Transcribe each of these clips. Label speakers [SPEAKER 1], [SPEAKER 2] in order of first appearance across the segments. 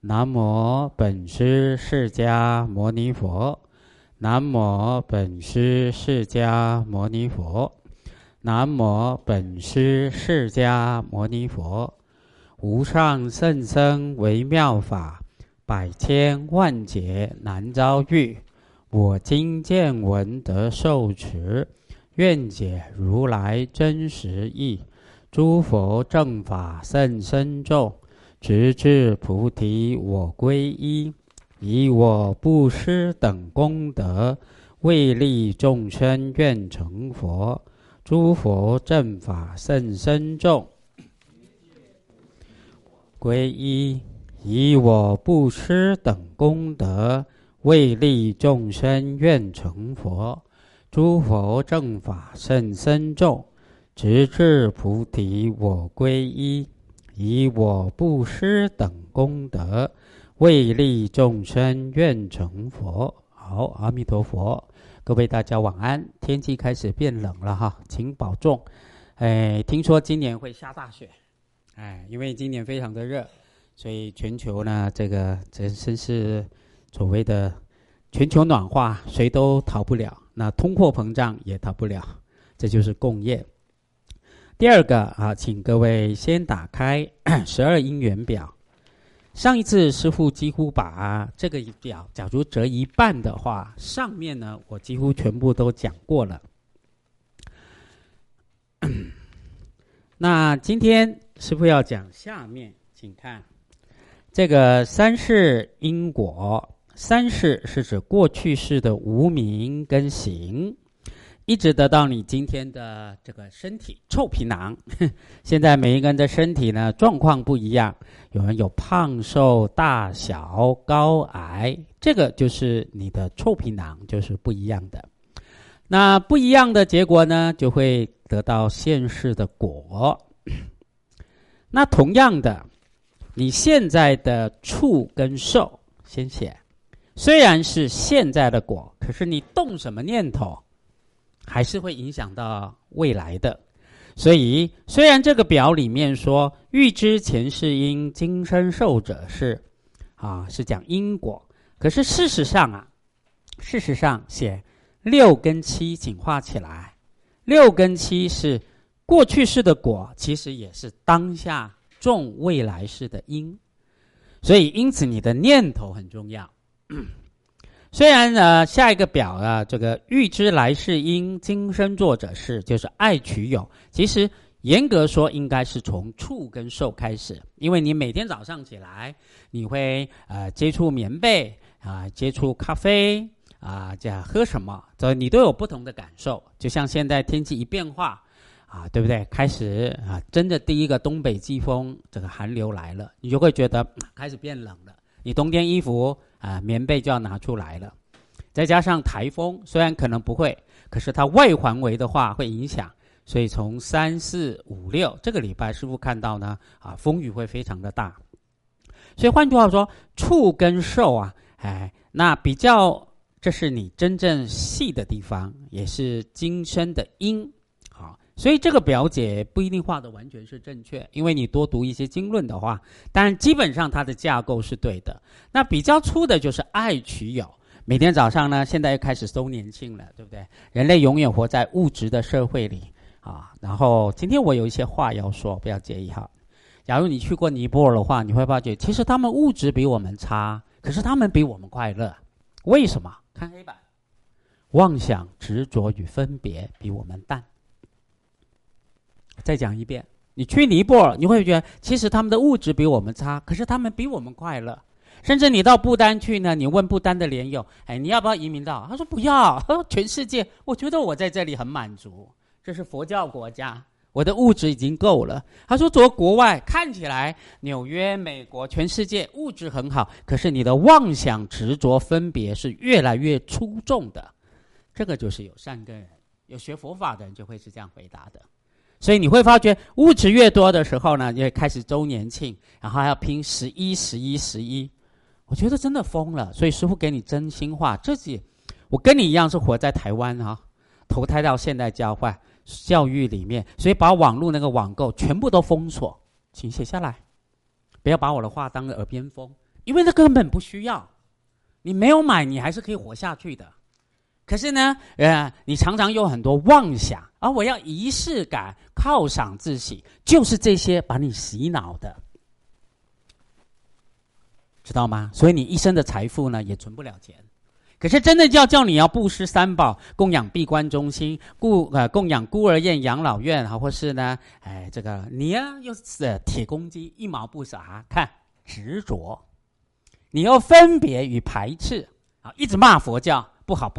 [SPEAKER 1] 南无本师释迦牟尼佛。南无本师释迦牟尼佛。南无本师释迦牟尼佛。无上甚深微妙法，百千万劫难遭遇。我今见闻得受持，愿解如来真实义。诸佛正法甚深重，直至菩提我皈依。以我布施等功德，为利众生愿成佛。诸佛正法甚深重，皈依。以我布施等功德，为利众生愿成佛。诸佛正法甚深重，直至菩提我皈依。以我布施等功德，为利众生愿成佛。好，阿弥陀佛。各位大家晚安。天气开始变冷了哈，请保重。听说今年会下大雪，因为今年非常的热，所以全球呢，这真是所谓的全球暖化，谁都逃不了。那通货膨胀也逃不了，这就是共业。第二个请各位先打开12因缘表。上一次师父几乎把这个表假如折一半的话，上面呢我几乎全部都讲过了。那今天师父要讲下面，请看这个三世因果。三世是指过去世的无明跟行，一直得到你今天的这个身体臭皮囊。现在每一个人的身体呢状况不一样，有人有胖瘦大小高矮，这个就是你的臭皮囊，就是不一样的。那不一样的结果呢，就会得到现世的果。那同样的，你现在的触跟受，先写，虽然是现在的果，可是你动什么念头还是会影响到未来的。所以虽然这个表里面说欲知前世因，今生受者是是讲因果，可是事实上写6跟7，请画起来。6跟7是过去世的果，其实也是当下种未来世的因。所以因此你的念头很重要。虽然下一个表这个欲知来世因，今生作者是，就是爱取有，其实严格说应该是从触跟受开始。因为你每天早上起来，你会接触棉被接触咖啡这样喝什么，所以你都有不同的感受。就像现在天气一变化对不对？开始真的第一个东北季风，这个寒流来了，你就会觉得开始变冷了。你冬天衣服棉被就要拿出来了。再加上台风，虽然可能不会，可是它外环围的话会影响。所以从3、4、5、6这个礼拜师父看到呢风雨会非常的大。所以换句话说，触跟受那比较，这是你真正细的地方，也是今生的因。所以这个表解不一定画的完全是正确，因为你多读一些经论的话，但基本上它的架构是对的。那比较粗的就是爱取有。每天早上呢，现在又开始周年庆了，对不对？人类永远活在物质的社会里然后今天我有一些话要说，不要介意哈。假如你去过尼泊尔的话，你会发觉其实他们物质比我们差，可是他们比我们快乐。为什么？看黑板，妄想执着与分别比我们淡。再讲一遍，你去尼泊尔，你会觉得其实他们的物质比我们差，可是他们比我们快乐。甚至你到不丹去呢，你问不丹的莲友，你要不要移民到？他说不要，全世界我觉得我在这里很满足，这是佛教国家，我的物质已经够了。他说走国外，看起来纽约、美国、全世界物质很好，可是你的妄想执着分别是越来越出众的。这个就是有善根人，有学佛法的人就会是这样回答的。所以你会发觉物质越多的时候呢，就会开始周年庆，然后还要拼11。我觉得真的疯了。所以师父给你真心话，我跟你一样是活在台湾投胎到现代教育里面，所以把网络那个网购全部都封锁，请写下来，不要把我的话当耳边风。 因为那根本不需要，你没有买，你还是可以活下去的。可是呢，你常常有很多妄想，我要仪式感、犒赏自喜，就是这些把你洗脑的，知道吗？所以你一生的财富呢，也存不了钱。可是真的叫你要布施三宝，供养闭关中心，供养孤儿院、养老院，或是呢，这个你又是铁公鸡，一毛不拔，看执着，你又分别与排斥，一直骂佛教。不好，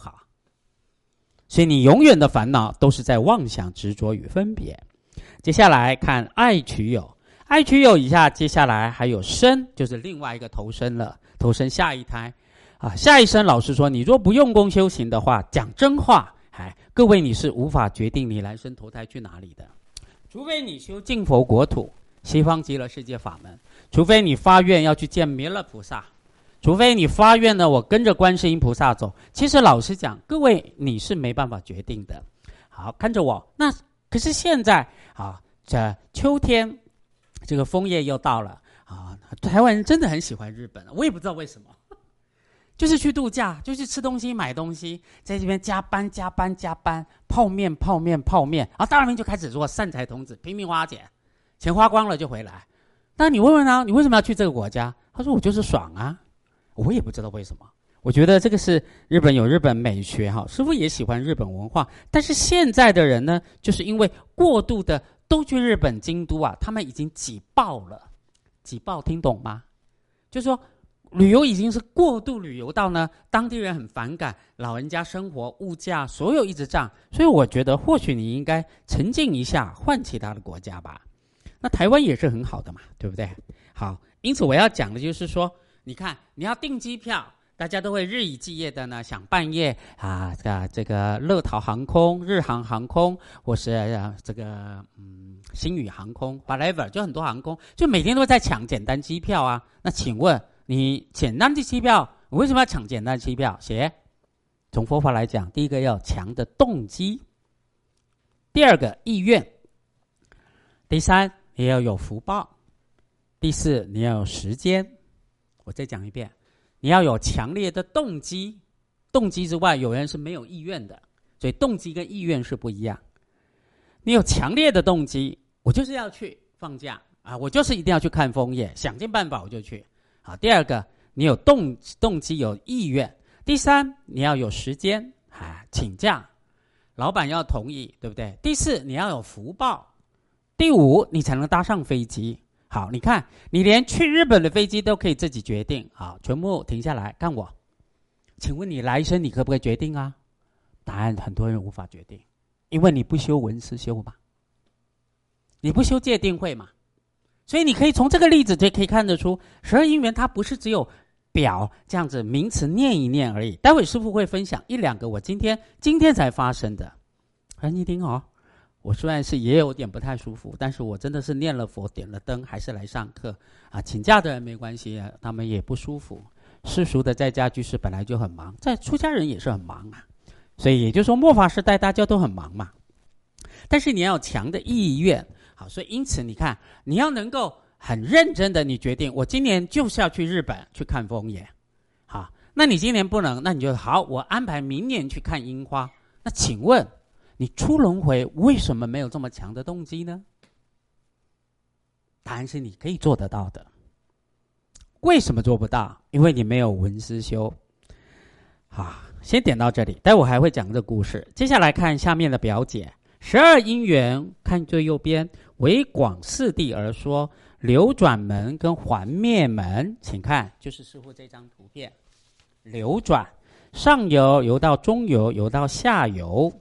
[SPEAKER 1] 所以你永远的烦恼都是在妄想、执着与分别。接下来看爱取有，爱取有以下，接下来还有生，就是另外一个投生了，投生下一胎下一生。老师说，你若不用功修行的话，讲真话，各位你是无法决定你来生投胎去哪里的，除非你修净佛国土、西方极乐世界法门，除非你发愿要去见弥勒菩萨，除非你发愿呢，我跟着观世音菩萨走。其实老实讲，各位你是没办法决定的。好，看着我。那可是现在这秋天，这个枫叶又到了台湾人真的很喜欢日本，我也不知道为什么，就是去度假，就去吃东西、买东西，在这边加班，泡面，大人们就开始做善财童子，拼命花钱，钱花光了就回来。那你问问他，你为什么要去这个国家？他说我就是爽啊。我也不知道为什么，我觉得这个是日本有日本美学师父也喜欢日本文化，但是现在的人呢，就是因为过度的都去日本京都他们已经挤爆了，挤爆听懂吗？就是说旅游已经是过度旅游到呢，当地人很反感，老人家生活物价所有一直涨，所以我觉得或许你应该沉静一下，换其他的国家吧。那台湾也是很好的嘛，对不对？好，因此我要讲的就是说，你看，你要订机票，大家都会日以继夜的呢，想半夜这个乐桃航空、日航航空，或是这个星宇航空 ，whatever， 就很多航空，就每天都在抢简单机票那请问你简单的机票，你为什么要抢简单机票？从佛法来讲，第一个要强的动机，第二个意愿，第三你要有福报，第四你要有时间。我再讲一遍，你要有强烈的动机，动机之外，有人是没有意愿的，所以动机跟意愿是不一样。你有强烈的动机，我就是要去放假我就是一定要去看枫叶，想尽办法我就去。好，第二个，你有动机有意愿，第三，你要有时间请假，老板要同意，对不对？第四，你要有福报，第五，你才能搭上飞机。好，你看，你连去日本的飞机都可以自己决定。好，全部停下来看我。请问你来生你可不可以决定啊？答案很多人无法决定，因为你不修文思修嘛，你不修戒定慧嘛。所以你可以从这个例子就可以看得出，十二因缘它不是只有表这样子名词念一念而已。待会师父会分享一两个我今天才发生的。你听我虽然是也有点不太舒服，但是我真的是念了佛点了灯还是来上课请假的人没关系他们也不舒服，世俗的在家居士本来就很忙，在出家人也是很忙所以也就是说末法时代大家都很忙嘛，但是你要有强的意愿。好，所以因此你看，你要能够很认真的你决定我今年就是要去日本去看枫叶。好，那你今年不能，那你就好，我安排明年去看樱花。那请问你出轮回为什么没有这么强的动机呢？答案是你可以做得到的。为什么做不到？因为你没有闻思修。好，先点到这里，待会我还会讲这个故事。接下来看下面的表解。12因缘，看最右边，为广四谛而说，流转门跟还灭门，请看，就是师父这张图片，流转，上游游到中游，游到下游。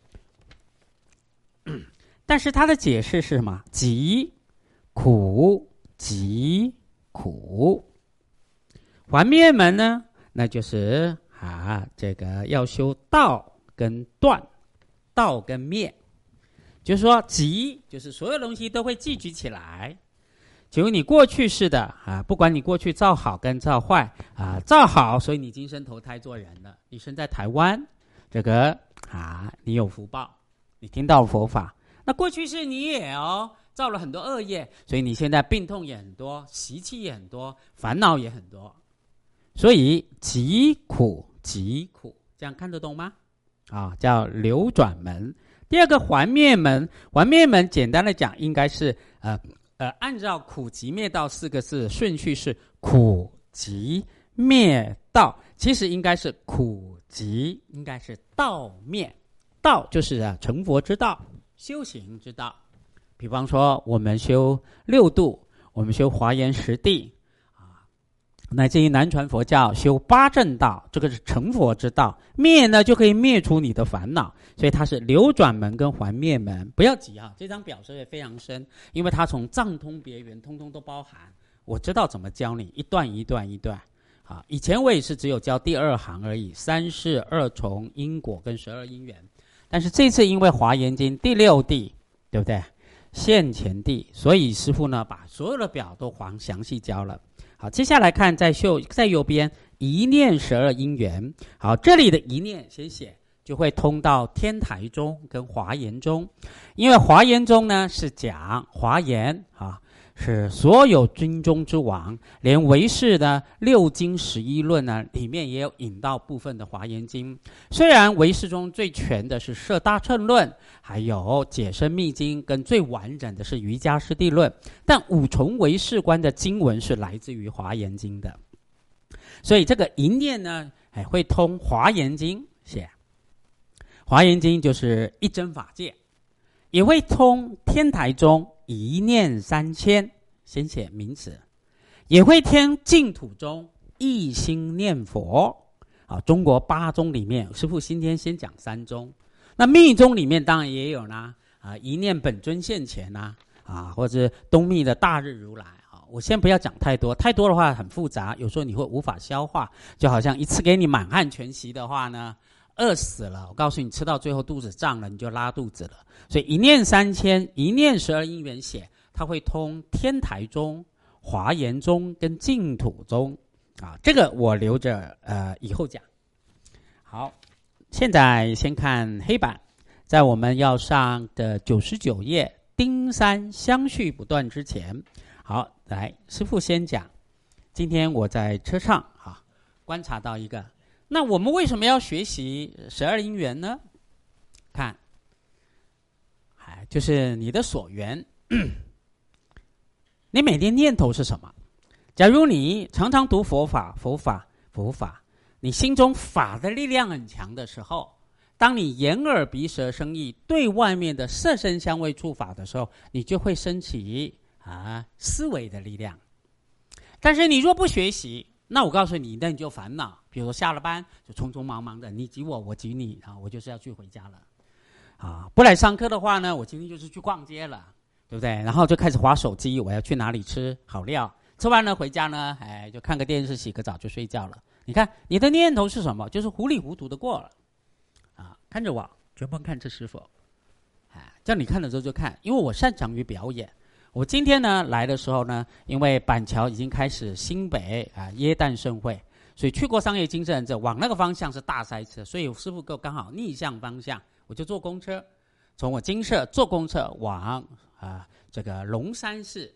[SPEAKER 1] 但是它的解释是什么？极苦，极苦。还灭门呢，那就是这个要修道跟断，道跟灭。就是说集就是所有东西都会聚集起来。请问你过去式的不管你过去造好跟造坏造好，所以你今生投胎做人了，你生在台湾，这个你有福报，你听到佛法。那过去式你也造了很多恶业，所以你现在病痛也很多，习气也很多，烦恼也很多。所以疾苦疾苦，这样看得懂吗？叫流转门。第二个还灭门，还灭门简单的讲，应该是按照苦集灭道4个字顺序是苦集灭道，其实应该是苦集，应该是道灭。道就是成佛之道，修行之道。比方说我们修6度，我们修华严10地乃至于南传佛教修8正道，这个是成佛之道。灭呢就可以灭除你的烦恼，所以它是流转门跟还灭门。不要急这张表示也非常深，因为它从藏通别圆通通都包含。我知道怎么教你，一段一段一段。以前我也是只有教第2行而已，3世2重因果跟12因缘。但是这次因为华严经第6地，对不对？现前地，所以师父呢把所有的表都详细教了。好，接下来看在右边一念12因缘。好，这里的一念先写，就会通到天台宗跟华严宗。因为华严宗呢是讲华严是所有经中之王，连唯识的6经11论呢里面也有引到部分的华严经。虽然唯识中最全的是摄大乘论，还有解深密经，跟最完整的是瑜伽师地论，但五重唯识观的经文是来自于华严经的。所以这个一念呢会通华严经，写华严经就是一真法界，也会通天台宗一念3000，先写名词，也会听净土中一心念佛。中国8宗里面，师父今天先讲3宗。那密宗里面当然也有啦，一念本尊现前或者东密的大日如来。我先不要讲太多，太多的话很复杂，有时候你会无法消化。就好像一次给你满汉全席的话呢，饿死了，我告诉你，吃到最后肚子胀了，你就拉肚子了。所以一念3000，一念12因缘写，它会通天台宗、华严宗跟净土宗这个我留着以后讲。好，现在先看黑板，在我们要上的99页丁三相续不断之前，好，来师父先讲。今天我在车上观察到一个，那我们为什么要学习12因缘呢？看就是你的所缘你每天念头是什么？假如你常常读佛法，你心中法的力量很强的时候，当你眼耳鼻舌身意对外面的色声香味触法的时候，你就会升起思维的力量。但是你若不学习，那我告诉你，那你就烦恼。比如说下了班就匆匆忙忙的，你挤我，我挤你我就是要去回家了不来上课的话呢，我今天就是去逛街了，对不对？然后就开始滑手机，我要去哪里吃好料，吃完了回家呢就看个电视，洗个澡就睡觉了。你看你的念头是什么？就是糊里糊涂的过了看着我，全部看这师父叫你看的时候就看，因为我擅长于表演。我今天呢来的时候呢，因为板桥已经开始新北耶诞盛会，所以去过商业精神者往那个方向是大塞车，所以师父给我刚好逆向方向，我就坐公车，从我精舍坐公车往这个龙山寺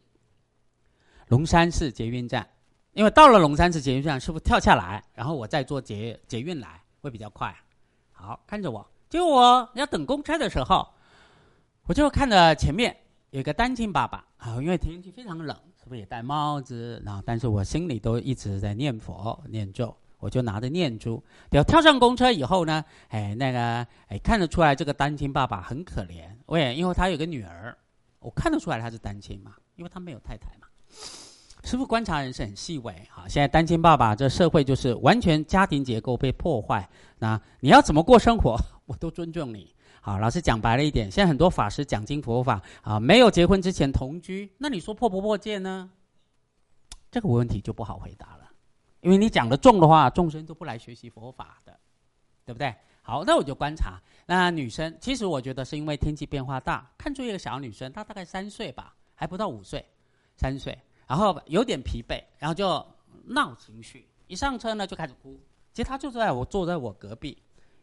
[SPEAKER 1] 捷运站。因为到了龙山寺捷运站，师父跳下来，然后我再坐捷运来会比较快。好，看着我，结果我要等公车的时候，我就看着前面有一个单亲爸爸因为天气非常冷，是不是也戴帽子？然后但是我心里都一直在念佛念咒，我就拿着念珠。跳上公车以后呢，看得出来这个单亲爸爸很可怜，因为他有个女儿，我看得出来他是单亲嘛，因为他没有太太嘛。师父观察人是很细微现在单亲爸爸这社会就是完全家庭结构被破坏，那你要怎么过生活我都尊重你。老师讲白了一点，现在很多法师讲经佛法没有结婚之前同居，那你说破不破戒呢？这个问题就不好回答了，因为你讲的重的话，众生都不来学习佛法的，对不对？好，那我就观察那女生，其实我觉得是因为天气变化大，看出一个小女生，她大概3岁吧，还不到5岁，3岁，然后有点疲惫，然后就闹情绪，一上车呢就开始哭。其实她就坐在我隔壁，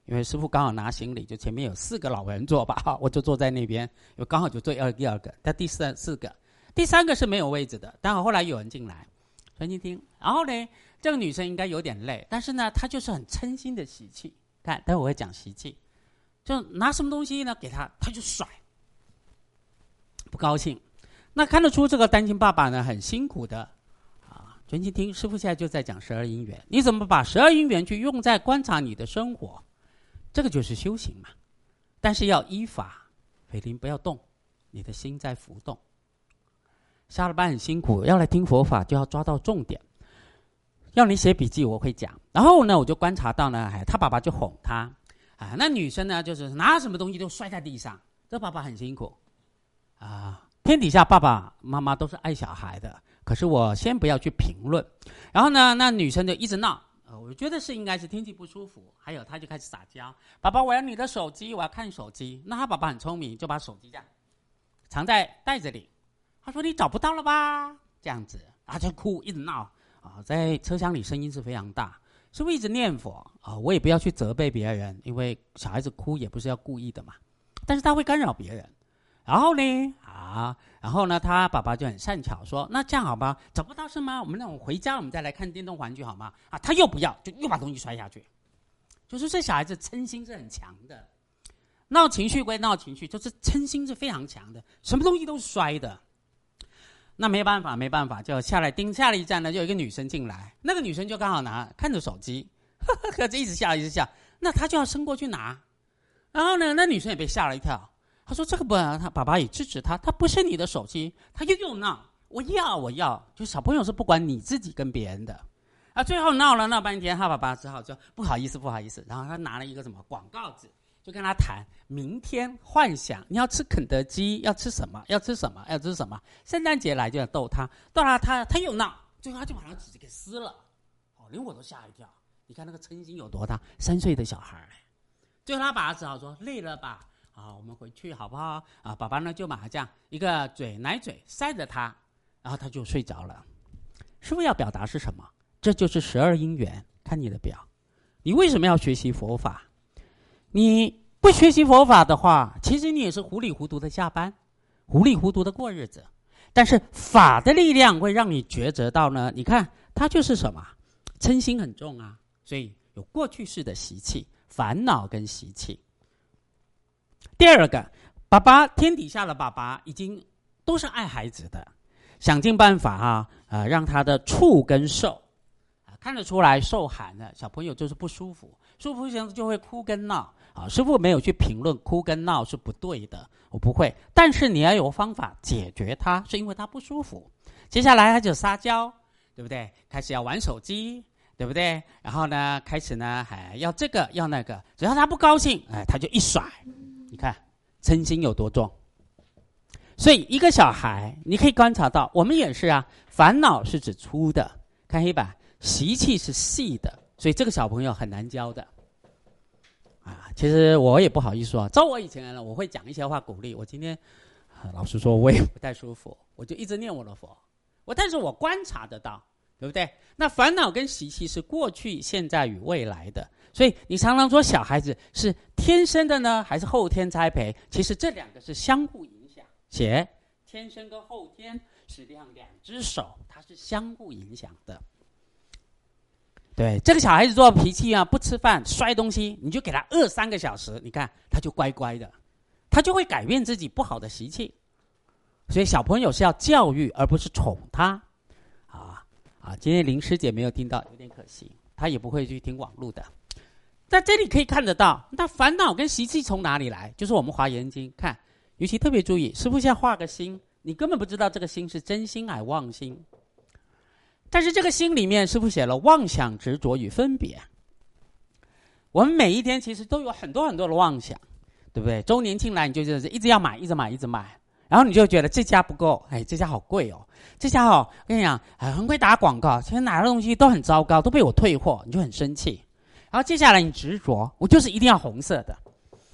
[SPEAKER 1] 因为师父刚好拿行李，就前面有4个老人坐吧，我就坐在那边，因为刚好就坐第二个，但第4个，第3个是没有位置的，但后来有人进来，专心听。然后呢，这个女生应该有点累，但是呢，她就是很嗔心的习气。看，待会我会讲习气，就拿什么东西呢给她，她就甩，不高兴。那看得出这个单亲爸爸呢很辛苦的啊。专心听，师父现在就在讲12因缘，你怎么把12因缘去用在观察你的生活？这个就是修行嘛，但是要依法，菲林不要动，你的心在浮动。下了班很辛苦，要来听佛法就要抓到重点。要你写笔记我会讲，然后呢我就观察到呢，他爸爸就哄他，那女生呢就是拿什么东西都摔在地上，这爸爸很辛苦啊。天底下爸爸妈妈都是爱小孩的，可是我先不要去评论。然后呢，那女生就一直闹。我觉得应该是天气不舒服，还有他就开始撒娇，爸爸我要你的手机，我要看手机。那他爸爸很聪明，就把手机这样藏在袋子里。他说你找不到了吧？这样子，他就哭，一直闹啊，在车厢里声音是非常大。是不是一直念佛啊？我也不要去责备别人，因为小孩子哭也不是要故意的嘛。但是他会干扰别人。然后呢，他爸爸就很善巧说，那这样好吧，找不到是吗？我们回家我们再来看电动玩具好吗？他又不要，就又把东西摔下去。就是这小孩子嗔心是很强的，闹情绪归闹情绪，就是嗔心是非常强的，什么东西都是摔的。那没办法，就下了一站呢，就有一个女生进来，那个女生就刚好看着手机，就一直笑，那他就要伸过去拿，然后呢，那女生也被吓了一跳。他说这个不，他爸爸也制止他不是你的手机，他又闹，我要，就小朋友是不管你自己跟别人的，最后闹半天，他爸爸只好说不好意思，然后他拿了一个什么广告纸，就跟他谈明天幻想你要吃肯德基，要吃什么，圣诞节来就要逗他又闹，最后他就把那个纸给撕了，连我都吓一跳。你看那个嗔心有多大，3岁的小孩，最后他爸爸只好说累了吧。我们回去好不好？爸爸呢就把他这样一个奶嘴塞着他，然后他就睡着了。师父要表达是什么？这就是12因缘。看你的表，你为什么要学习佛法？你不学习佛法的话，其实你也是糊里糊涂的下班，糊里糊涂的过日子。但是法的力量会让你抉择到呢，你看它就是什么？嗔心很重啊，所以有过去式的习气、烦恼跟习气。第二个，爸爸天底下的爸爸已经都是爱孩子的，想尽办法让他的触跟受看得出来受寒了，小朋友就是不舒服，就会哭跟闹师父没有去评论哭跟闹是不对的，我不会，但是你要有方法解决它，是因为他不舒服。接下来他就撒娇，对不对？开始要玩手机，对不对？然后呢，开始呢要这个要那个，只要他不高兴他就一甩。你看嗔心有多重。所以一个小孩你可以观察到，我们也是烦恼是指粗的，看黑板，习气是细的，所以这个小朋友很难教的其实我也不好意思说，照我以前我会讲一些话鼓励我。今天老实说我也不太舒服，我就一直念我的佛，但是我观察得到，对不对？那烦恼跟习气是过去现在与未来的，所以你常常说小孩子是天生的呢还是后天栽培，其实这两个是相互影响，写天生跟后天实际上两只手它是相互影响的。对，这个小孩子做脾气不吃饭摔东西，你就给他饿3个小时，你看他就乖乖的，他就会改变自己不好的习气。所以小朋友是要教育而不是宠他今天林师姐没有听到，有点可惜，她也不会去听网络的。在这里可以看得到，那烦恼跟习气从哪里来？就是我们华严经看，尤其特别注意，师父现在画个心，你根本不知道这个心是真心还妄心。但是这个心里面师父写了妄想、执着与分别。我们每一天其实都有很多很多的妄想，对不对？周年庆来你就是一直要买，一直买，然后你就觉得这家不够，这家好贵哦，这家我跟你讲很会打广告，其实拿的东西都很糟糕，都被我退货，你就很生气。然后接下来你执着，我就是一定要红色的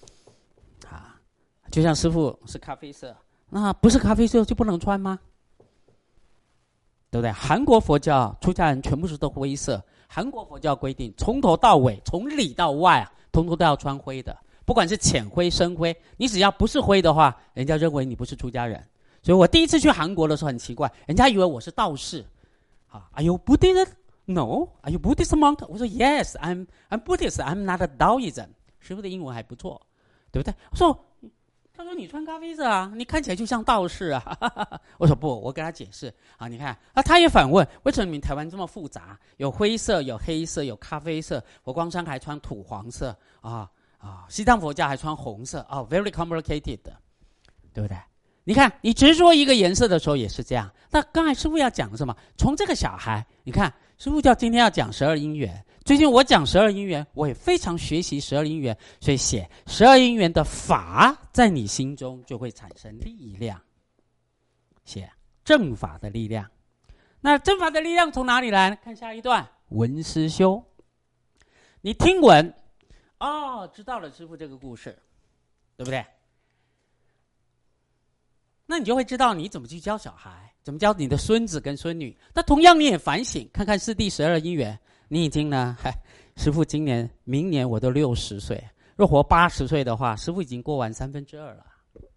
[SPEAKER 1] 就像师父是咖啡色，那不是咖啡色就不能穿吗？对不对？韩国佛教出家人全部是都灰色，韩国佛教规定从头到尾从里到外通通都要穿灰的，不管是浅灰深灰，你只要不是灰的话，人家认为你不是出家人。所以我第一次去韩国的时候很奇怪，人家以为我是道士。Are you Buddhist? No. Are you Buddhist monk? 我说 Yes, I'm Buddhist. I'm not a Taoism. 师父的英文还不错，对不对？他说你穿咖啡色啊，你看起来就像道士啊。我说不，我跟他解释啊，你看啊，他也反问为什么你们台湾这么复杂，有灰色，有黑色，有咖啡色，佛光山还穿土黄色西藏佛教还穿红色very complicated， 对不对？你看你执着一个颜色的时候也是这样。那刚才师父要讲什么？从这个小孩，你看师父今天要讲12因缘。最近我讲12因缘，我也非常学习12因缘，所以写12因缘的法在你心中就会产生力量，写正法的力量。那正法的力量从哪里来？看下一段，闻思修。你听闻知道了师父这个故事，对不对？那你就会知道你怎么去教小孩，怎么教你的孙子跟孙女。那同样你也反省，看看是第12因缘。你已经呢，师父明年我都60岁，若活80岁的话，师父已经过完2/3了。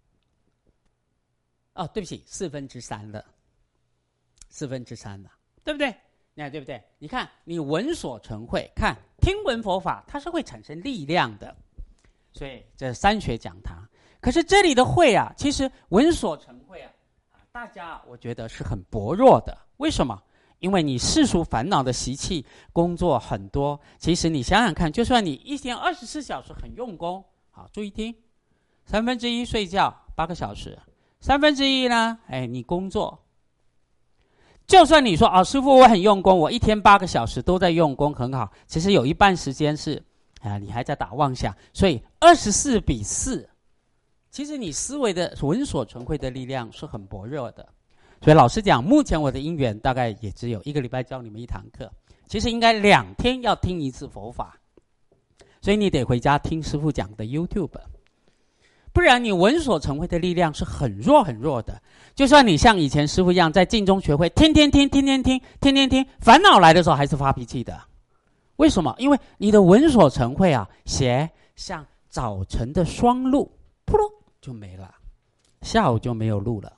[SPEAKER 1] 对不起，3/4了，4/3了，对不对？对不对？你看，你闻所成慧，看听闻佛法，它是会产生力量的。所以这三学讲堂，可是这里的慧啊，其实闻所成慧大家我觉得是很薄弱的。为什么？因为你世俗烦恼的习气，工作很多。其实你想想看，就算你一天24小时很用功，好，注意听，1/3睡觉8个小时，1/3呢，你工作。就算你说师父我很用功，我一天8个小时都在用功，很好。其实有一半时间是你还在打妄想，所以24比4，其实你思维的闻所成慧的力量是很薄弱的。所以老实讲，目前我的因缘大概也只有1个礼拜教你们1堂课，其实应该2天要听1次佛法，所以你得回家听师父讲的 YouTube， 不然你闻所成慧的力量是很弱很弱的。就算你像以前师父一样在静中学会，天天听，烦恼来的时候还是发脾气的。为什么？因为你的闻所成慧写像早晨的霜露，噗噜就没了，下午就没有露了。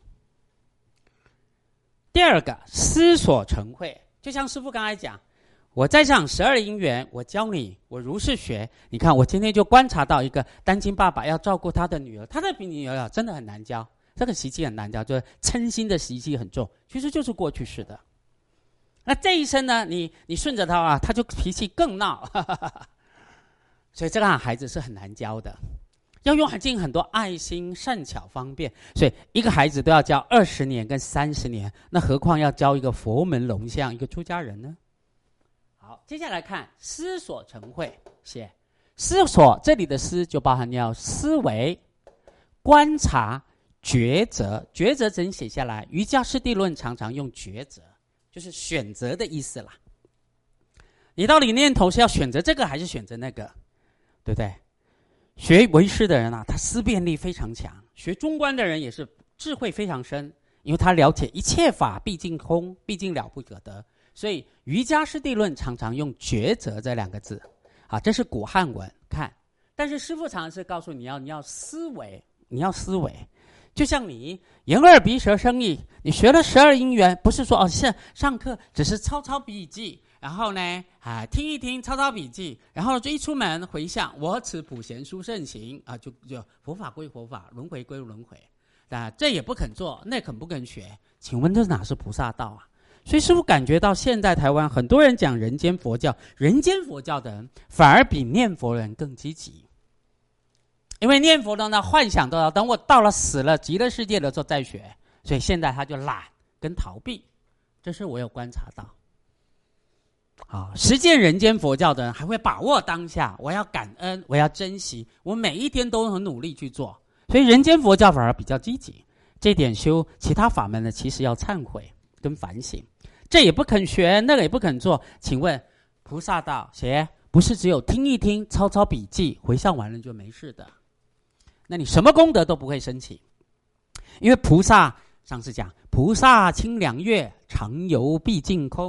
[SPEAKER 1] 第二个，思所成慧，就像师父刚才讲，我在讲12因缘，我教你，我如是学。你看，我今天就观察到一个单亲爸爸要照顾他的女儿，他的女儿真的很难教，这个习气很难教，就是嗔心的习气很重，其实就是过去式的。那这一生呢，你顺着他他就脾气更闹，所以这个孩子是很难教的。要用尽很多爱心、善巧方便，所以一个孩子都要教20年跟30年，那何况要教一个佛门龙象、一个出家人呢？好，接下来看思所成慧，写思所，这里的思就包含要思维、观察、抉择。抉择怎写下来？瑜伽师地论常常用抉择，就是选择的意思啦。你到底念头是要选择这个还是选择那个，对不对？学唯识的人他思辨力非常强，学中观的人也是智慧非常深，因为他了解一切法毕竟空，毕竟了不可得。所以瑜伽师地论常常用抉择这2个字这是古汉文看。但是师父常常是告诉你要思维，你要思维。就像你眼耳鼻舌身意，你学了12因缘，不是说上课只是抄笔记，然后呢听一听，抄笔记，然后就一出门回向我此普贤殊胜行就佛法归佛法，轮回归轮回。这也不肯做，那不肯学，请问这哪是菩萨道所以师父感觉到现在台湾很多人讲人间佛教，人间佛教的人反而比念佛人更积极。因为念佛的幻想都要等我到了死了极乐世界的时候再学，所以现在他就懒跟逃避，这是我有观察到。实践人间佛教的人还会把握当下，我要感恩，我要珍惜，我每一天都很努力去做，所以人间佛教反而比较积极。这点修其他法门呢，其实要忏悔跟反省，这也不肯学，那个也不肯做。请问菩萨道谁不是只有听一听，抄笔记，回向完了就没事的？那你什么功德都不会升起，因为菩萨上次讲，菩萨清凉月，常游毕竟空。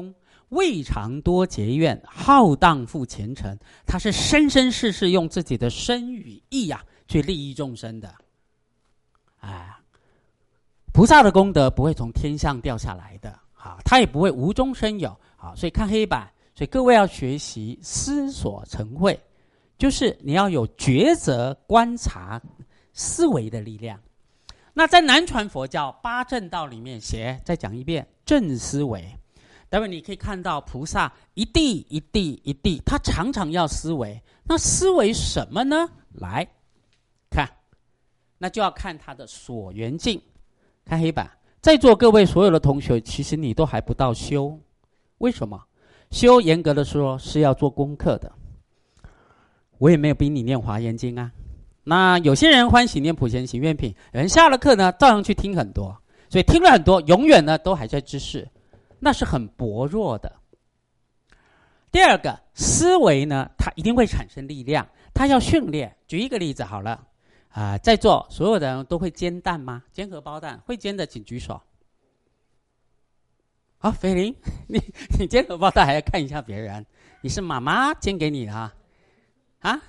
[SPEAKER 1] 未尝多结怨，浩荡负前程。他是生生世世用自己的身与意去利益众生的。菩萨的功德不会从天上掉下来的，他也不会无中生有。所以看黑板，所以各位要学习思所成慧，就是你要有抉择、观察、思维的力量。那在南传佛教八正道里面写，再讲一遍正思维。待会你可以看到菩萨一地一地一地，他常常要思维。那思维什么呢？来看，那就要看他的所缘境。看黑板，在座各位所有的同学，其实你都还不到修。为什么？修严格的说是要做功课的。我也没有逼你念华严经啊。那有些人欢喜念普贤行愿品，有人下了课呢照样去听很多，所以听了很多，永远呢都还在知识，那是很薄弱的。第二个，思维呢它一定会产生力量，它要训练。举一个例子好了，在座所有的人都会煎蛋吗？煎荷包蛋会煎的请举手。好，菲林，你煎荷包蛋还要看一下别人，你是妈妈煎给你的啊？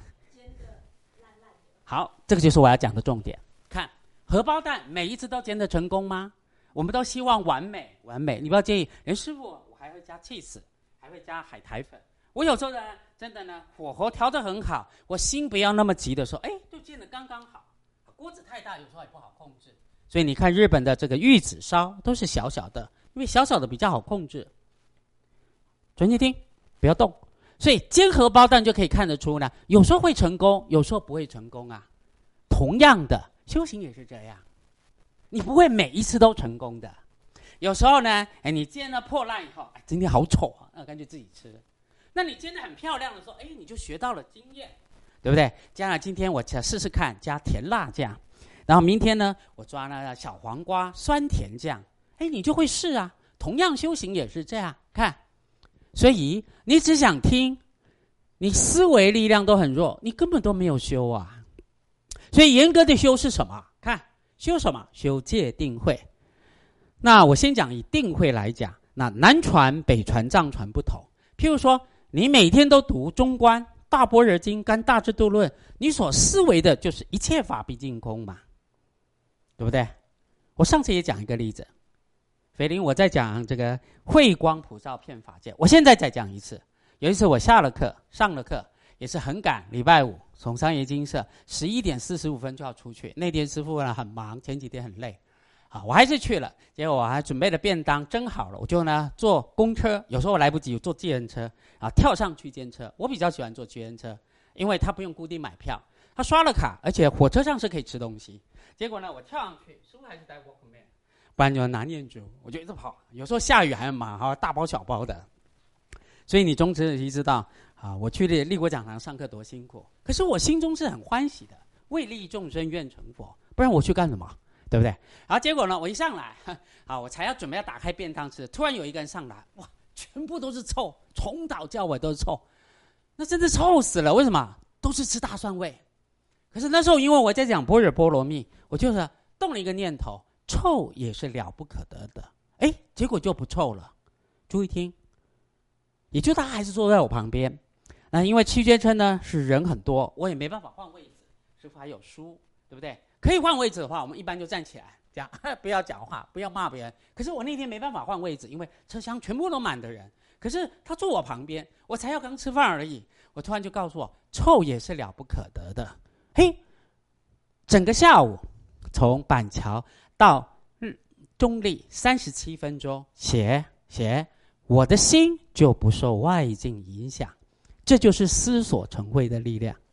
[SPEAKER 1] 好，这个就是我要讲的重点。看荷包蛋每一次都煎得成功吗？我们都希望完美，你不要介意。连师傅我还会加 cheese， 还会加海苔粉。我有时候呢，真的呢，火候调得很好，我心不要那么急的时候，就煎得刚刚好。锅子太大，有时候也不好控制。所以你看日本的这个玉子烧都是小小的，因为小小的比较好控制。专心听，不要动。所以煎荷包蛋就可以看得出呢，有时候会成功，有时候不会成功啊。同样的，修行也是这样，你不会每一次都成功的。有时候呢，你煎了破烂以后，今天好丑啊，那干脆自己吃。那你煎得很漂亮的时候，你就学到了经验，对不对？将来今天我试试看加甜辣酱，然后明天呢，我抓那小黄瓜酸甜酱，你就会试啊。同样修行也是这样，看。所以你只想听，你思维力量都很弱，你根本都没有修啊。所以严格的修是什么？看修什么？修戒定慧。那我先讲以定慧来讲，那南传、北传、藏传不同。譬如说，你每天都读中观、大般若经跟大智度论，你所思维的就是一切法毕竟空嘛，对不对？我上次也讲一个例子，斐林我在讲这个慧光普照遍法界，我现在再讲一次。有一次我上了课也是很赶，礼拜五从商业精舍11点45分就要出去。那天师父呢很忙，前几天很累，我还是去了。结果我还准备了便当蒸好了，我就呢坐公车，有时候我来不及，我坐计程车跳上去监车。我比较喜欢坐计程车，因为他不用固定买票，他刷了卡，而且火车上是可以吃东西。结果呢，我跳上去，师父还是带我后面，不然就拿念珠，我就一直跑。有时候下雨还很忙，大包小包的。所以你中职你知道我去立国讲堂上课多辛苦，可是我心中是很欢喜的，为利众生愿成佛，不然我去干什么？对不对？然后结果呢，我一上来我才要准备要打开便当吃，突然有一个人上来，哇，全部都是臭，从早叫尾都是臭，那真是臭死了。为什么？都是吃大蒜味。可是那时候因为我在讲般若波罗蜜，我就是动了一个念头，臭也是了不可得的。结果就不臭了。注意听，也就他还是坐在我旁边。那因为七间车呢是人很多，我也没办法换位置，师父还有书，对不对？可以换位置的话，我们一般就站起来，这样不要讲话，不要骂别人。可是我那天没办法换位置，因为车厢全部都满的人。可是他坐我旁边，我才要刚吃饭而已，我突然就告诉我，臭也是了不可得的。整个下午从板桥到中立37分钟，写我的心就不受外境影响，这就是思所成慧的力量。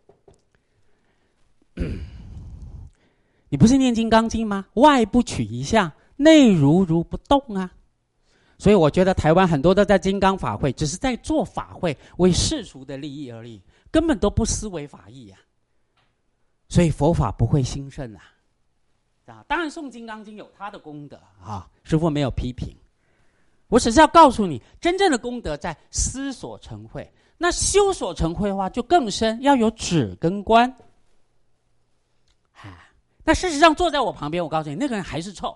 [SPEAKER 1] 你不是念金刚经吗？外不取一相，内如如不动啊。所以我觉得台湾很多都在金刚法会，只是在做法会为世俗的利益而已，根本都不思维法义啊。所以佛法不会兴盛啊。当然诵金刚经有它的功德师父没有批评，我只是要告诉你，真正的功德在思所成慧。那修所成慧的话就更深，要有止跟观。那事实上坐在我旁边，我告诉你，那个人还是臭，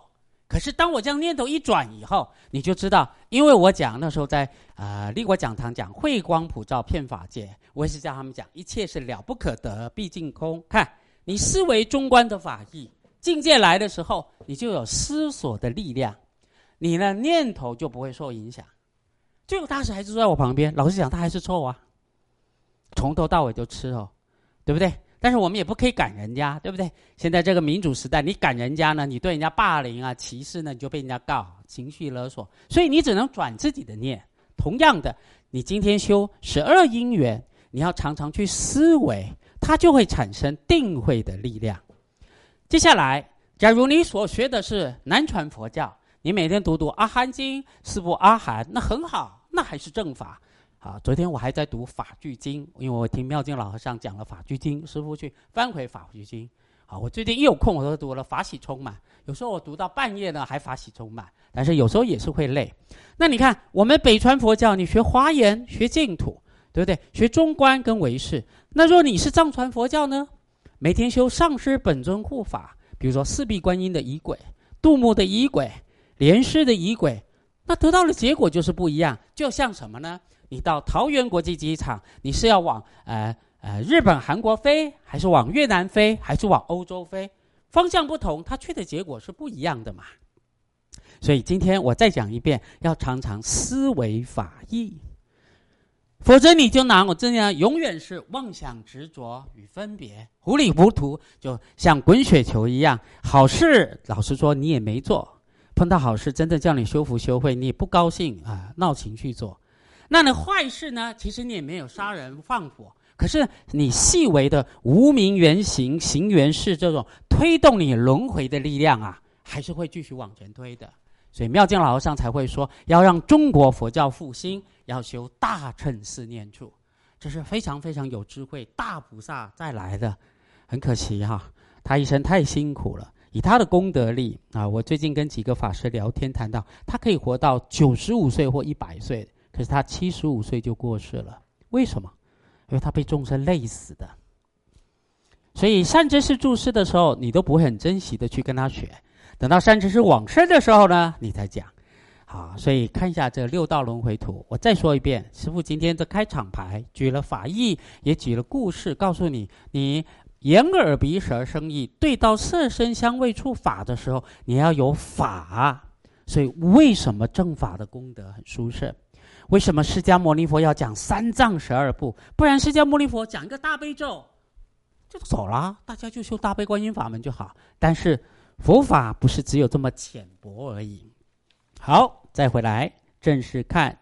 [SPEAKER 1] 可是当我将念头一转以后，你就知道，因为我讲那时候在立国讲堂讲慧光普照遍法界，我也是叫他们讲一切是了不可得，毕竟空。看你思维中观的法义，境界来的时候，你就有思索的力量，你的念头就不会受影响。就有大师还是坐在我旁边，老实讲他还是臭啊，从头到尾都吃哦，对不对？但是我们也不可以赶人家，对不对？现在这个民主时代，你赶人家呢，你对人家霸凌啊、歧视呢，你就被人家告，情绪勒索，所以你只能转自己的念。同样的，你今天修12因缘，你要常常去思维，它就会产生定慧的力量。接下来，假如你所学的是南传佛教，你每天读阿含经、四部阿含，那很好，那还是正法。昨天我还在读法句经，因为我听妙净老和尚讲了法句经，师父去翻回法句经。我最近一有空我都读了法喜充满，有时候我读到半夜呢还法喜充满，但是有时候也是会累。那你看我们北传佛教，你学华严、学净土，对不对？学中观跟唯识。那若你是藏传佛教呢，每天修上师本尊护法，比如说四臂观音的仪轨、度母的仪轨、莲师的仪轨，那得到的结果就是不一样。就像什么呢？你到桃园国际机场，你是要往日本、韩国飞，还是往越南飞，还是往欧洲飞？方向不同，它去的结果是不一样的嘛。所以今天我再讲一遍，要常常思维法义，否则你就拿我这样，永远是妄想、执着与分别，糊里糊涂，就像滚雪球一样。好事老实说你也没做，碰到好事真的叫你修福修慧，你也不高兴啊，闹情绪做。那你坏事呢？其实你也没有杀人放火，可是你细微的无明缘行、行缘事这种推动你轮回的力量啊，还是会继续往前推的。所以妙净老和尚才会说，要让中国佛教复兴，要修大乘四念处，这是非常非常有智慧大菩萨再来的。很可惜他一生太辛苦了。以他的功德力我最近跟几个法师聊天谈到，他可以活到95岁或100岁。可是他75岁就过世了，为什么？因为他被众生累死的。所以善知识住世的时候，你都不会很珍惜的去跟他学，等到善知识往生的时候呢，你才讲。所以看一下这六道轮回图，我再说一遍，师父今天的开场白举了法义，也举了故事，告诉你，你眼耳鼻舌身意对到色身香味触法的时候，你要有法。所以为什么正法的功德很殊胜？为什么释迦牟尼佛要讲三藏12部？不然释迦牟尼佛讲一个大悲咒就走了，大家就修大悲观音法门就好。但是佛法不是只有这么浅薄而已。好，再回来正式看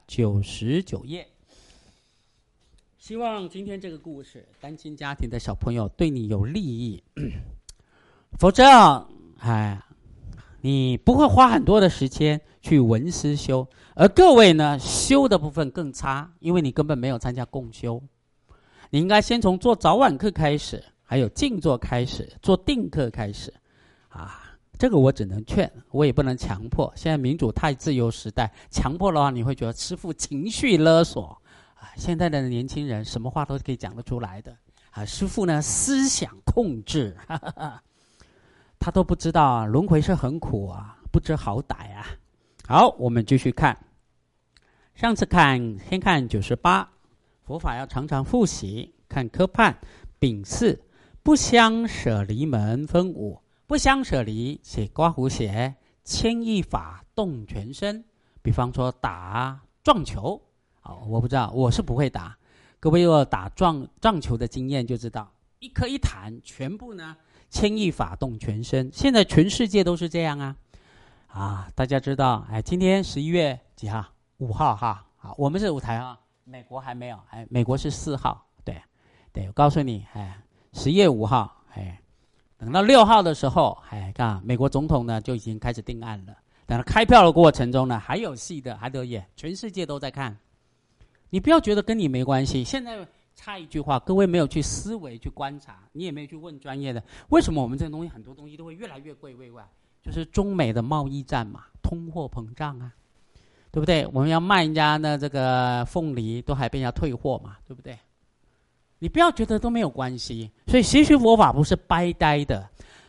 [SPEAKER 1] 99页。希望今天这个故事，单亲家庭的小朋友对你有利益，否则你不会花很多的时间去闻思修，而各位呢，修的部分更差，因为你根本没有参加共修。你应该先从做早晚课开始，还有静坐开始，做定课开始这个我只能劝，我也不能强迫。现在民主太自由时代，强迫的话你会觉得师父情绪勒索现在的年轻人什么话都可以讲得出来的师父呢思想控制他都不知道轮回是很苦不知好歹好，我们继续看。上次先看98，佛法要常常复习。看科判丙巳，不相舍离门分5，不相舍离写刮胡写，牵一法动全身。比方说打撞球我不知道，我是不会打。各位有打撞球的经验就知道，一颗一弹，全部呢牵一法动全身。现在全世界都是这样大家知道今天11月几号？5号我们是5台美国还没有美国是4号。对，我告诉你10月5号等到6号的时候美国总统呢就已经开始定案了。等到开票的过程中呢，还有戏的，还得演，全世界都在看。你不要觉得跟你没关系。现在插一句话，各位没有去思维去观察，你也没有去问专业的，为什么我们这个东西很多东西都会越来越贵？就是中美的贸易战嘛，通货膨胀对不对？我们要卖人家的这个凤梨，都还被人家退货嘛，对不对？你不要觉得都没有关系。所以学习佛法不是掰呆的。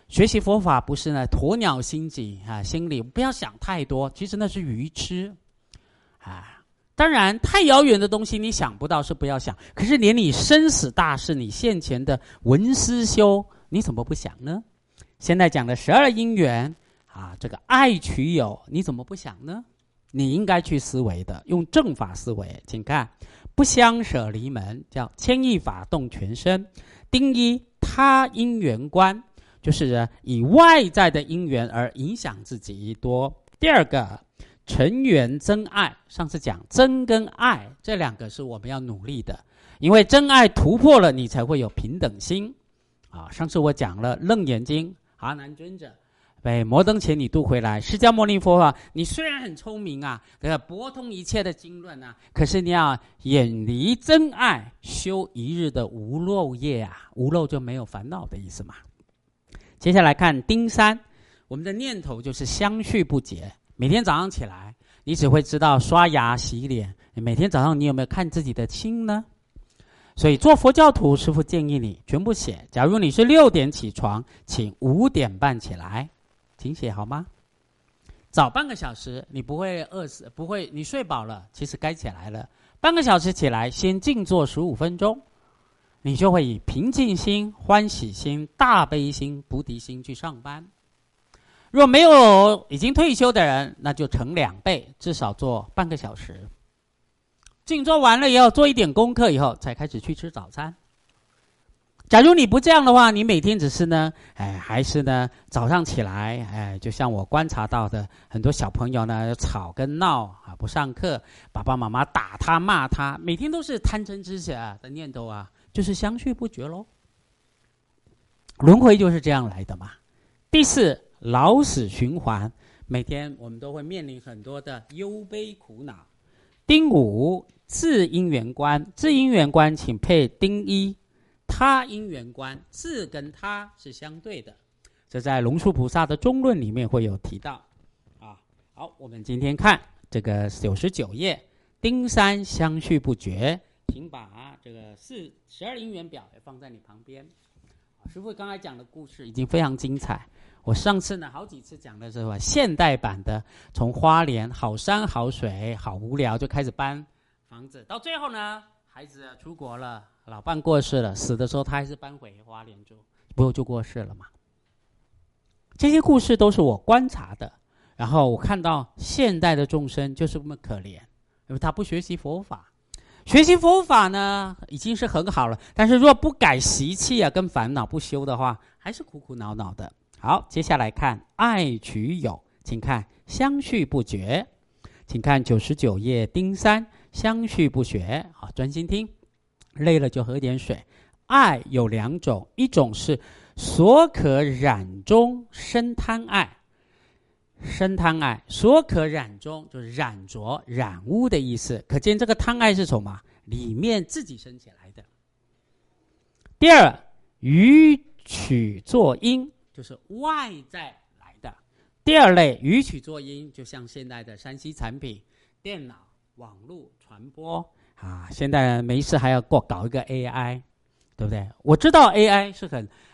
[SPEAKER 1] 学习佛法不是呢鸵鸟心理啊，心里不要想太多，其实那是愚痴啊。当然，太遥远的东西你想不到是不要想，可是连你生死大事，你现前的闻思修，你怎么不想呢？现在讲的12因缘啊，这个爱取有，你怎么不想呢？你应该去思维的，用正法思维。请看，不相舍离门，叫牵一法动全身。丁一他因缘观，就是以外在的因缘而影响自己多。第二个，成缘真爱。上次讲真跟爱这两个是我们要努力的，因为真爱突破了，你才会有平等心啊。上次我讲了楞严经，阿难尊者被摩登伽女渡回来，释迦牟尼佛啊，你虽然很聪明啊，博通一切的经论啊，可是你要远离真爱，修一日的无漏业啊，无漏就没有烦恼的意思嘛。接下来看丁三，我们的念头就是相续不竭。每天早上起来，你只会知道刷牙洗脸，每天早上你有没有看自己的心呢？所以做佛教徒，师父建议你全部写。假如你是6点起床，请5点半起来，请写好吗？早半个小时，你不会饿死，不会你睡饱了，其实该起来了。半个小时起来，先静坐15分钟，你就会以平静心、欢喜心、大悲心、菩提心去上班。若没有已经退休的人，那就乘2倍，至少做半个小时。静坐完了以后，做一点功课以后，才开始去吃早餐。假如你不这样的话，你每天只是呢，还是呢，早上起来，就像我观察到的，很多小朋友呢，吵跟闹啊，不上课，爸爸妈妈打他骂他，每天都是贪嗔痴的念头啊，就是相续不绝咯。轮回就是这样来的嘛。第4，老死循环，每天我们都会面临很多的忧悲苦恼。丁5，自因缘观，自因缘观请配丁1，他因缘观，自跟他是相对的，这在龙树菩萨的中论里面会有提到啊。好，我们今天看这个99页，丁3相续不绝，请把这个12因缘表也放在你旁边。师父刚才讲的故事已经非常精彩。我上次呢好几次讲的是现代版的，从花莲好山好水好无聊就开始搬房子，到最后呢孩子出国了，老伴过世了，死的时候他还是搬回花莲住，不过就过世了嘛。这些故事都是我观察的，然后我看到现代的众生就是这么可怜，因为他不学习佛法。学习佛法呢已经是很好了，但是若不改习气啊跟烦恼不修的话，还是苦苦恼恼的。好，接下来看爱取有，请看相续不绝，请看99页丁3，相续不绝。好，专心听，累了就喝点水。爱有2种，一种是所可染中生贪爱，生贪爱，所可染中就是染着染污的意思，可见这个贪爱是从嘛里面自己生起来的。第2，予取作因，就是外在来的。第2类予取作因，就像现在的3C 产品、电脑、网络传播啊，现在没事还要搞一个 AI， 对不对？我知道 AI 是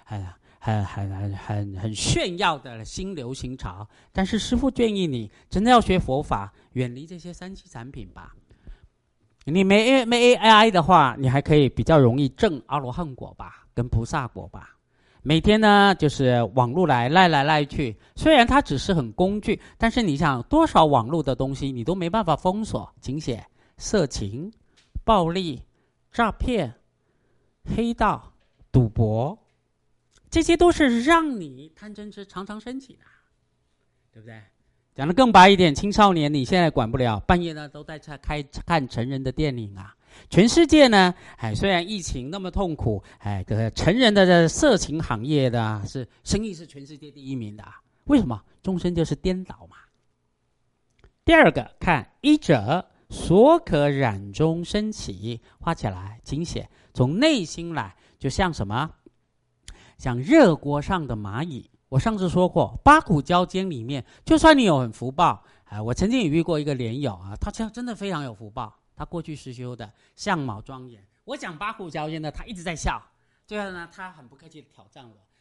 [SPEAKER 1] 很炫耀的新流行潮，但是师父建议你真的要学佛法，远离这些3C 产品吧。你没 AI 的话，你还可以比较容易证阿罗汉果吧，跟菩萨果吧。每天呢就是网络赖来去，虽然它只是很工具，但是你想多少网络的东西你都没办法封锁，请写色情、暴力、诈骗、黑道、赌博，这些都是让你贪嗔痴常常升起的，对不对？讲得更白一点，青少年你现在管不了，半夜呢都在看成人的电影啊。全世界呢，虽然疫情那么痛苦，成人的色情行业的是生意是全世界第1名的啊。为什么？众生就是颠倒嘛。第2个，看一者所可染中升起，画起来，请写从内心来，就像什么？像热锅上的蚂蚁。我上次说过，八苦交煎里面，就算你有很福报，我曾经也遇过一个莲友啊，他真的非常有福报，他过去实修的，相貌庄严。我讲八苦交煎呢，他一直在笑，最后呢，他很不客气的挑战我，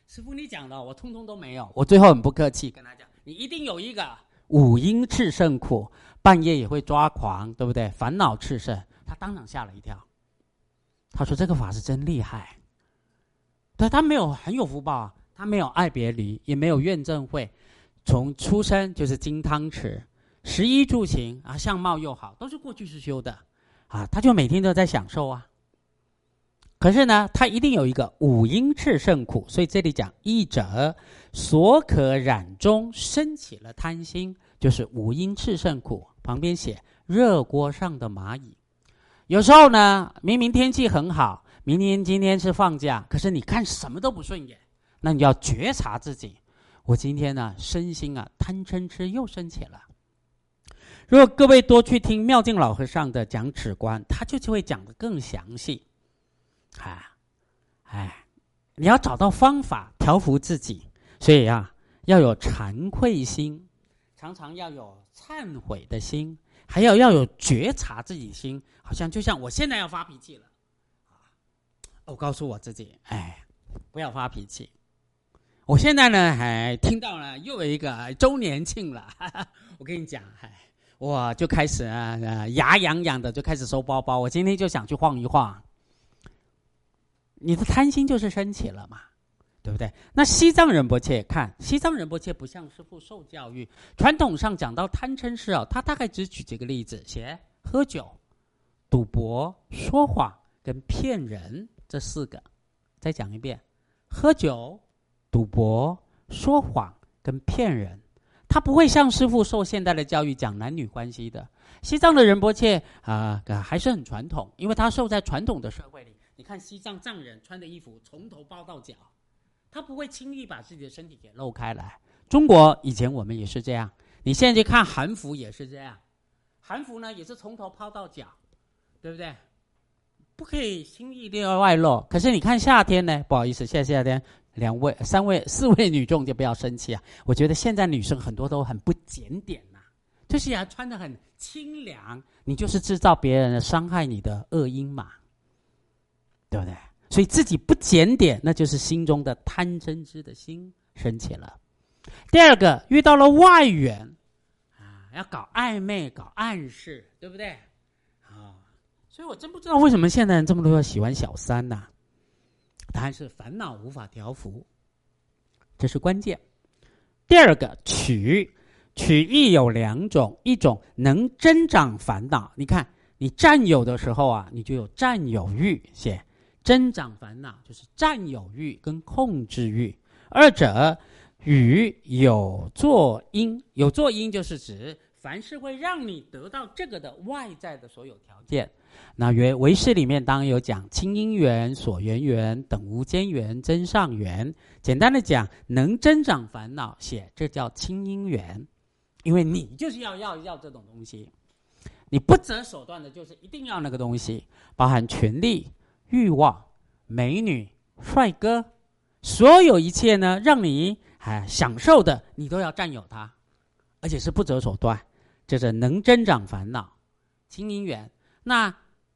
[SPEAKER 1] 师父你讲的我通通都没有。我最后很不客气跟他讲，你一定有一个五阴炽盛苦，半夜也会抓狂，对不对？烦恼炽盛。他当场吓了一跳，他说这个法是真厉害。对，他没有很有福报啊，他没有爱别离，也没有怨憎会，从出生就是金汤匙，食衣住行啊，相貌又好，都是过去世修的啊，他就每天都在享受啊。可是呢，他一定有一个五阴炽盛苦，所以这里讲一者所可染中生起了贪心，就是五阴炽盛苦。旁边写热锅上的蚂蚁。有时候呢，明明天气很好，明天今天是放假，可是你看什么都不顺眼，那你要觉察自己，我今天呢身心啊贪嗔痴又升起了。如果各位多去听妙净老和尚的讲止观，他就会讲得更详细。你要找到方法调伏自己，所以啊，要有惭愧心，常常要有忏悔的心，还要有觉察自己的心。好像就像我现在要发脾气了，我告诉我自己，不要发脾气。我现在呢，听到了又有一个周年庆了，我跟你讲，我就开始牙痒痒的，就开始收包包。我今天就想去晃一晃。你的贪心就是升起了嘛，对不对？那西藏仁波切看，西藏仁波切不像师父受教育，传统上讲到贪嗔痴他大概只举几个例子，写喝酒、赌博、说谎跟骗人这4个。再讲一遍，喝酒、赌博、说谎跟骗人。他不会像师父受现代的教育讲男女关系的。西藏的仁波切还是很传统，因为他受在传统的社会里。你看西藏藏人穿的衣服从头包到脚，他不会轻易把自己的身体给露开来。中国以前我们也是这样，你现在去看韩服也是这样，韩服呢也是从头抛到脚，对不对？不可以轻易的外露。可是你看夏天呢，不好意思，现在夏天2位、3位、4位女众就不要生气啊。我觉得现在女生很多都很不检点就是穿得很清凉，你就是制造别人的伤害你的恶因嘛。对不对？所以自己不检点，那就是心中的贪嗔痴的心升起了。第二个，遇到了外缘要搞暧昧、搞暗示，对不对？所以我真不知道为什么现代人这么多喜欢小三呢？答案是烦恼无法调伏，这是关键。第二个，取义有2种，一种能增长烦恼。你看，你占有的时候你就有占有欲，写增长烦恼就是占有欲跟控制欲。二者与有作因，有作因就是指凡是会让你得到这个的外在的所有条件。那唯识里面当然有讲清因缘、所缘缘、等无间缘、增上缘。简单的讲，能增长烦恼，写这叫清因缘，因为你就是要这种东西，你不择手段的就是一定要那个东西，包含权力、欲望、美女、帅哥，所有一切呢，让你享受的，你都要占有它，而且是不择手段，这是能增长烦恼。清因缘，那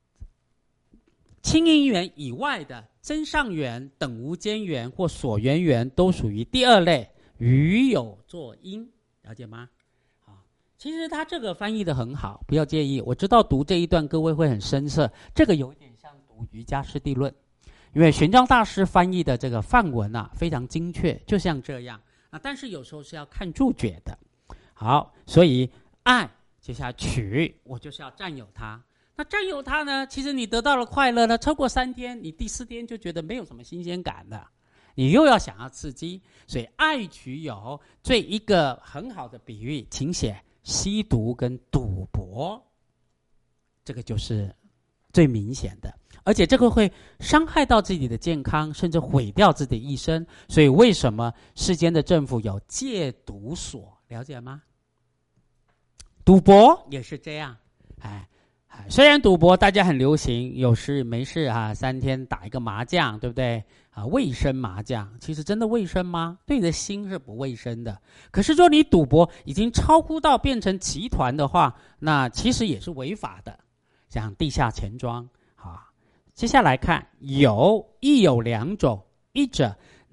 [SPEAKER 1] 清因缘以外的增上缘、等无间缘或所缘缘，都属于第2类，与有作因，了解吗？其实他这个翻译的很好，不要介意。我知道读这一段各位会很生涩，这个有一点像读瑜伽师地论，因为玄奘大师翻译的这个梵文非常精确，就像这样但是有时候是要看注解的。好，所以爱接下来取，我就是要占有它。那占有它呢，其实你得到了快乐呢，超过3天，你第4天就觉得没有什么新鲜感了，你又要想要刺激，所以爱取有最一个很好的比喻，请写吸毒跟赌博，这个就是最明显的，而且这个会伤害到自己的健康，甚至毁掉自己的一生。所以为什么世间的政府有戒毒所，了解吗？赌博也是这样，虽然赌博大家很流行，有事没事3天打一个麻将，对不对？卫生麻将，其实真的卫生吗？对你的心是不卫生的。可是说你赌博已经超乎到变成集团的话，那其实也是违法的，像地下钱庄。接下来看义有2种，一者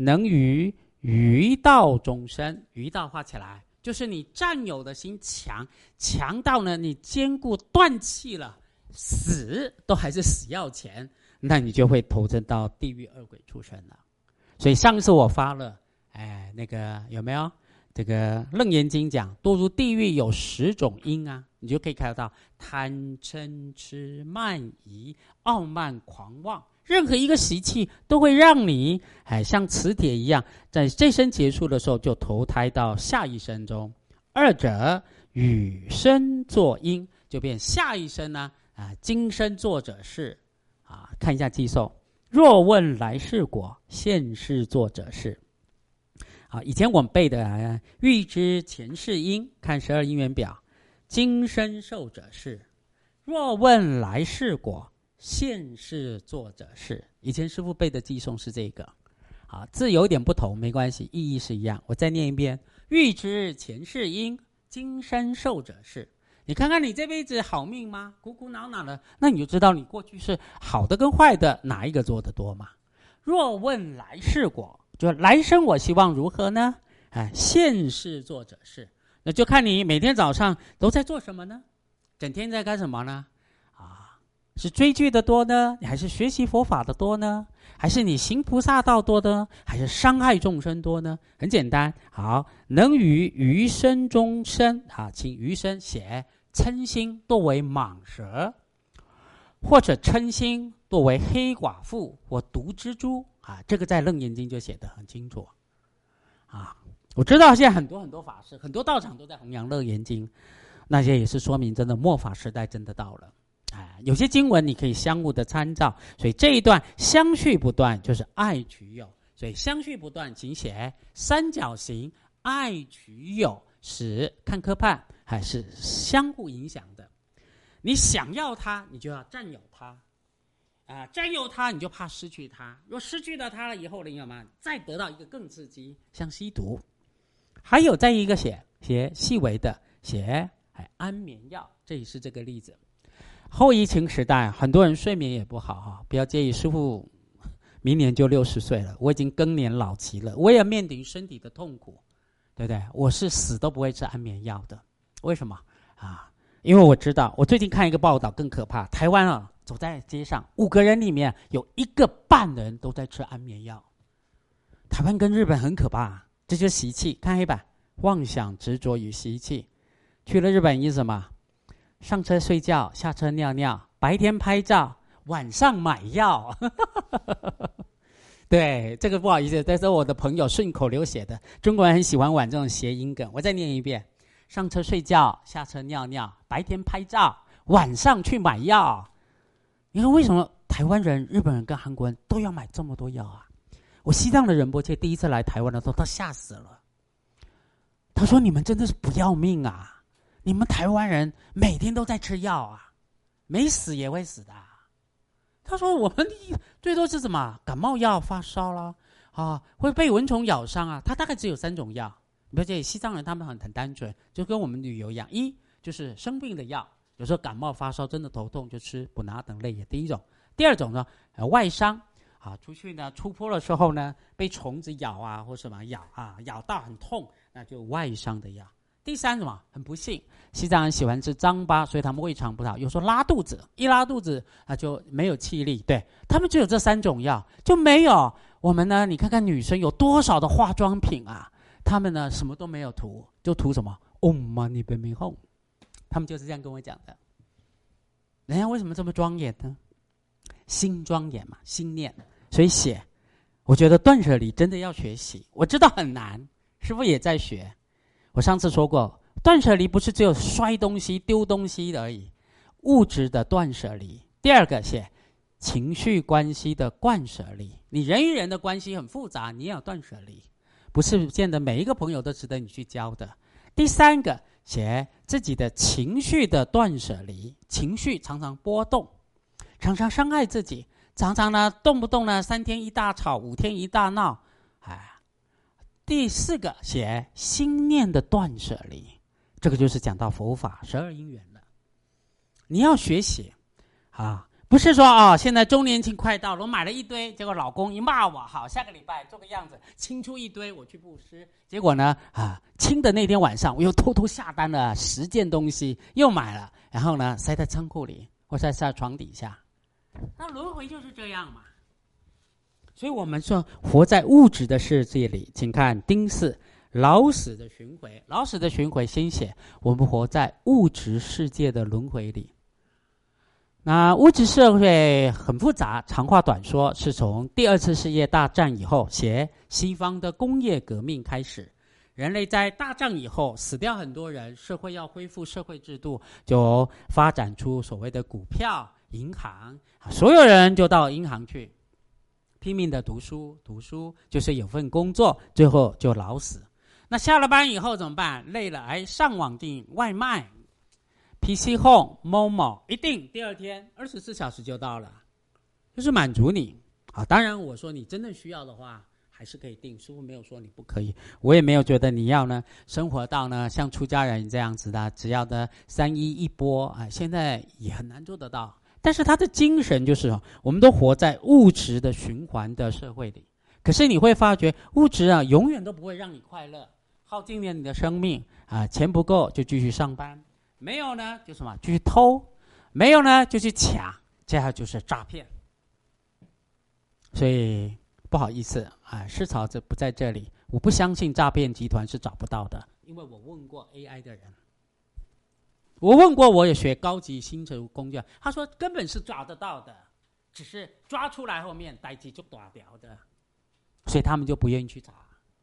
[SPEAKER 1] 能于余道中生。余道画起来，就是你占有的心强，强到呢你坚固断气了，死都还是死要钱，那你就会投身到地狱恶鬼畜生了。所以上次我发了，那个有没有？这个《楞严经》讲，堕入地狱有10种因啊，你就可以看得到贪嗔痴慢疑、傲慢狂妄，任何一个习气都会让你像磁铁一样，在这生结束的时候就投胎到下一生中。二者与生作因，就变下一生呢今生作者是看一下寄送。若问来世果，现世作者是。以前我们背的欲知前世因，看12因缘表，今生受者是。若问来世果，现世作者是。以前师父背的寄诵是这个，字有点不同，没关系，意义是一样。我再念一遍：欲知前世因，今生受者是。你看看你这辈子好命吗？苦苦恼恼的，那你就知道你过去是好的跟坏的哪一个做得多嘛。若问来世果，就来生我希望如何呢？现世作者是。那就看你每天早上都在做什么呢？整天在干什么呢？是追剧的多呢，还是学习佛法的多呢？还是你行菩萨道多呢？还是伤害众生多呢？很简单，好，能于余生中生，请余生写嗔心多为蟒蛇，或者嗔心多为黑寡妇或毒蜘蛛，这个在《楞严经》就写得很清楚。我知道现在很多法师、很多道场都在弘扬《楞严经》，那些也是说明真的末法时代真的到了。有些经文你可以相互的参照，所以这一段相续不断就是爱取有，所以相续不断请写三角形爱取有，使看科判还是相互影响的。你想要它，你就要占有它，占有它你就怕失去它，若失去了它了以后，你有吗？再得到一个更刺激，像吸毒。还有再一个写细微的，写安眠药，这也是这个例子。后疫情时代，很多人睡眠也不好不要介意，师父明年就60岁了，我已经更年老期了，我也面临身体的痛苦，对不对？我是死都不会吃安眠药的。为什么因为我知道，我最近看一个报道更可怕，台湾走在街上5个人里面有1个半人都在吃安眠药。台湾跟日本很可怕，这就是习气。看黑板，妄想执着与习气。去了日本意思什么？上车睡觉，下车尿尿，白天拍照，晚上买药。对，这个不好意思，这是我的朋友顺口溜写的。中国人很喜欢玩这种谐音梗，我再念一遍：上车睡觉，下车尿尿，白天拍照，晚上去买药。你看为什么台湾人、日本人跟韩国人都要买这么多药啊？我西藏的仁波切第一次来台湾的时候，他吓死了。他说：“你们真的是不要命啊！你们台湾人每天都在吃药啊，没死也会死的。”他说：“我们最多是什么？感冒药、发烧啦，会被蚊虫咬伤啊。他大概只有3种药。你不要介意，西藏人他们很单纯，就跟我们旅游一样。一就是生病的药，有时候感冒发烧真的头痛就吃补拿等类也第一种。第二种呢，外伤。出去呢出坡的时候呢，被虫子咬或什么咬到很痛，那就外伤的药。第三什么？很不幸，西藏人喜欢吃糌粑，所以他们胃肠不好，有时候拉肚子，一拉肚子就没有气力。对，他们只有这3种药，就没有我们呢。你看看女生有多少的化妆品他们呢什么都没有涂，就涂什么 Om Mani Padme Hum， 他们就是这样跟我讲的。人家为什么这么庄严呢？心庄严嘛，心念。所以我觉得断舍离真的要学习。我知道很难，师父也在学。我上次说过，断舍离不是只有摔东西、丢东西而已，物质的断舍离。第二个情绪关系的断舍离。你人与人的关系很复杂，你也要断舍离，不是见得每一个朋友都值得你去交的。第三个自己的情绪的断舍离。情绪常常波动，常常伤害自己，常常呢动不动呢3天一大吵，5天一大闹。第四个心念的断舍离，这个就是讲到佛法12因缘了。你要学习不是说哦，现在周年庆快到了，我买了一堆，结果老公一骂我，好，下个礼拜做个样子，清出一堆我去布施。结果呢，清的那天晚上，我又偷偷下单了10件东西，又买了，然后呢，塞在仓库里或塞在床底下。那轮回就是这样嘛。所以我们说，活在物质的世界里，请看丁巳，老死的巡回。老死的巡回先写我们活在物质世界的轮回里。那物质社会很复杂，长话短说，是从第2次世界大战以后，写西方的工业革命开始。人类在大战以后死掉很多人，社会要恢复社会制度，就发展出所谓的股票、银行，所有人就到银行去，拼命的读书，就是有份工作，最后就老死。那下了班以后怎么办？累了，上网订外卖。PC Home、Momo 一定第2天24小时就到了，就是满足你。当然我说你真的需要的话，还是可以订，师父没有说你不可以，我也没有觉得你要呢生活到呢像出家人这样子的，只要呢3衣一钵现在也很难做得到。但是他的精神就是我们都活在物质的循环的社会里，可是你会发觉物质永远都不会让你快乐，耗尽了你的生命钱不够就继续上班。没有呢，就什么？就去偷；没有呢，就去抢。这样就是诈骗。所以不好意思市曹这不在这里，我不相信诈骗集团是找不到的，因为我问过 AI 的人，我问过我也学高级薪酬工具，他说根本是找得到的，只是抓出来后面代志就大条的，所以他们就不愿意去查。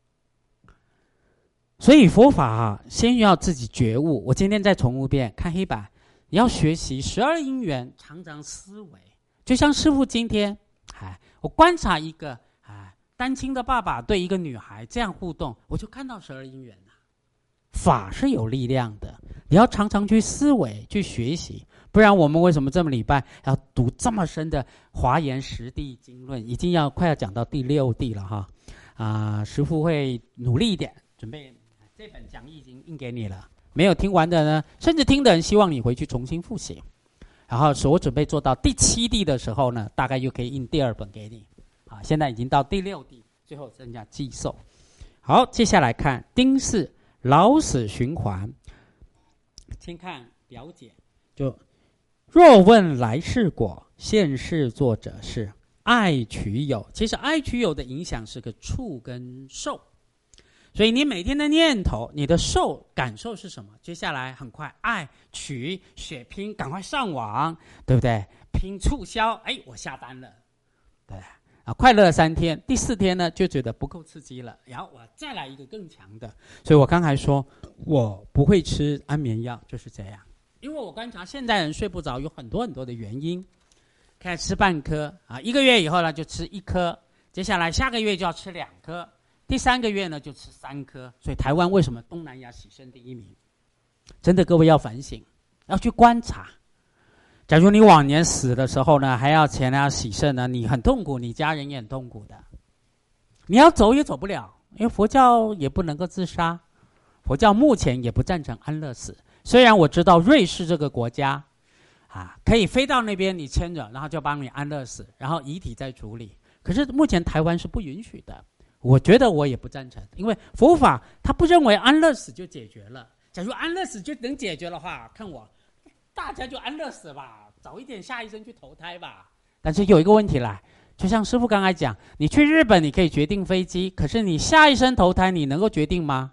[SPEAKER 1] 所以佛法先要自己觉悟。我今天再重复一遍，看黑板，你要学习12因缘，常常思维。就像师父今天我观察一个单亲的爸爸对一个女孩这样互动，我就看到12因缘了。法是有力量的，你要常常去思维去学习，不然我们为什么这么礼拜要读这么深的华严十地经论，已经快要讲到第6地了师父会努力一点，准备这本讲义已经印给你了，没有听完的呢，甚至听的人希望你回去重新复习。然后我准备做到第7地的时候呢，大概又可以印第2本给你。现在已经到第6地，最后剩下寄受。好，接下来看丁巳，老死循环。先看表解，就若问来世果，现世作者是爱取有。其实爱取有的影响是个触跟受。所以你每天的念头，你的受感受是什么？接下来很快爱取血拼，赶快上网，对不对？拼促销，我下单了，对快乐了3天，第4天呢就觉得不够刺激了，然后我再来一个更强的。所以我刚才说我不会吃安眠药就是这样，因为我观察现代人睡不着有很多很多的原因。开始吃半颗1个月以后呢就吃1颗，接下来下个月就要吃2颗。第3个月呢就吃3颗，所以台湾为什么东南亚洗肾第1名？真的各位要反省，要去观察。假如你往年死的时候呢，还要钱要洗肾呢，你很痛苦，你家人也很痛苦的。你要走也走不了，因为佛教也不能够自杀，佛教目前也不赞成安乐死。虽然我知道瑞士这个国家可以飞到那边你签着，然后就帮你安乐死，然后遗体再处理，可是目前台湾是不允许的。我觉得我也不赞成，因为佛法他不认为安乐死就解决了。假如安乐死就能解决的话，看我大家就安乐死吧，早一点下一生去投胎吧。但是有一个问题来，就像师父刚才讲，你去日本你可以决定飞机，可是你下一生投胎你能够决定吗？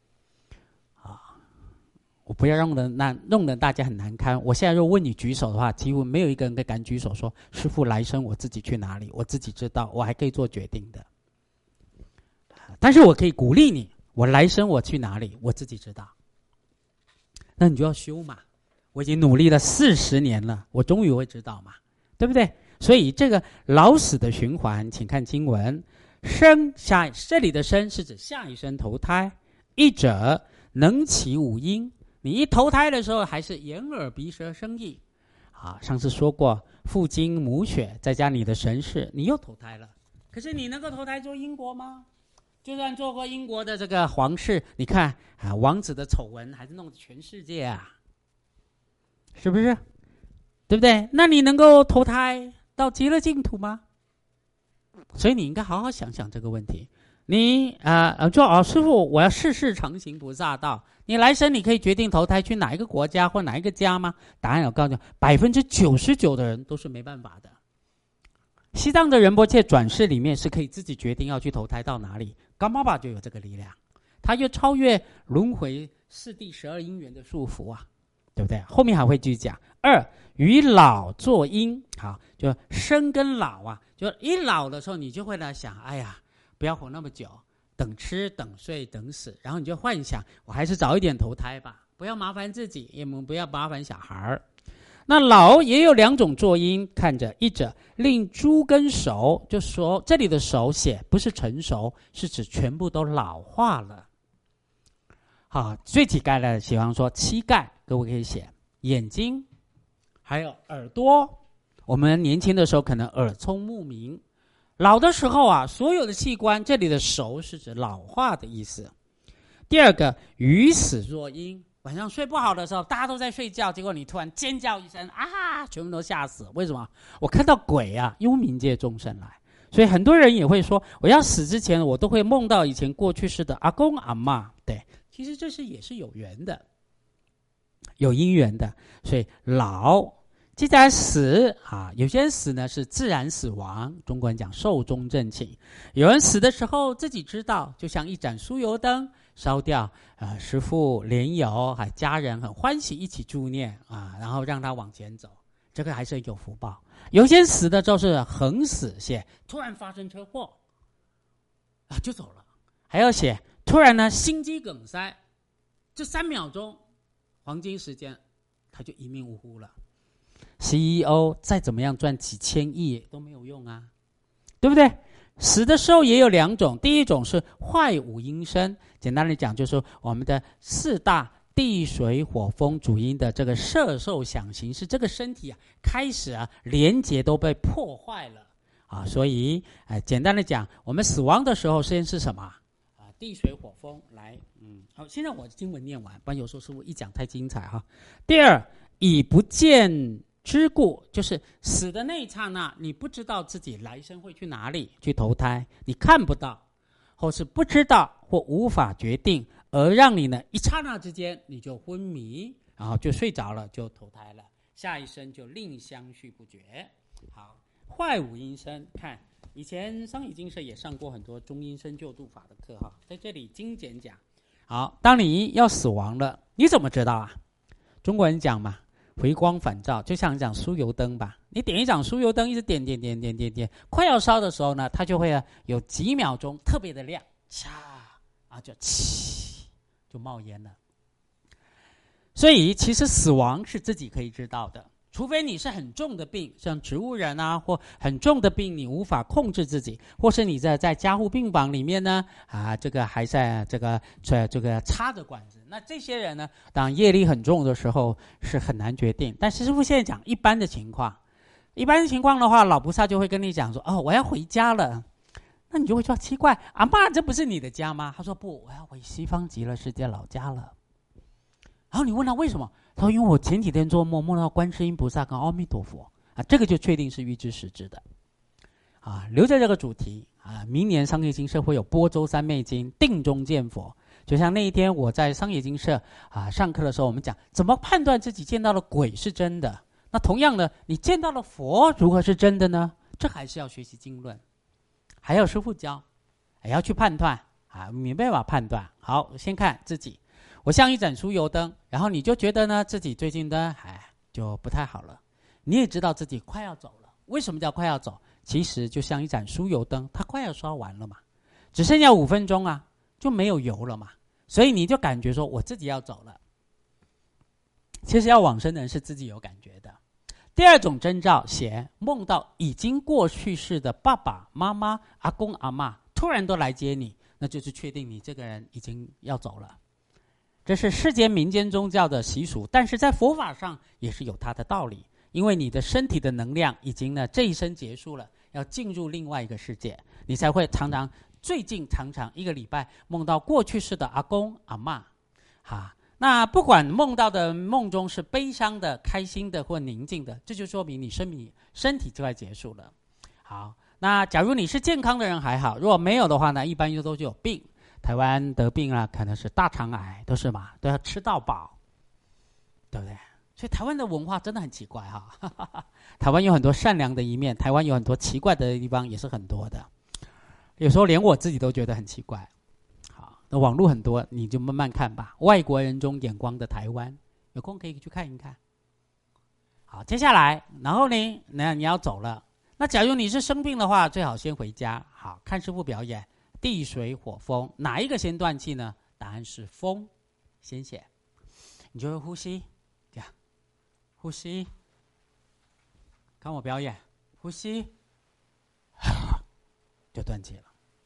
[SPEAKER 1] 我不要弄得大家很难堪。我现在如果问你举手的话，几乎没有一个人敢举手说师父来生我自己去哪里，我自己知道，我还可以做决定的。但是我可以鼓励你，我来生我去哪里我自己知道。那你就要修嘛，我已经努力了40年了，我终于会知道嘛，对不对？所以这个老死的循环，请看经文，生下这里的生是指下一生投胎，一者能起五阴，你一投胎的时候还是眼耳鼻舌身意上次说过父精母血再加你的神识，你又投胎了。可是你能够投胎做英国吗？就算做过英国的这个皇室，你看王子的丑闻还是弄得全世界是不是？ 对不对？那你能够投胎到极乐净土吗？所以你应该好好想想这个问题。你说师父，我要世世常行菩萨道。你来生你可以决定投胎去哪一个国家或哪一个家吗？答案我告诉你，99%的人都是没办法的。西藏的仁波切转世里面是可以自己决定要去投胎到哪里，干巴巴就有这个力量，他就超越轮回四谛12因缘的束缚啊，对不对？后面还会继续讲。2，与老作因，好，就生跟老啊，就一老的时候，你就会来想，哎呀，不要活那么久，等吃等睡等死，然后你就幻想，我还是早一点投胎吧，不要麻烦自己，也不要麻烦小孩。那老也有2种作因，看着一者令诸根熟，就说这里的熟写不是成熟，是指全部都老化了。好，最体概的喜欢说膝盖，各位可以写眼睛，还有耳朵。我们年轻的时候可能耳聪目明，老的时候啊，所有的器官，这里的熟是指老化的意思。第2个，与死作因。晚上睡不好的时候，大家都在睡觉，结果你突然尖叫一声啊，全部都吓死。为什么？我看到鬼啊，幽冥界众生来。所以很多人也会说，我要死之前，我都会梦到以前过去世的阿公阿嬷。对，其实这也是有缘的，有因缘的。所以老，接下来死啊，有些人死呢是自然死亡，中国人讲寿终正寝。有人死的时候自己知道，就像一盏酥油灯烧掉，师父莲友还家人很欢喜一起助念啊，然后让他往前走，这个还是有福报。有些死的就是横死写，突然发生车祸啊就走了，还要写突然呢心肌梗塞，这3秒钟黄金时间他就一命呜呼了。CEO 再怎么样赚几千亿都没有用啊，对不对？死的时候也有2种，第一种是坏五阴身，简单的讲就是我们的4大地水火风主阴的这个摄受想行识，这个身体啊开始啊连结都被破坏了啊，所以简单的讲，我们死亡的时候先是什么啊？地水火风来，好，现在我经文念完，不然有时候师父一讲太精彩哈。第2，以不见之故，就是死的那一刹那，你不知道自己来生会去哪里去投胎，你看不到，或是不知道或无法决定，而让你呢一刹那之间你就昏迷，然后就睡着了，就投胎了，下一生就另相续不绝。好，坏五阴身，看以前商业精舍也上过很多中阴身救度法的课哈，在这里精简讲。好，当你要死亡了，你怎么知道啊？中国人讲嘛，回光返照，就像讲酥油灯吧，你点一盏酥油灯，一直点，快要烧的时候呢，它就会有几秒钟特别的亮，嚓啊就气就冒烟了。所以其实死亡是自己可以知道的，除非你是很重的病，像植物人啊，或很重的病你无法控制自己，或是你在加护病房里面呢这个还在这个插着管子，那这些人呢，当业力很重的时候是很难决定。但师父现在讲一般的情况，一般的情况的话，老菩萨就会跟你讲说，我要回家了。那你就会说奇怪，阿嬷这不是你的家吗？他说不，我要回西方极乐世界老家了。然后你问他为什么？他说因为我前几天做梦梦到观世音菩萨跟阿弥陀佛啊，这个就确定是预知实质的啊。留着这个主题啊，明年商业精舍会有波州三昧经定中见佛。就像那一天我在商业精舍上课的时候，我们讲怎么判断自己见到的鬼是真的。那同样的，你见到了佛如何是真的呢？这还是要学习经论，还要师父教，还要去判断没办法判断。好，先看自己。我像一盏酥油灯，然后你就觉得呢自己最近呢就不太好了，你也知道自己快要走了。为什么叫快要走？其实就像一盏酥油灯，它快要烧完了嘛，只剩下5分钟啊，就没有油了嘛，所以你就感觉说我自己要走了。其实要往生的人是自己有感觉的。第2种征兆写梦到已经过去世的爸爸妈妈、阿公阿嬷突然都来接你，那就是确定你这个人已经要走了。这是世间民间宗教的习俗，但是在佛法上也是有它的道理，因为你的身体的能量已经呢这一生结束了，要进入另外一个世界，你才会常常1个礼拜梦到过去世的阿公阿嬷那不管梦到的梦中是悲伤的、开心的或宁静的，这就说明你身体就快结束了。好，那假如你是健康的人还好，如果没有的话呢，一般都有病。台湾得病啊，可能是大肠癌，都是嘛，都要吃到饱，对不对？所以台湾的文化真的很奇怪哈。台湾有很多善良的一面，台湾有很多奇怪的地方也是很多的，有时候连我自己都觉得很奇怪。好，那网络很多，你就慢慢看吧。外国人中眼光的台湾，有空可以去看一看。好，接下来，然后呢，那你要走了。那假如你是生病的话，最好先回家。好，看师父表演地水火风，哪一个先断气呢？答案是风先写。你就会呼吸，这样呼吸，看我表演，呼吸，就断气了。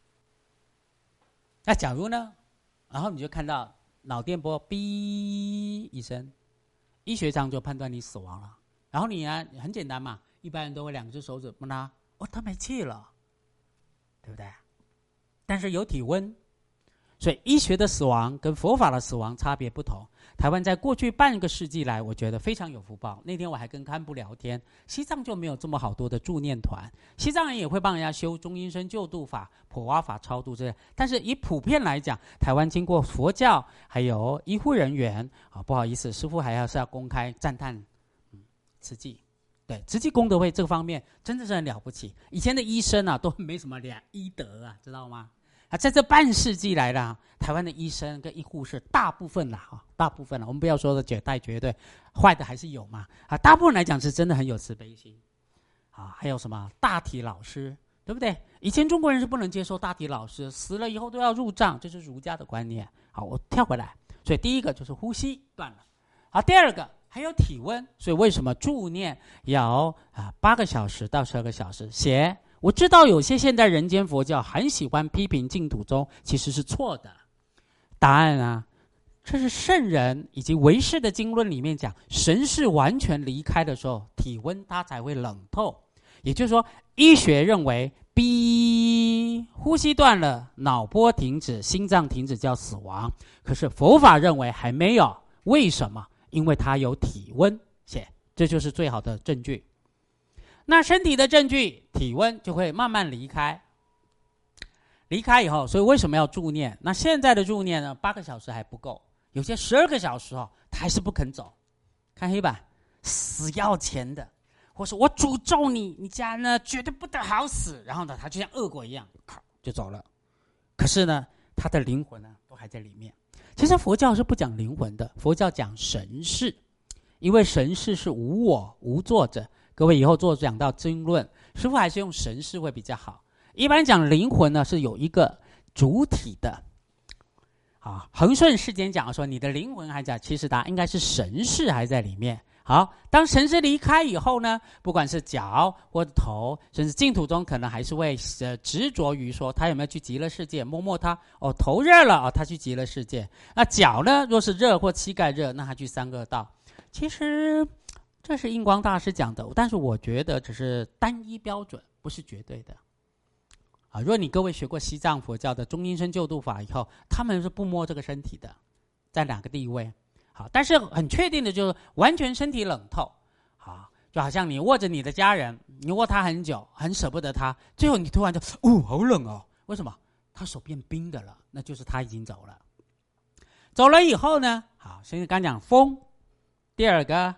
[SPEAKER 1] 那假如呢？然后你就看到脑电波哔一声，医学上就判断你死亡了。然后你呢，很简单嘛，一般人都会2只手指摸他，哦，他没气了，对不对？但是有体温，所以医学的死亡跟佛法的死亡差别不同。台湾在过去半个世纪来，我觉得非常有福报。那天我还跟堪布聊天，西藏就没有这么好多的助念团，西藏人也会帮人家修中阴身救度法、普瓦法超度这些。但是以普遍来讲，台湾经过佛教还有医护人员啊，不好意思，师父还是要公开赞叹，慈济。对，慈济功德会这个方面真的是很了不起。以前的医生啊，都没什么医德啊，知道吗？啊，在这半世纪来了，台湾的医生跟医护士大部分啦，大部分啦，我们不要说的绝对，坏的还是有嘛。啊，大部分来讲是真的很有慈悲心。啊，还有什么大体老师，对不对？以前中国人是不能接受大体老师，死了以后都要入葬，这是儒家的观念。好，我跳回来，所以第一个就是呼吸断了。好，第二个还有体温，所以为什么助念要8个小时到12个小时？写。我知道有些现代人间佛教很喜欢批评净土宗，其实是错的。答案啊，这是圣人以及唯识的经论里面讲，神识完全离开的时候，体温它才会冷透。也就是说，医学认为呼吸断了，脑波停止，心脏停止叫死亡。可是佛法认为还没有，为什么？因为它有体温，这就是最好的证据。那身体的证据，体温就会慢慢离开。离开以后，所以为什么要助念？那现在的助念呢，8个小时还不够，有些12个小时他还是不肯走。看黑板，死要钱的，或是我诅咒你，你家呢绝对不得好死。然后呢，他就像恶鬼一样，就走了。可是呢，他的灵魂呢都还在里面。其实佛教是不讲灵魂的，佛教讲神识，因为神识是无我无作者。各位以后讲到经论，师父还是用神识会比较好。一般讲灵魂呢是有一个主体的。啊，恒顺世间讲说你的灵魂还在，其实它应该是神识还在里面。好，当神识离开以后呢，不管是脚或者头，甚至净土中可能还是会执着于说他有没有去极乐世界，摸摸他，头热了，他去极乐世界。那脚呢，若是热或膝盖热，那他去三恶道。其实这是印光大师讲的，但是我觉得只是单一标准，不是绝对的。如果你各位学过西藏佛教的中阴身救度法以后，他们是不摸这个身体的，在2个地位。好，但是很确定的就是完全身体冷透。好，就好像你握着你的家人，你握他很久，很舍不得他，最后你突然就好冷哦，为什么？他手变冰的了，那就是他已经走了。走了以后呢，好，现在刚讲风，第二个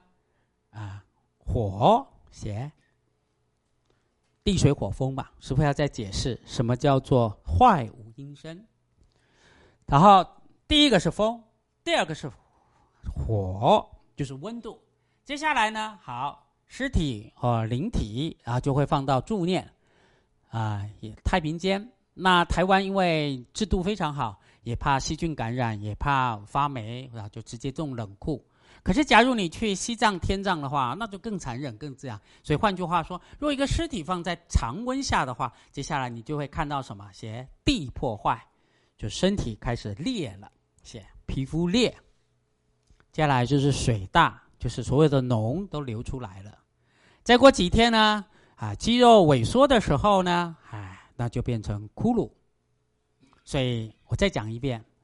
[SPEAKER 1] 火邪。地水火风吧，师父要再解释什么叫做坏无阴身。然后第一个是风，第二个是火，就是温度。接下来呢，好，尸体和灵体，然后就会放到助念也太平间。那台湾因为制度非常好，也怕细菌感染，也怕发霉，然后就直接种冷库。可是假如你去西藏天葬的话，那就更残忍更这样。所以换句话说，如果一个尸体放在常温下的话，接下来你就会看到什么？写地破坏，就身体开始裂了，写皮肤裂。接下来就是水大，就是所有的脓都流出来了。再过几天呢，肌肉萎缩的时候呢，那就变成骷髅。所以我再讲一遍，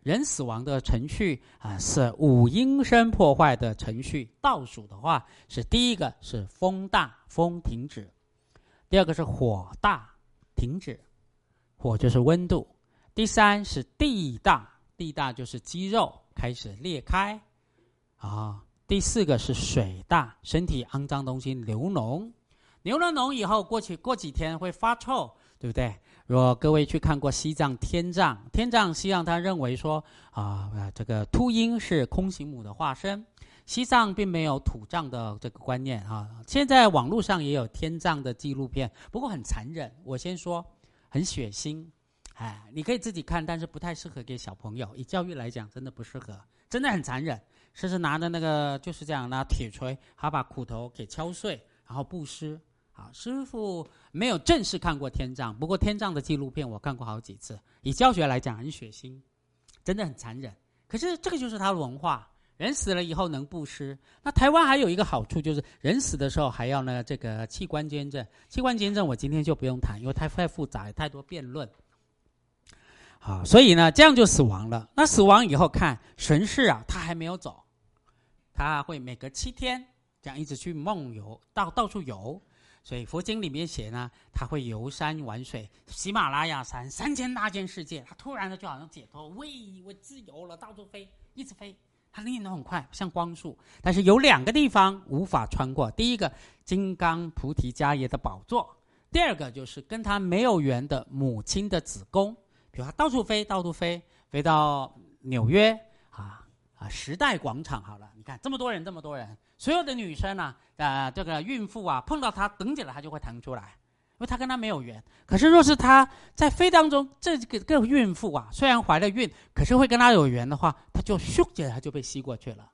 [SPEAKER 1] 人死亡的程序是五阴身破坏的程序。倒数的话是第一个是风大，风停止；第二个是火大，停止，火就是温度；第三是地大，地大就是肌肉开始裂开第四个是水大，身体肮脏东西流脓，流了脓以后过几天会发臭，对不对？如果各位去看过西藏天葬，西藏他认为说这个秃鹰是空行母的化身，西藏并没有土葬的这个观念现在网络上也有天葬的纪录片，不过很残忍，我先说很血腥，你可以自己看，但是不太适合给小朋友，以教育来讲真的不适合，真的很残忍，甚至拿着那个就是这样拿铁锤把骨头给敲碎，然后布施。师父没有正式看过天葬，不过天葬的纪录片我看过好几次，以教学来讲很血腥，真的很残忍。可是这个就是他的文化，人死了以后能布施。那台湾还有一个好处，就是人死的时候还要呢这个器官捐赠。器官捐赠我今天就不用谈，因为太复杂，太多辩论。所以呢这样就死亡了。那死亡以后看神识他还没有走，他会每隔7天这样一直去梦游，到处游。所以佛经里面写呢，他会游山玩水，喜马拉雅山3000大千世界，他突然的就好像解脱，我自由了，到处飞，一直飞，他念得很快，像光速。但是有2个地方无法穿过，第一个金刚菩提迦叶的宝座，第二个就是跟他没有缘的母亲的子宫。比如他到处飞，飞到纽约时代广场好了，你看这么多人，所有的女生这个孕妇碰到他等起来，他就会弹出来，因为他跟他没有缘。可是若是他在飞当中，这个孕妇虽然怀了孕，可是会跟他有缘的话，他就咻起来，他就被吸过去了。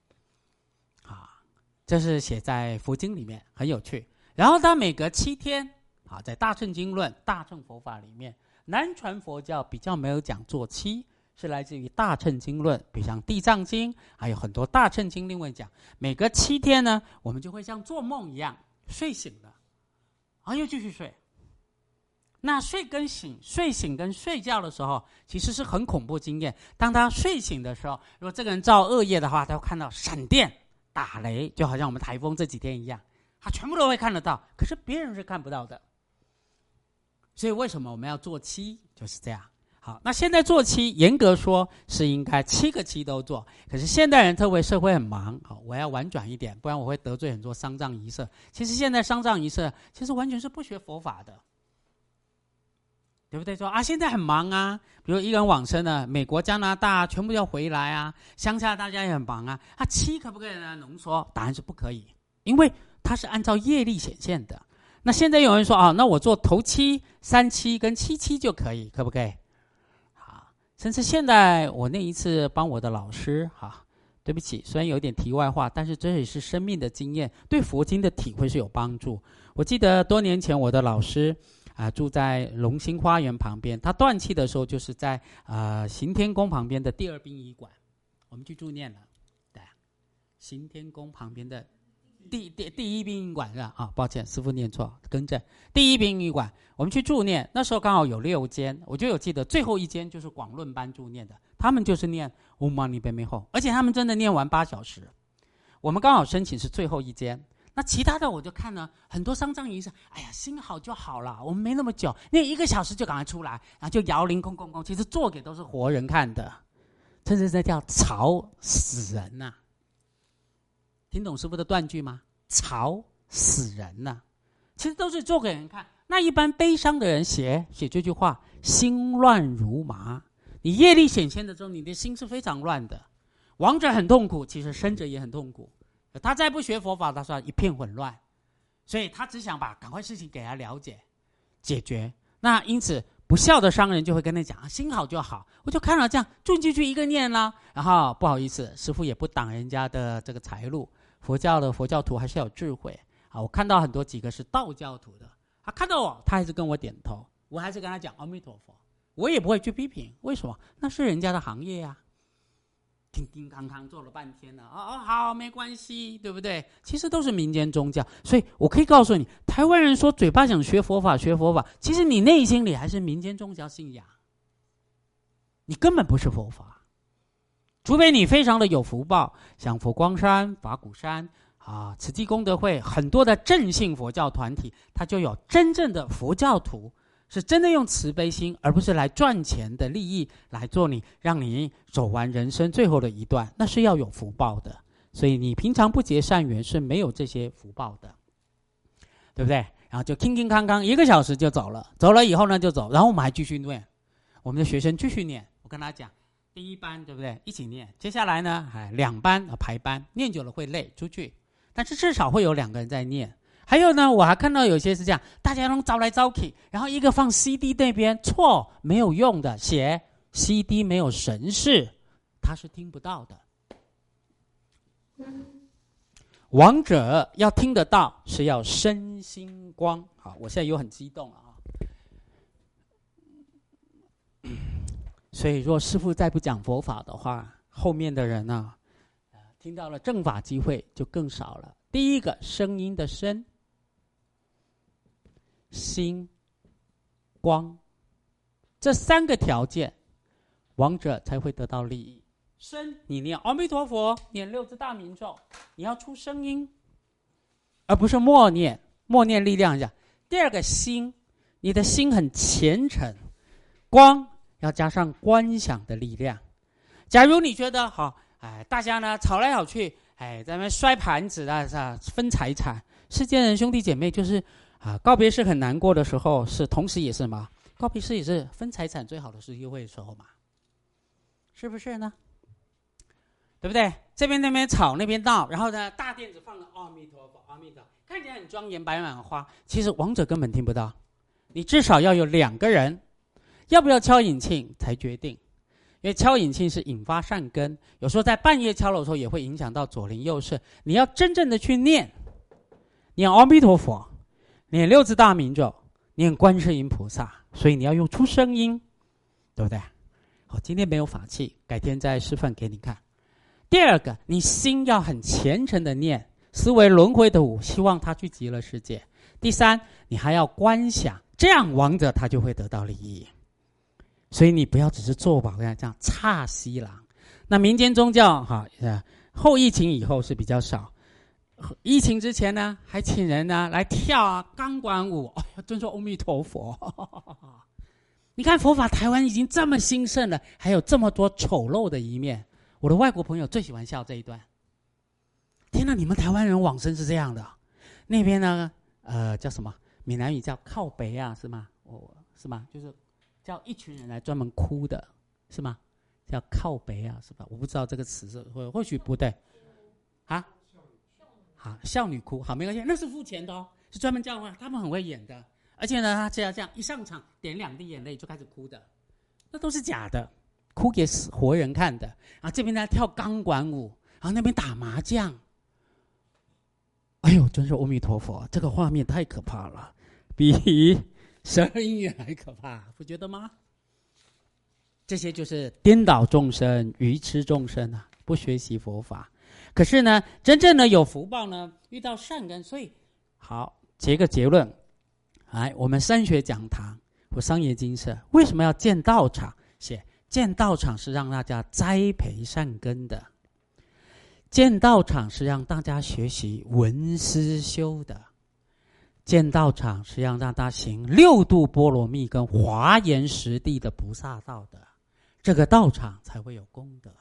[SPEAKER 1] 这是写在佛经里面，很有趣。然后他每隔7天在大乘经论、大乘佛法里面，南传佛教比较没有讲做妻，是来自于大乘经论，比如像地藏经，还有很多大乘经另外讲，每隔7天呢，我们就会像做梦一样睡醒了，又继续睡。那睡醒跟睡觉的时候，其实是很恐怖经验。当他睡醒的时候，如果这个人造恶业的话，他会看到闪电、打雷，就好像我们台风这几天一样，他全部都会看得到，可是别人是看不到的。所以为什么我们要做妻，就是这样。好，那现在做妻严格说是应该7个妻都做，可是现代人特别社会很忙，我要婉转一点，不然我会得罪很多丧葬仪社。其实现在丧葬仪社其实完全是不学佛法的，对不对？说现在很忙比如一个人往生了，美国、加拿大全部要回来乡下大家也很忙妻可不可以浓缩？答案是不可以，因为它是按照业力显现的。那现在有人说那我做头七、3七跟7七就可以，可不可以？甚至现在我那一次帮我的老师对不起，虽然有点题外话，但是这也是生命的经验，对佛经的体会是有帮助。我记得多年前我的老师住在龙兴花园旁边，他断气的时候就是在行天宫旁边的第2殡仪馆，我们去助念了。对，行天宫旁边的第1殡仪馆是吧？抱歉，师父念错，更正。第1殡仪馆，我们去助念，那时候刚好有6间，我就有记得最后一间就是广论班助念的，他们就是念 Om Mani Padme Hum， 而且他们真的念完8小时。我们刚好申请是最后一间，那其他的我就看了很多丧葬仪式，心好就好了，我们没那么久，念1个小时就赶快出来，然后就摇铃空空空，其实做给都是活人看的，这是在叫吵死人听懂师父的断句吗？吵死人其实都是做给人看。那一般悲伤的人写这句话，心乱如麻。你业力显现的时候，你的心是非常乱的。亡者很痛苦，其实生者也很痛苦。他再不学佛法，他说一片混乱，所以他只想把赶快事情给他了解解决。那因此不孝的商人就会跟他讲心好就好。我就看了这样住进去一个念然后不好意思，师父也不挡人家的这个财路，佛教的佛教徒还是要有智慧我看到很多几个是道教徒的，他看到我，他还是跟我点头，我还是跟他讲阿弥陀佛，我也不会去批评。为什么？那是人家的行业叮叮当当做了半天了好没关系，对不对？其实都是民间宗教。所以我可以告诉你，台湾人说嘴巴想学佛法，其实你内心里还是民间宗教信仰，你根本不是佛法。 除非你非常的有福报，像佛光山、法鼓山啊、慈济功德会很多的正信佛教团体，它就有真正的佛教徒，是真的用慈悲心，而不是来赚钱的利益来做让你走完人生最后的一段，那是要有福报的。所以你平常不结善缘是没有这些福报的，对不对？然后就铿铿锵锵1个小时就走了，走了以后呢就走，然后我们还继续念，我们的学生继续念。我跟他讲，第一班对不对？一起念，接下来呢2班排班，念久了会累，出去，但是至少会有2个人在念。还有呢，我还看到有些是这样，大家都招来招去，然后一个放 CD 那边，错，没有用的，写 CD 没有神识，他是听不到的。王者要听得到，是要身心光。好，我现在又很激动了啊！所以，若师父再不讲佛法的话，后面的人啊，听到了正法机会就更少了。第一个，声音的声，心，光，这3个条件，王者才会得到利益。声，你念阿弥陀佛，念6字大明咒，你要出声音，而不是默念，默念力量一下。第二个心，你的心很虔诚，光要加上观想的力量。假如你觉得好，大家呢吵来吵去，在那边摔盘子啊，分财产，世间人兄弟姐妹就是告别式很难过的时候，是同时也是嘛，告别式也是分财产最好的是约会的时候嘛，是不是呢？对不对？这边那边吵，那边闹，然后呢，大垫子放了阿弥陀佛，阿弥陀佛，看起来很庄严，摆满花。其实王者根本听不到，你至少要有2个人，要不要敲引磬才决定。因为敲引磬是引发善根，有时候在半夜敲的时候也会影响到左邻右舍。你要真正的去念阿弥陀佛，念6字大明咒，念观世音菩萨，所以你要用出声音，对不对？好，今天没有法器，改天再示范给你看。第二个，你心要很虔诚的念，思维轮回的舞，希望他去极乐世界。第三，你还要观想，这样王者他就会得到利益。所以你不要只是做保这样差西郎。那民间宗教后疫情以后是比较少，疫情之前呢，还请人呢来跳钢管舞，真说阿弥陀佛。你看佛法台湾已经这么兴盛了，还有这么多丑陋的一面。我的外国朋友最喜欢笑这一段。天哪，你们台湾人往生是这样的，那边呢，叫什么？闽南语叫靠北啊，是吗？是吗？就是叫一群人来专门哭的，是吗？叫靠北啊，是吧？我不知道这个词是或许不对，好，少女哭，好，没关系，那是付钱的哦，是专门这样，他们很会演的，而且呢，他这样一上场点2滴眼泪就开始哭的，那都是假的。哭给活人看的，然后这边在跳钢管舞，然后那边打麻将。哎呦，真是阿弥陀佛，这个画面太可怕了，比12因缘还可怕，不觉得吗？这些就是颠倒众生、愚痴众生啊，不学习佛法。可是呢，真正的有福报呢，遇到善根，所以好结个结论。我们三学讲堂或商业精舍为什么要建道场？建道场是让大家栽培善根的，建道场是让大家学习闻思修的，建道场是让大家行6度波罗蜜跟华严实地的菩萨道的，这个道场才会有功德。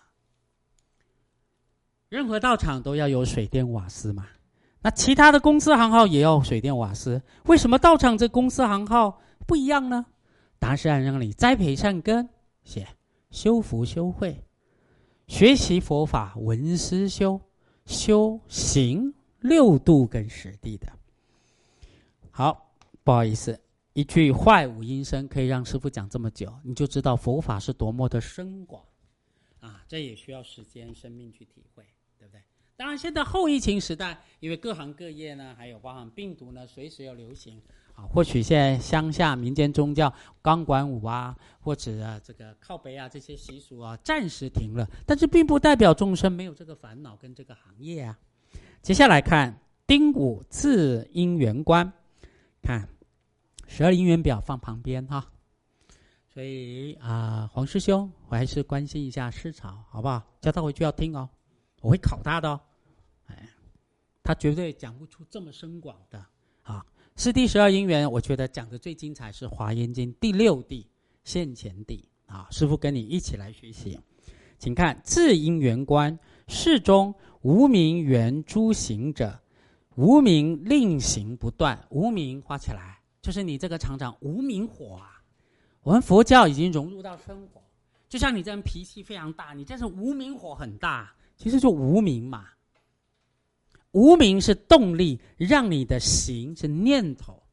[SPEAKER 1] 任何道场都要有水电瓦斯嘛，那其他的公司行号也要水电瓦斯，为什么道场这公司行号不一样呢？答案是让你栽培善根，修福修慧，学习佛法，闻思修，修行6度跟实地的。好，不好意思，一句坏五阴声可以让师父讲这么久，你就知道佛法是多么的深广这也需要时间生命去体会，对不对？当然现在后疫情时代，因为各行各业呢，还有包含病毒呢，随时要流行或许现在乡下民间宗教钢管舞或者这个靠北这些习俗暂时停了，但是并不代表众生没有这个烦恼跟这个行业接下来看丁午自因缘观，看12因缘表放旁边所以黄师兄，我还是关心一下思潮，好不好？叫他回去要听哦，我会考他的哦。他绝对讲不出这么深广的啊。四谛十二因缘，我觉得讲的最精彩是《华严经》第六谛现前谛啊。师父跟你一起来学习，请看自因缘观，世中无明缘诸行者，无明令行不断。无明画起来，就是你这个常常无明火啊。我们佛教已经融入到生活，就像你这人脾气非常大，你这是无明火很大，其实就无明嘛。无明是动力，让你的行是念头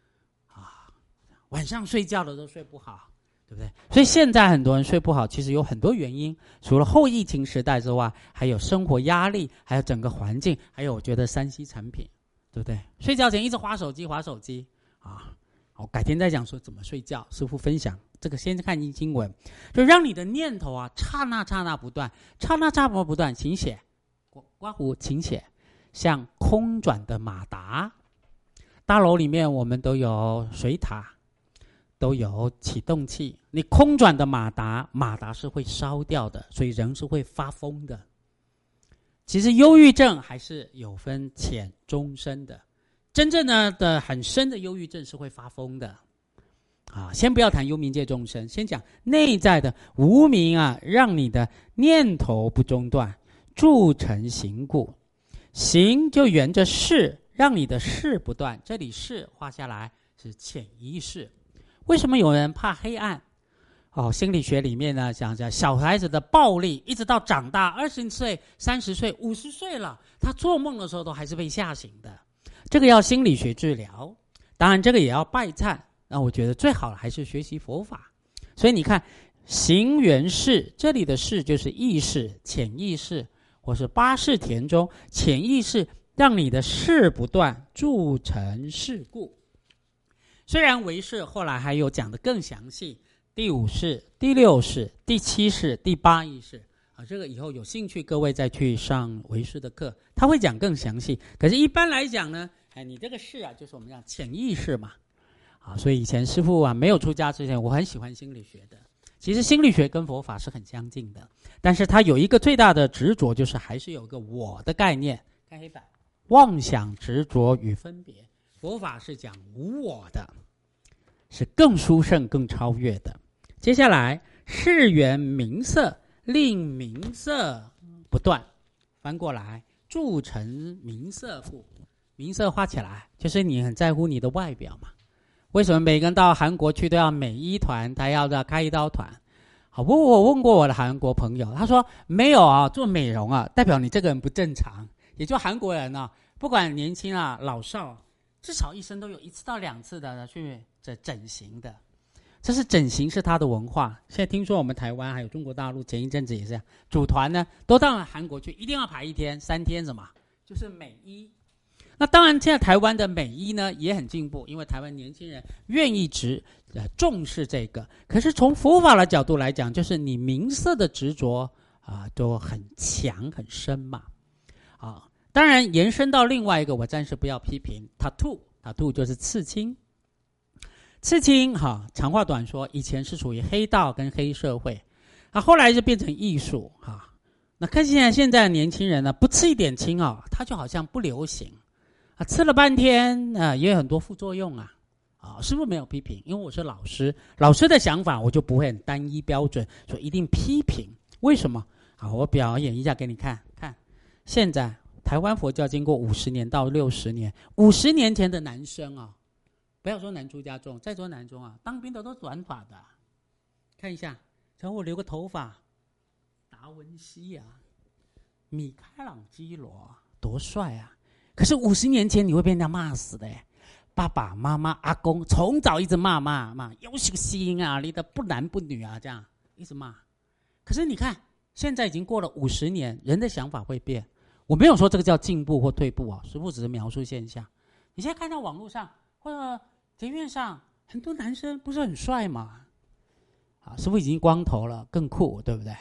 [SPEAKER 1] 晚上睡觉的都睡不好，对不对？所以现在很多人睡不好，其实有很多原因，除了后疫情时代之外，还有生活压力，还有整个环境，还有我觉得3C 产品，对不对？睡觉前一直滑手机我改天再讲说怎么睡觉，师父分享这个。先看经文，就让你的念头刹那刹那不断，刹那刹那不断，请写刮胡，请写像空转的马达。大楼里面我们都有水塔，都有启动器，你空转的马达是会烧掉的，所以人是会发疯的。其实忧郁症还是有分浅中深的，真正的很深的忧郁症是会发疯的先不要谈幽冥界众生，先讲内在的无明让你的念头不中断，铸成行故。行就沿着事，让你的事不断。这里事画下来是潜意识。为什么有人怕黑暗？心理学里面呢讲小孩子的暴力，一直到长大20岁、30岁、50岁了，他做梦的时候都还是被吓醒的。这个要心理学治疗，当然这个也要拜忏。那我觉得最好的还是学习佛法。所以你看，行缘事，这里的事就是意识、潜意识，或是八识田中潜意识，让你的事不断，铸成事故。虽然唯识后来还有讲得更详细，第5识、第6识、第7识、第8意识这个以后有兴趣各位再去上唯识的课，他会讲更详细。可是一般来讲呢，你这个事就是我们讲潜意识嘛所以以前师父没有出家之前，我很喜欢心理学的。其实心理学跟佛法是很相近的，但是它有一个最大的执着，就是还是有个我的概念。看黑板，妄想执着与分别。佛法是讲无我的，是更殊胜更超越的。接下来事缘名色，令名色不断。翻过来，铸成名色故。名色画起来，就是你很在乎你的外表嘛。为什么每个人到韩国去都要美衣团，他要开一刀团？不过我问过我的韩国朋友，他说没有做美容代表你这个人不正常。也就韩国人不管年轻老少，至少一生都有1次到2次的去整形的。这是整形是他的文化。现在听说我们台湾还有中国大陆前一阵子也是这样，组团呢都到韩国去，一定要排1天3天，什么就是美衣。那当然现在台湾的美衣呢也很进步，因为台湾年轻人愿意重视这个。可是从佛法的角度来讲，就是你名色的执着都很强很深嘛当然延伸到另外一个，我暂时不要批评 tattoo 就是刺青。刺青长话短说，以前是属于黑道跟黑社会后来就变成艺术那看现在的年轻人呢，不刺一点青他就好像不流行刺了半天也有很多副作用师父没有批评，因为我是老师，老师的想法我就不会很单一标准，所以一定批评。为什么我表演一下给你看。现在台湾佛教经过50年到60年，50年前的男生不要说男出家众，在座男中当兵的都短发的看一下，只要我留个头发，达文西米开朗基罗多帅可是50年前你会被人家骂死的爸爸妈妈阿公从早一直骂优秀心你的不男不女这样一直骂。可是你看现在已经过了50年，人的想法会变。我没有说这个叫进步或退步师父只是描述现象。你现在看到网络上或者庭院上很多男生不是很帅吗师父已经光头了，更酷，对不对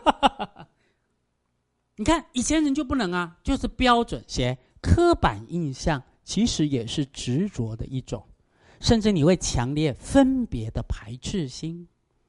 [SPEAKER 1] 你看以前人就不能就是标准写刻板印象，其实也是执着的一种，甚至你会强烈分别的排斥心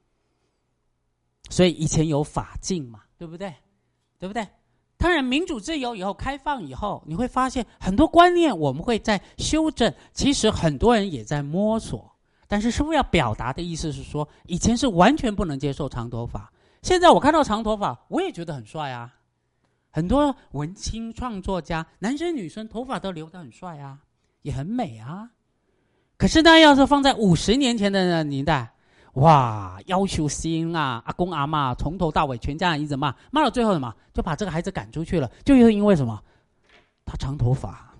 [SPEAKER 1] 所以以前有法禁嘛，对不对？对不对？当然，民主自由以后开放以后，你会发现很多观念我们会在修正。其实很多人也在摸索，但是师父要表达的意思是说，以前是完全不能接受长头发，现在我看到长头发，我也觉得很帅啊。很多文青创作家，男生女生头发都留得很帅啊，也很美啊。可是呢，要是放在50年前的年代，哇，要求新啊，阿公阿嬷从头到尾全家人一直骂，骂到最后什么，就把这个孩子赶出去了，就是因为什么？他长头发。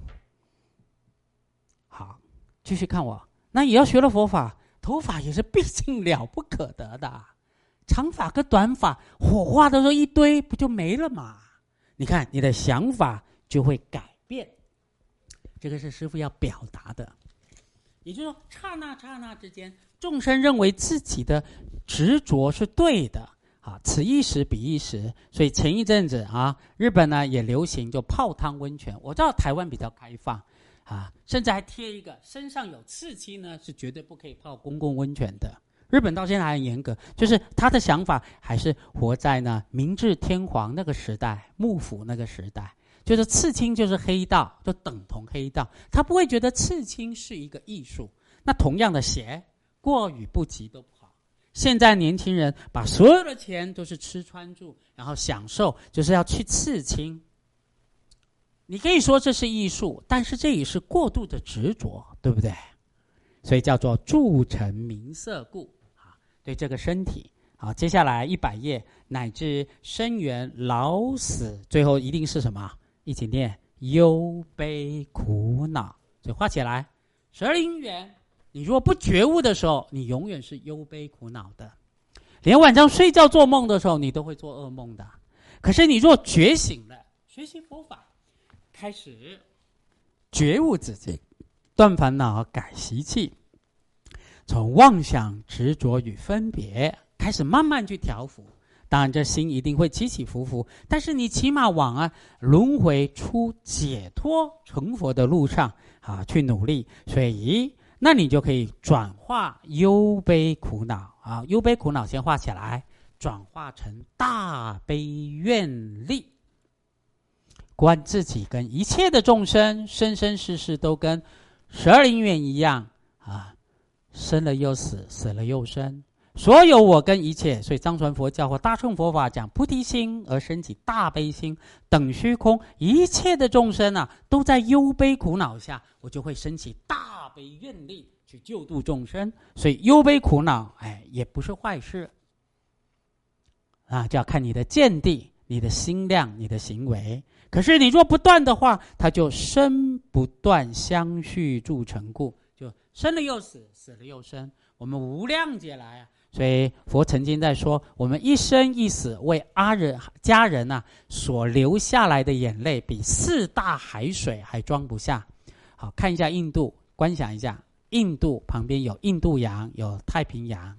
[SPEAKER 1] 好，继续看我，那也要学了佛法，头发也是毕竟了不可得的，长发跟短发火化的时候一堆，不就没了吗？你看你的想法就会改变，这个是师父要表达的。也就是说，刹那刹那之间，众生认为自己的执着是对的啊，此一时彼一时。所以前一阵子啊，日本呢也流行就泡汤温泉。我知道台湾比较开放啊，甚至还贴一个身上有刺青呢，是绝对不可以泡公共温泉的。日本到现在还很严格，就是他的想法还是活在呢明治天皇那个时代，幕府那个时代。就是刺青就是黑道，就等同黑道，他不会觉得刺青是一个艺术。那同样的鞋，过与不及都不好。现在年轻人把所有的钱都是吃穿住，然后享受，就是要去刺青。你可以说这是艺术，但是这也是过度的执着，对不对？所以叫做铸成名色故啊，对这个身体。好，接下来100页，乃至生缘老死，最后一定是什么？一起念忧悲苦恼，所以画起来。12因缘，你如果不觉悟的时候，你永远是忧悲苦恼的，连晚上睡觉做梦的时候，你都会做噩梦的。可是你若觉醒了，学习佛法，开始觉悟自己，断烦恼，改习气，从妄想、执着与分别开始慢慢去调伏。当然这心一定会起起伏伏，但是你起码往轮回出解脱成佛的路上去努力，所以那你就可以转化忧悲苦恼啊，忧悲苦恼先画起来，转化成大悲愿力，观自己跟一切的众生生生世世都跟12因缘一样啊，生了又死，死了又生，所有我跟一切。所以藏传佛教或大乘佛法讲菩提心而升起大悲心，等虚空一切的众生都在忧悲苦恼下，我就会升起大悲愿力去救度众生。所以忧悲苦恼也不是坏事啊，就要看你的见地、你的心量、你的行为。可是你若不断的话，它就生不断，相续铸成故，就生了又死，死了又生。我们无量劫来所以佛曾经在说，我们一生一死为家人所流下来的眼泪，比4大海水还装不下。好，看一下印度，观想一下，印度旁边有印度洋，有太平洋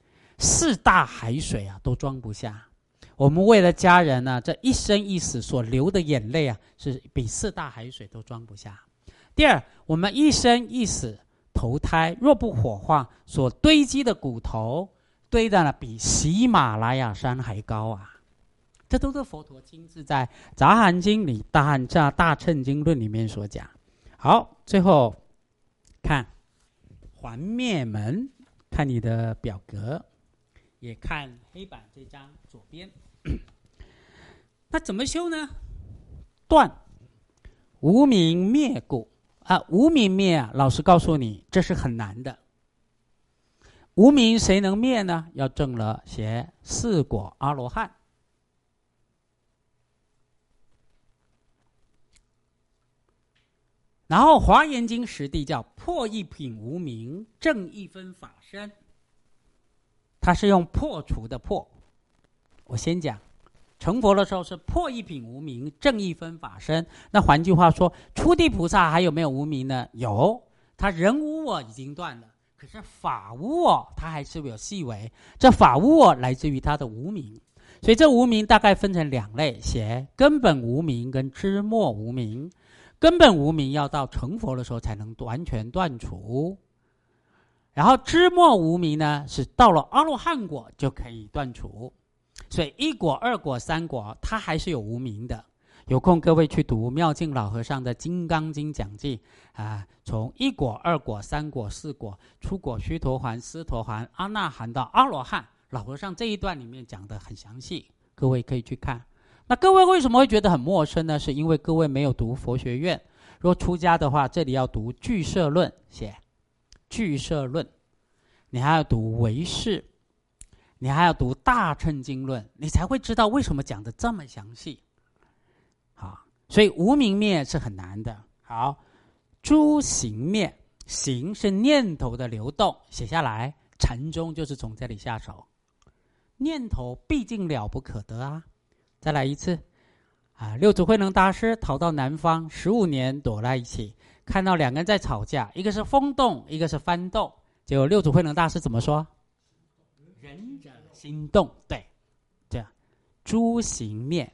[SPEAKER 1] ，4大海水都装不下。我们为了家人这一生一死所流的眼泪是比4大海水都装不下。第二，我们一生一死投胎若不火化，所堆积的骨头堆的比喜马拉雅山还高这都是佛陀亲自在杂含经里、大乘经论里面所讲。好，最后看还灭门，看你的表格，也看黑板这张左边。那怎么修呢？断无明灭故无明灭老实告诉你，这是很难的。无明谁能灭呢？要证了写4果阿罗汉。然后华严经实地叫破一品无明，正一分法身。它是用破除的破。我先讲成佛的时候是破一品无明，正一分法身。那换句话说，初地菩萨还有没有无明呢？有，他人无我已经断了，可是法无我他还是有细微。这法无我来自于他的无明，所以这无明大概分成2类，写根本无明跟枝末无明。根本无明要到成佛的时候才能完全断除，然后枝末无明呢，是到了阿罗汉果就可以断除。 所以一果、二果、三果，它还是有无明的。有空各位去读妙净老和尚的《金刚经》讲记啊，从一果、二果、三果、四果，初果、须陀洹、斯陀洹、阿那含到阿罗汉，老和尚这一段里面讲得很详细，各位可以去看。那各位为什么会觉得很陌生呢？是因为各位没有读佛学院。如果出家的话，这里要读俱舍论，写俱舍论，你还要读唯识，你还要读大乘经论，你才会知道为什么讲得这么详细。好，所以无明灭是很难的。好，诸行灭，行是念头的流动，写下来，禅宗就是从这里下手。念头毕竟了不可得啊！再来一次啊！六祖慧能大师逃到南方15年，躲在一起，看到两个人在吵架，一个是风动，一个是幡动。结果六祖慧能大师怎么说？仁者心动。对，这样诸行灭。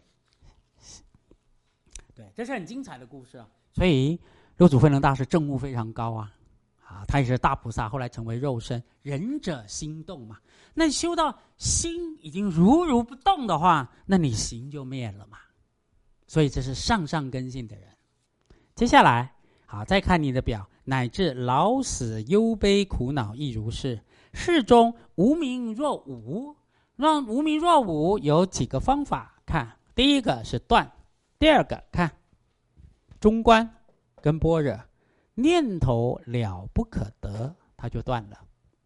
[SPEAKER 1] 对，这是很精彩的故事啊！所以六祖慧能大师证悟非常高啊！他也是大菩萨，后来成为肉身。仁者心动嘛，那你修到心已经如不动的话，那你行就灭了嘛。所以这是上根性的人。接下来，好，再看你的表，乃至老死忧悲苦恼亦如是。世中无明若无，让无明若无有几个方法看。第一个是断，第二个看中观跟般若，念头了不可得，它就断了，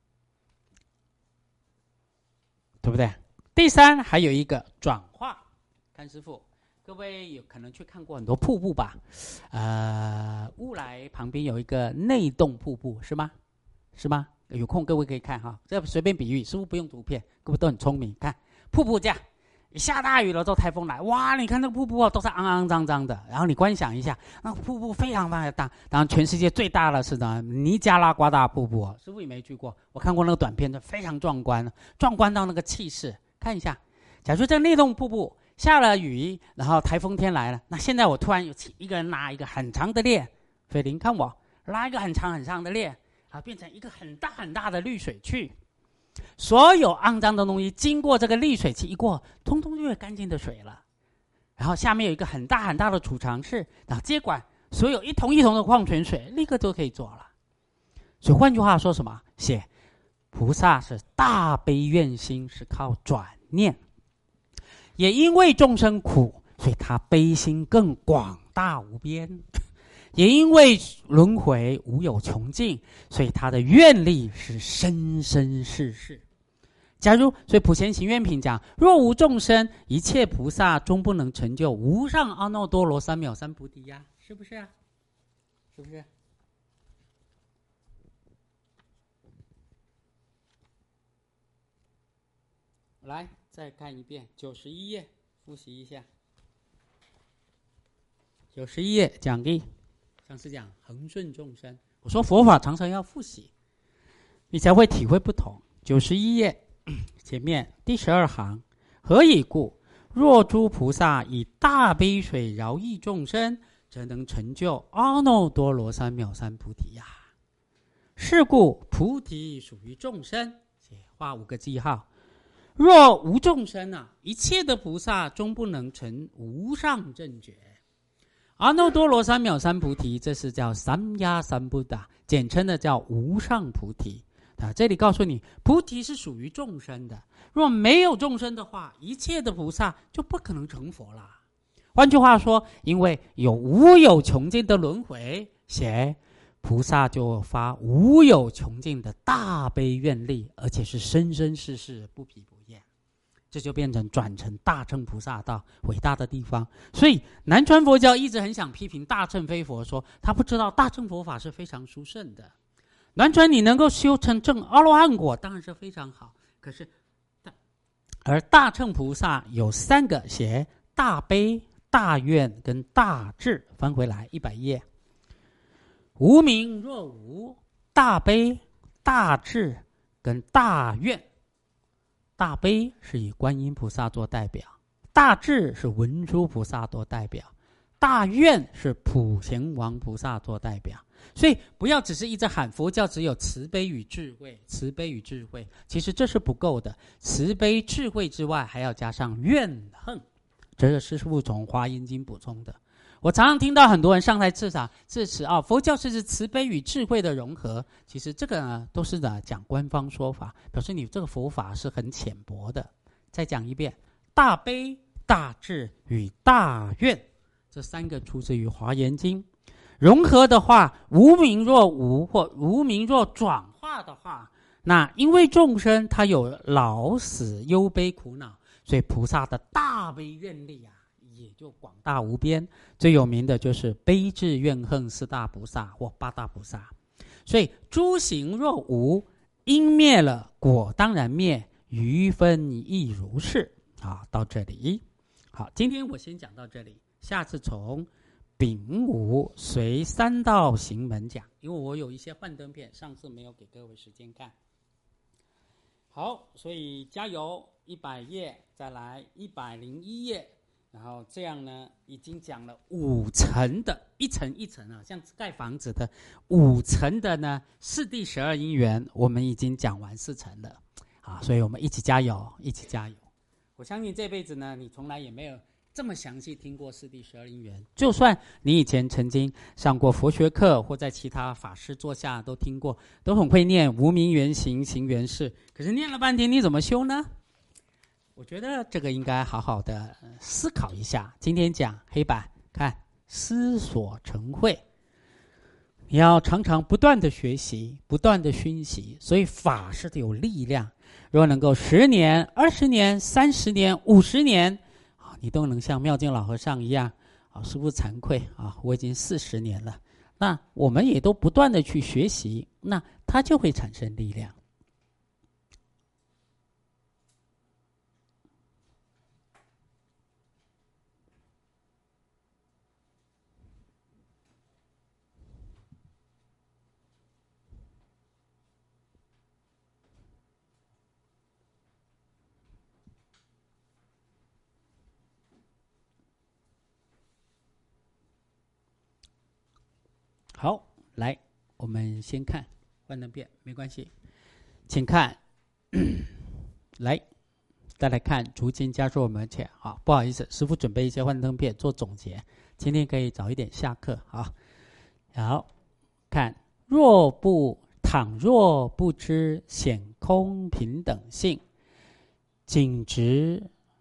[SPEAKER 1] 对不对？第三还有一个转化，看师父。各位有可能去看过很多瀑布吧？乌来旁边有一个内洞瀑布，是吗？是吗？有空各位可以看哈，这随便比喻，师父不用图片，各位都很聪明。看瀑布这样，下大雨了之后台风来，哇！你看那个瀑布哦，都是肮脏脏的。然后你观想一下，那个瀑布非常大，当然全世界最大的是呢尼加拉瓜大瀑布哦，师父也没去过，我看过那个短片，非常壮观，壮观到那个气势。看一下，假如这个内洞瀑布下了雨，然后台风天来了，那现在我突然有一个人拿一个很长的链，菲林看我拉一个很长的链，啊，变成一个很大的滤水器，所有肮脏的东西经过这个滤水器一过，通通就是干净的水了。然后下面有一个很大的储藏室，然后接管所有一桶的矿泉水，立刻就可以做了。所以换句话说什么？写菩萨是大悲愿心，是靠转念。也因为众生苦，所以他悲心更广大无边。也因为轮回无有穷尽，所以他的愿力是生生世世。假如所以普贤行愿品讲，若无众生，一切菩萨终不能成就无上阿耨多罗三藐三菩提呀，是不是啊？是不是？来再看一遍91页，复习一下。91页讲义，上次讲恒顺众生，我说佛法常常要复习，你才会体会不同。91页前面第12行，何以故？若诸菩萨以大悲水饶益众生，则能成就阿耨多罗三藐三菩提呀。是故菩提属于众生，画5个记号。若无众生啊，一切的菩萨终不能成无上正觉。阿耨多罗三藐三菩提，这是叫三亚三菩提，简称的叫无上菩提。这里告诉你，菩提是属于众生的。若没有众生的话，一切的菩萨就不可能成佛了。换句话说，因为有无有穷尽的轮回，写菩萨就发无有穷尽的大悲愿力，而且是生生世世不疲不厌。这就变成转成大乘菩萨道伟大的地方。所以南传佛教一直很想批评大乘非佛，说他不知道大乘佛法是非常殊胜的。南传你能够修成正阿罗汉果当然是非常好，可是而大乘菩萨有3个，写大悲、大愿跟大智，翻回来100页。无明若无，大悲、大智跟大愿。大悲是以观音菩萨做代表，大智是文殊菩萨做代表，大愿是普贤王菩萨做代表。 所以不要只是一直喊佛教只有慈悲与智慧，慈悲与智慧，其实这是不够的。慈悲智慧之外，还要加上怨恨。这是师父从《华严经》补充的。我常常听到很多人上台致辞啊，佛教是慈悲与智慧的融合。其实这个呢，都是讲官方说法，表示你这个佛法是很浅薄的。再讲一遍，大悲、大智与大愿，这三个出自于《华严经》。融合的话，无明若无，或无明若转化的话，那因为众生他有老死忧悲苦恼，所以菩萨的大悲愿力啊，也就广大无边。最有名的就是悲智怨恨四大菩萨或八大菩萨。所以诸行若无，因灭了，果当然灭，余分亦如是。好，到这里。好，今天我先讲到这里，下次从丙午随三道行门讲，因为我有一些幻灯片，上次没有给各位时间看。好，所以加油，100页，再来101页，然后这样呢，已经讲了5层的，一层一层啊，像盖房子的5层的呢，四谛12因缘，我们已经讲完4层了啊，所以我们一起加油，一起加油。我相信这辈子呢，你从来也没有这么详细听过四谛12因缘，就算你以前曾经上过佛学课，或在其他法师座下都听过，都很会念无明缘行，行缘事，可是念了半天你怎么修呢？我觉得这个应该好好的思考一下。今天讲黑板，看思所成慧，你要常常不断的学习，不断的熏习，所以法是有力量。如果能够10年、20年、30年、50年，你都能像妙净老和尚一样，师父惭愧啊，我已经40年了。那我们也都不断的去学习，那它就会产生力量。好，来，我们先看幻灯片，没关系，请看，来，再来看逐渐加入我们且啊，不好意思，师父准备一些幻灯片做总结，今天可以早一点下课啊。好，看倘若不知显空平等性，仅指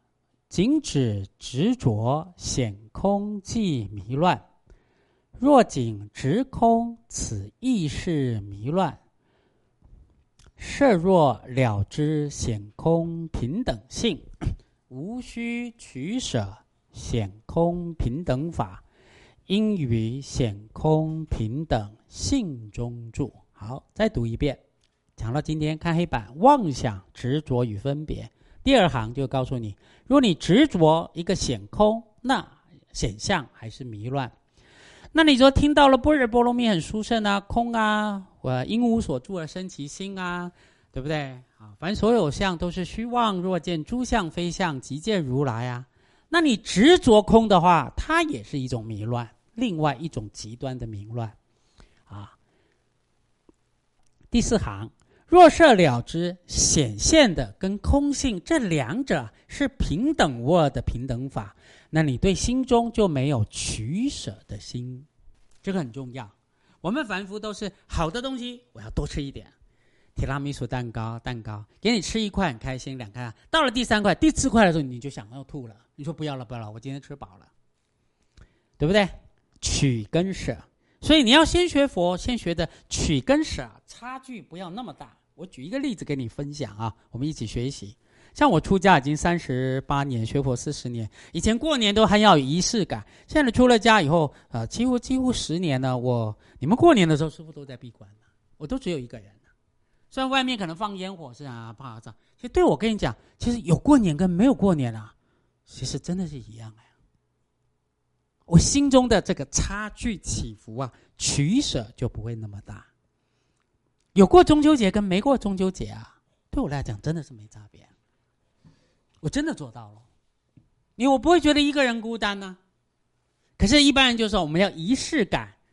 [SPEAKER 1] 执着显空即迷乱。若仅执空，此亦是迷乱。设若了知显空平等性，无需取舍显空平等法，应于显空平等性中住。好，再读一遍。讲到今天看黑板，妄想、执着与分别。第2行就告诉你，如果你执着一个显空，那显相还是迷乱。那你说听到了般若波罗蜜很殊胜啊，空啊，因无所住而生其心啊，对不对啊？反正所有相都是虚妄，若见诸相非相，即见如来啊。那你执着空的话，它也是一种迷乱，另外一种极端的迷乱啊。第4行，若设了知显现的跟空性这2者是平等无二的平等法，那你对心中就没有取舍的心，这个很重要。我们凡夫都是好的东西，我要多吃一点。提拉米苏蛋糕给你吃1块很开心，2块，到了第3块、第4块的时候，你就想要吐了。你说不要了，我今天吃饱了，对不对？取跟舍，所以你要先学佛，先学的取跟舍，差距不要那么大。我举一个例子跟你分享啊，我们一起学习。像我出家已经38年，学佛40年，以前过年都还要有仪式感，现在出了家以后，几乎10年了。你们过年的时候，师父都在闭关，我都只有一个人。虽然外面可能放烟火是啊，啪嚓，其实对我跟你讲，其实有过年跟没有过年啊，其实真的是一样呀。我心中的这个差距起伏啊，取舍就不会那么大。有过中秋节跟没过中秋节啊，对我来讲真的是没差别。我真的做到了，因为我不会觉得一个人孤单呢。可是一般人就说我们要仪式感，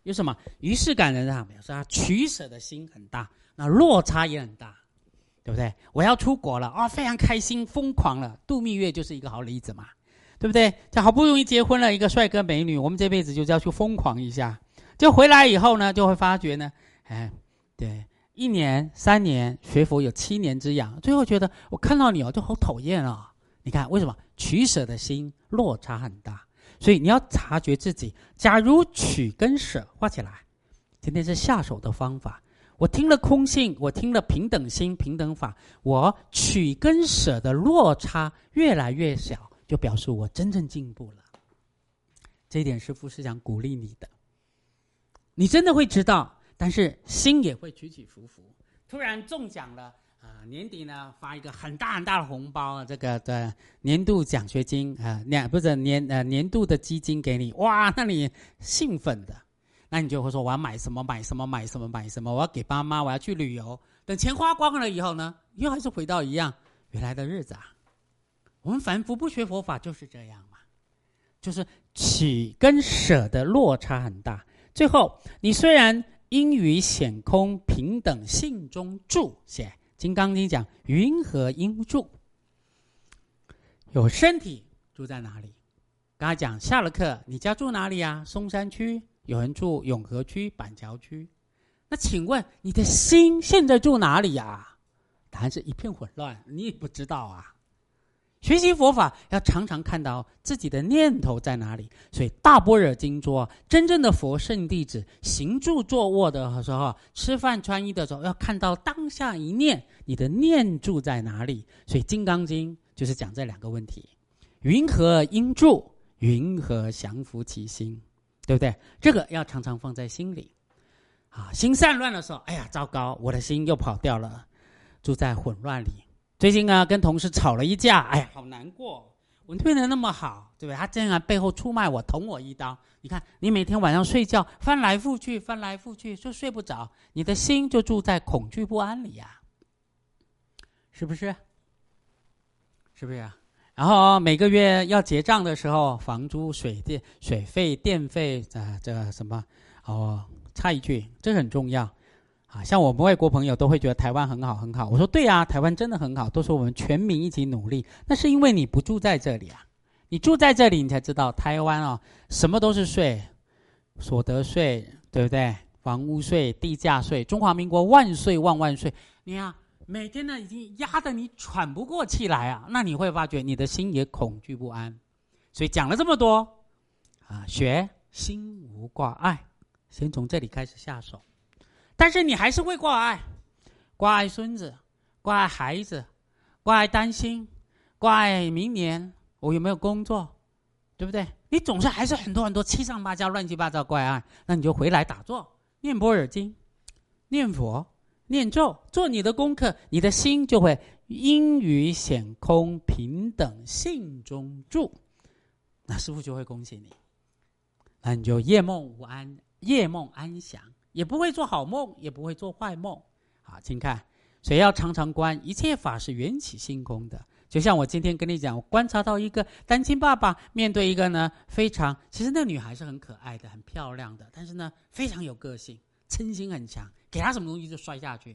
[SPEAKER 1] 有什么仪式感的人，表示他取舍的心很大，那落差也很大，对不对？我要出国了非常开心疯狂了，度蜜月就是一个好例子嘛，对不对？就好不容易结婚了一个帅哥美女，我们这辈子就要去疯狂一下，就回来以后呢，就会发觉呢，对，1年3年学佛有7年之痒，最后觉得我看到你就好讨厌你看为什么？取舍的心落差很大，所以你要察觉自己。假如取跟舍画起来，今天是下手的方法。我听了空性，我听了平等心、平等法，我取跟舍的落差越来越小，就表示我真正进步了。这一点师父是想鼓励你的，你真的会知道，但是心也会起起伏伏。突然中奖了年底呢发一个很大很大的红包，这个的年度奖学金不是年度的基金给你，哇，那你兴奋的，那你就会说我要买什么买什么买什么买什么，我要给爸妈，我要去旅游。等钱花光了以后呢，又还是回到一样原来的日子我们凡夫不学佛法就是这样嘛，就是取跟舍的落差很大。最后你虽然因于显空平等性中住，写金刚经讲云何应住，有身体住在哪里？刚才讲下了课，你家住哪里松山区，有人住永和区、板桥区。那请问你的心现在住哪里答案是一片混乱，你也不知道学习佛法要常常看到自己的念头在哪里，所以大般若经说，真正的佛圣弟子行住坐卧的时候，吃饭穿衣的时候，要看到当下一念，你的念住在哪里。所以金刚经就是讲这2个问题，云何应住，云何降伏其心，对不对？这个要常常放在心里心散乱的时候，哎呀糟糕，我的心又跑掉了，住在混乱里。最近跟同事吵了一架，哎呀好难过，我对人那么好，对不对？他竟然背后出卖我，捅我一刀。你看你每天晚上睡觉翻来覆去翻来覆去就睡不着，你的心就住在恐惧不安里是不是？是不是然后每个月要结账的时候，房租水费电费这个什么插一句，这很重要像我们外国朋友都会觉得台湾很好很好，我说对台湾真的很好，都说我们全民一起努力，那是因为你不住在这里你住在这里你才知道台湾什么都是税，所得税对不对？房屋税、地价税，中华民国万岁万万岁。你每天呢已经压得你喘不过气来那你会发觉你的心也恐惧不安。所以讲了这么多学心无挂碍，先从这里开始下手。但是你还是会挂碍孙子，挂碍孩子，挂碍担心，挂碍明年我有没有工作，对不对？你总是还是很多很多七上八下乱七八糟挂碍，那你就回来打坐，念般若经，念佛，念咒，做你的功课，你的心就会因于显空平等性中住，那师父就会恭喜你，那你就夜梦无安，夜梦安详，也不会做好梦，也不会做坏梦请看，所以要常常观一切法是缘起性空的。就像我今天跟你讲，我观察到一个单亲爸爸面对一个呢其实那女孩是很可爱的很漂亮的，但是呢非常有个性，嗔心很强，给她什么东西就摔下去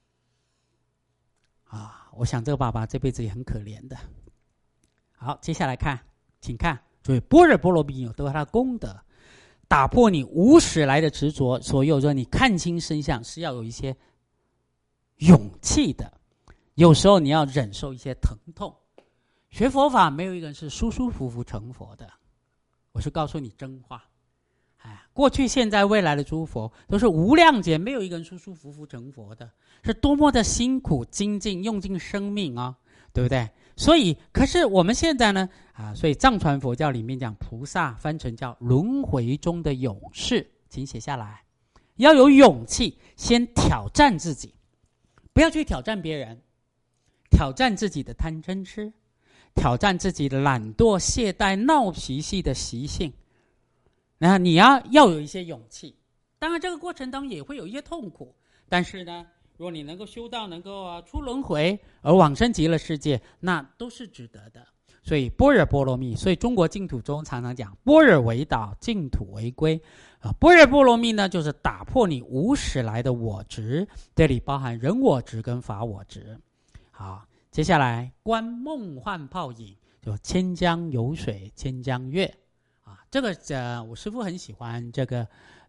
[SPEAKER 1] 我想这个爸爸这辈子也很可怜的。好，接下来看，请看，所以般若波罗蜜有都有它的功德，打破你无始来的执着，所以有时候你看清身相是要有一些勇气的，有时候你要忍受一些疼痛。学佛法没有一个人是舒舒服服成佛的，我是告诉你真话过去现在未来的诸佛都是无量劫，没有一个人舒舒服服成佛的，是多么的辛苦精进，用尽生命对不对？所以可是我们现在呢所以藏传佛教里面讲菩萨翻成叫轮回中的勇士，请写下来，要有勇气先挑战自己，不要去挑战别人，挑战自己的贪嗔痴，挑战自己的懒惰懈怠闹脾气的习性。那你要有一些勇气，当然这个过程当中也会有一些痛苦，但是呢如果你能够修到能够出轮回而往生极乐世界，那都是值得的。 所以般若波罗蜜，所以中国净土宗常常讲般若为导，净土为归般若波罗蜜呢，就是打破你无始来的我执，这里包含人我执跟法我执。好，接下来观梦幻泡影，就千江有水千江月这个我师父很喜欢这个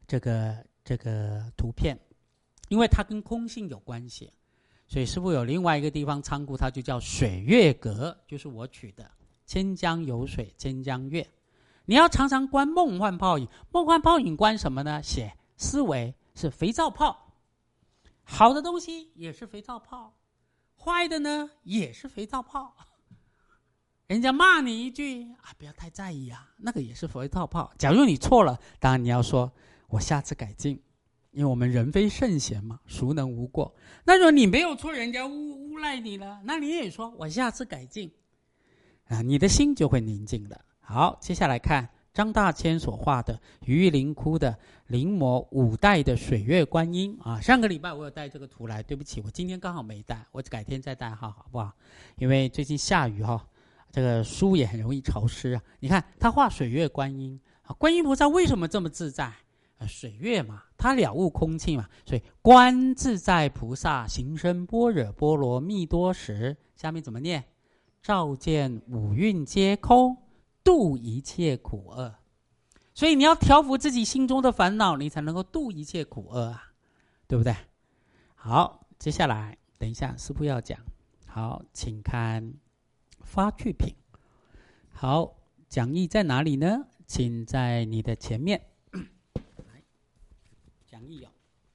[SPEAKER 1] 图片，因为它跟空性有关系，所以师父有另外一个地方仓库，它就叫水月阁，就是我取的千江有水千江月。你要常常观梦幻泡影，梦幻泡影观什么呢？写思维是肥皂泡，好的东西也是肥皂泡，坏的呢也是肥皂泡。人家骂你一句不要太在意那个也是肥皂泡。假如你错了，当然你要说我下次改进，因为我们人非圣贤嘛，孰能无过。那如果你没有错，人家诬赖你了，那你也说我下次改进你的心就会宁静了。好，接下来看张大千所画的榆林窟的临摹五代的水月观音上个礼拜我有带这个图来，对不起，我今天刚好没带，我改天再带好不好？因为最近下雨这个书也很容易潮湿你看他画水月观音观音菩萨为什么这么自在水月嘛，他了悟空气嘛，所以观自在菩萨行深般若波罗蜜多时，下面怎么念？照见五蕴皆空，度一切苦厄。所以你要调伏自己心中的烦恼，你才能够度一切苦厄对不对？好，接下来等一下师父要讲。好，请看发句品。好，讲义在哪里呢？请在你的前面。来，讲义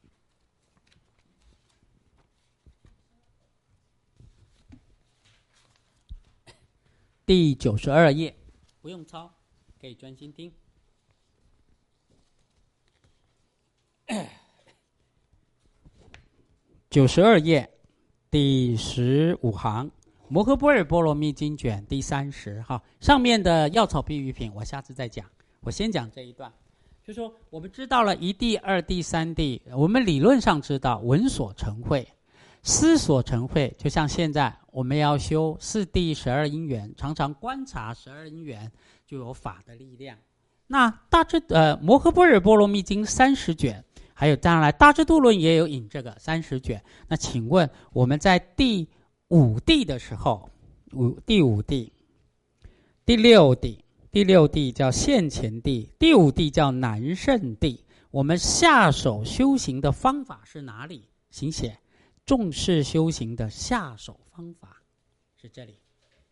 [SPEAKER 1] 第92页，不用抄，可以专心听。92页第15行，摩诃般若波罗蜜经卷第30上面的药草譬喻品我下次再讲，我先讲这一段。就说我们知道了一地二地三地，我们理论上知道闻所成慧，思所成慧，就像现在我们要修四谛12因缘，常常观察12因缘，就有法的力量。那摩诃般若波罗蜜经30卷，还有当然来大智度论也有引这个30卷。那请问我们在第5地的时候，第5地、第6地，第6地叫现前地，第5地叫南胜地。我们下手修行的方法是哪里？请写重视修行的下手方法是这里，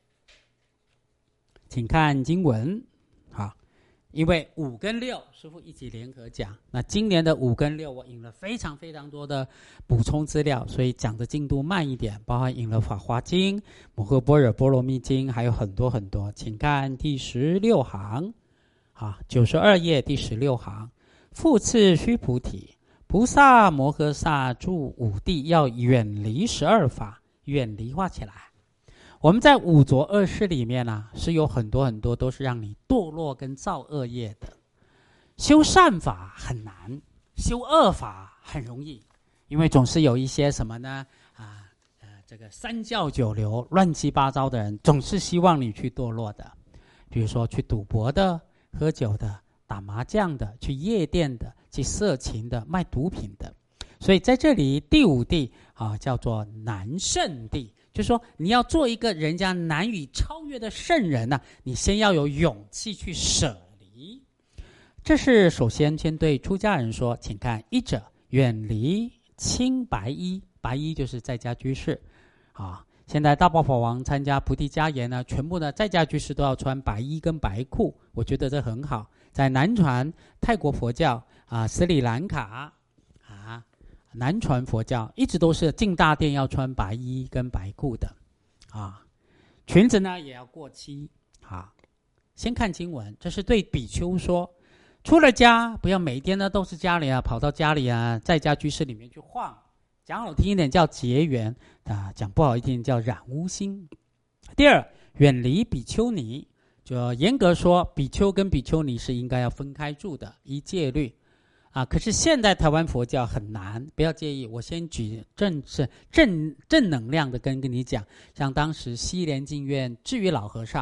[SPEAKER 1] 请看经文。好，因为5跟6师父一起联合讲，那今年的5跟6我引了非常非常多的补充资料，所以讲的进度慢一点，包含引了法华经、摩诃般若波罗蜜经，还有很多很多。请看第16行92页第16行，复次须菩提，菩萨摩诃萨住5地，要远离12法，远离画起来。我们在五浊恶世里面是有很多很多都是让你堕落跟造恶业的。修善法很难，修恶法很容易，因为总是有一些什么呢这个三教九流乱七八糟的人，总是希望你去堕落的。比如说去赌博的、喝酒的、打麻将的、去夜店的、去色情的、卖毒品的。所以在这里第5地叫做难胜地，就是说你要做一个人家难以超越的圣人你先要有勇气去舍离。这是首先对出家人说，请看一者远离青白衣，白衣就是在家居士现在大宝法王参加菩提家言全部的在家居士都要穿白衣跟白裤，我觉得这很好。在南传泰国佛教斯里兰卡南传佛教一直都是进大殿要穿白衣跟白裤的裙子呢也要过膝先看经文，这是对比丘说，出了家不要每天呢都是家里跑到家里在家居士里面去晃，讲好听一点叫结缘讲不好一点叫染污心。第二，远离比丘尼，就严格说比丘跟比丘尼是应该要分开住的，依戒律可是现在台湾佛教很难，不要介意，我先举正能量的跟你讲。像当时西莲净院智语老和尚，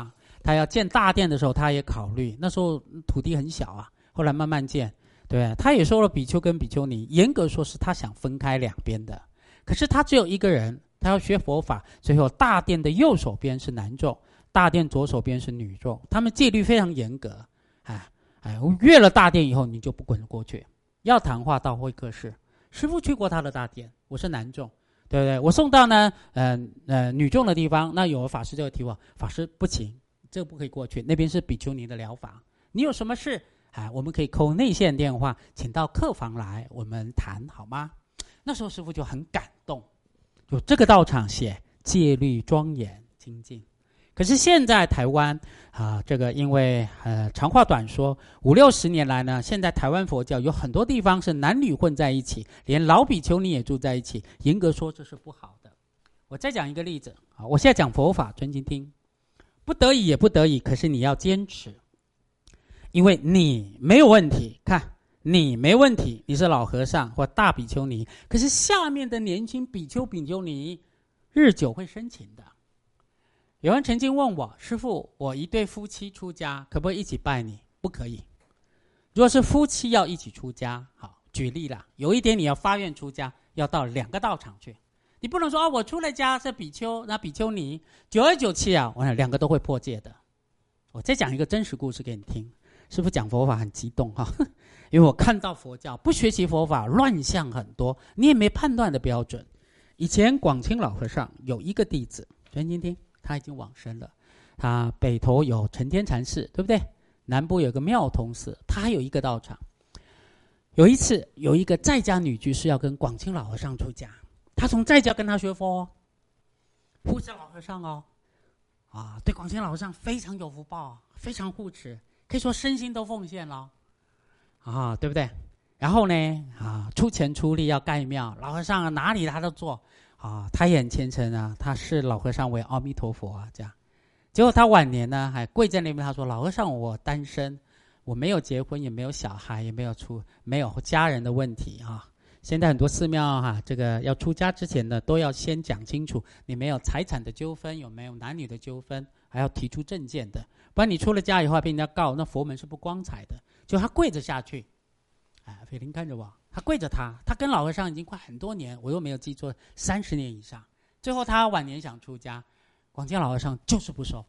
[SPEAKER 1] 他要建大殿的时候，他也考虑，那时候土地很小啊，后来慢慢建，对不对？他也收了比丘跟比丘尼，严格说是他想分开两边的，可是他只有一个人，他要学佛法，最后大殿的右手边是男众，大殿左手边是女众，他们戒律非常严格，越了大殿以后，你就不滚过去，要谈话到会客室。师父去过他的大殿，我是男众，对不对？我送到呢，女众的地方，那有法师就会提我，法师不行，这个不可以过去，那边是比丘尼的疗房，你有什么事？我们可以扣内线电话，请到客房来，我们谈好吗？那时候师父就很感动，就这个道场写戒律庄严精进。可是现在台湾这个因为长话短说，50-60年来呢，现在台湾佛教有很多地方是男女混在一起，连老比丘尼也住在一起，严格说这是不好的。我再讲一个例子，我现在讲佛法，专心听，不得已也不得已，可是你要坚持，因为你没有问题，看你没问题，你是老和尚或大比丘尼，可是下面的年轻比丘比丘尼日久会生情的。有人曾经问我，师父，我一对夫妻出家，可不可以一起拜你？不可以。如果是夫妻要一起出家，好，举例啦，有一天你要发愿出家，要到2个道场去，你不能说我出了家是比丘，那比丘尼，久而久之我想2个都会破戒的。我再讲一个真实故事给你听。师父讲佛法很激动因为我看到佛教不学习佛法乱象很多，你也没判断的标准。以前广清老和尚有一个弟子，专心听，他已经往生了。他北头有承天禅寺，对不对？南部有个妙通寺，他还有一个道场。有一次，有一个在家女居士要跟广清老和尚出家，他从在家跟他学佛护持老和尚对广清老和尚非常有福报，非常护持，可以说身心都奉献了对不对？然后呢出钱出力要盖庙，老和尚哪里他都做他也很虔诚他视老和尚为阿弥陀佛这样。结果他晚年呢还跪在那边，他说，老和尚，我单身，我没有结婚，也没有小孩，也没有家人的问题现在很多寺庙这个要出家之前呢，都要先讲清楚你没有财产的纠纷，有没有男女的纠纷，还要提出证件的，不然你出了家以后被人家告，那佛门是不光彩的。就他跪着下去菲林看着我，他跪着他跟老和尚已经快很多年，我又没有记错30年以上。最后他晚年想出家，广清老和尚就是不收，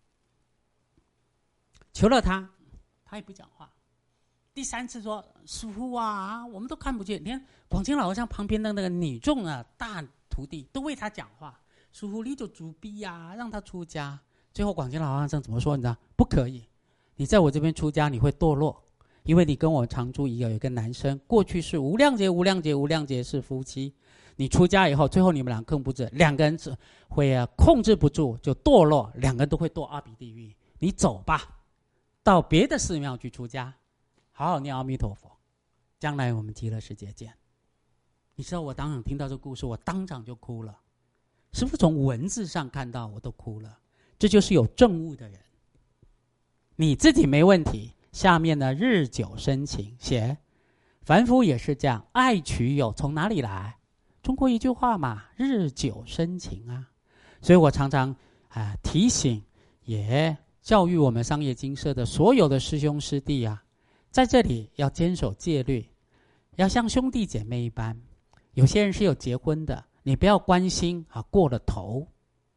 [SPEAKER 1] 求了他也不讲话。第3次说，师父我们都看不见，连广清老和尚旁边的那个女众大徒弟都为他讲话，师父你就主逼让他出家。最后广清老和尚怎么说你知道？不可以，你在我这边出家你会堕落，因为你跟我常住有一个男生，过去是无量劫是夫妻，你出家以后，最后你们俩更不止，2个人会控制不住就堕落，2个人都会堕阿鼻地狱。你走吧，到别的寺庙去出家，好好念阿弥陀佛，将来我们极乐世界见。你知道我当场听到这个故事，我当场就哭了。师父从文字上看到我都哭了，这就是有证悟的人。你自己没问题，下面呢日久生情，写凡夫也是这样，爱取有从哪里来？中国一句话嘛，日久生情所以我常常提醒，也教育我们商业精舍的所有的师兄师弟在这里要坚守戒律，要像兄弟姐妹一般。有些人是有结婚的，你不要关心过了头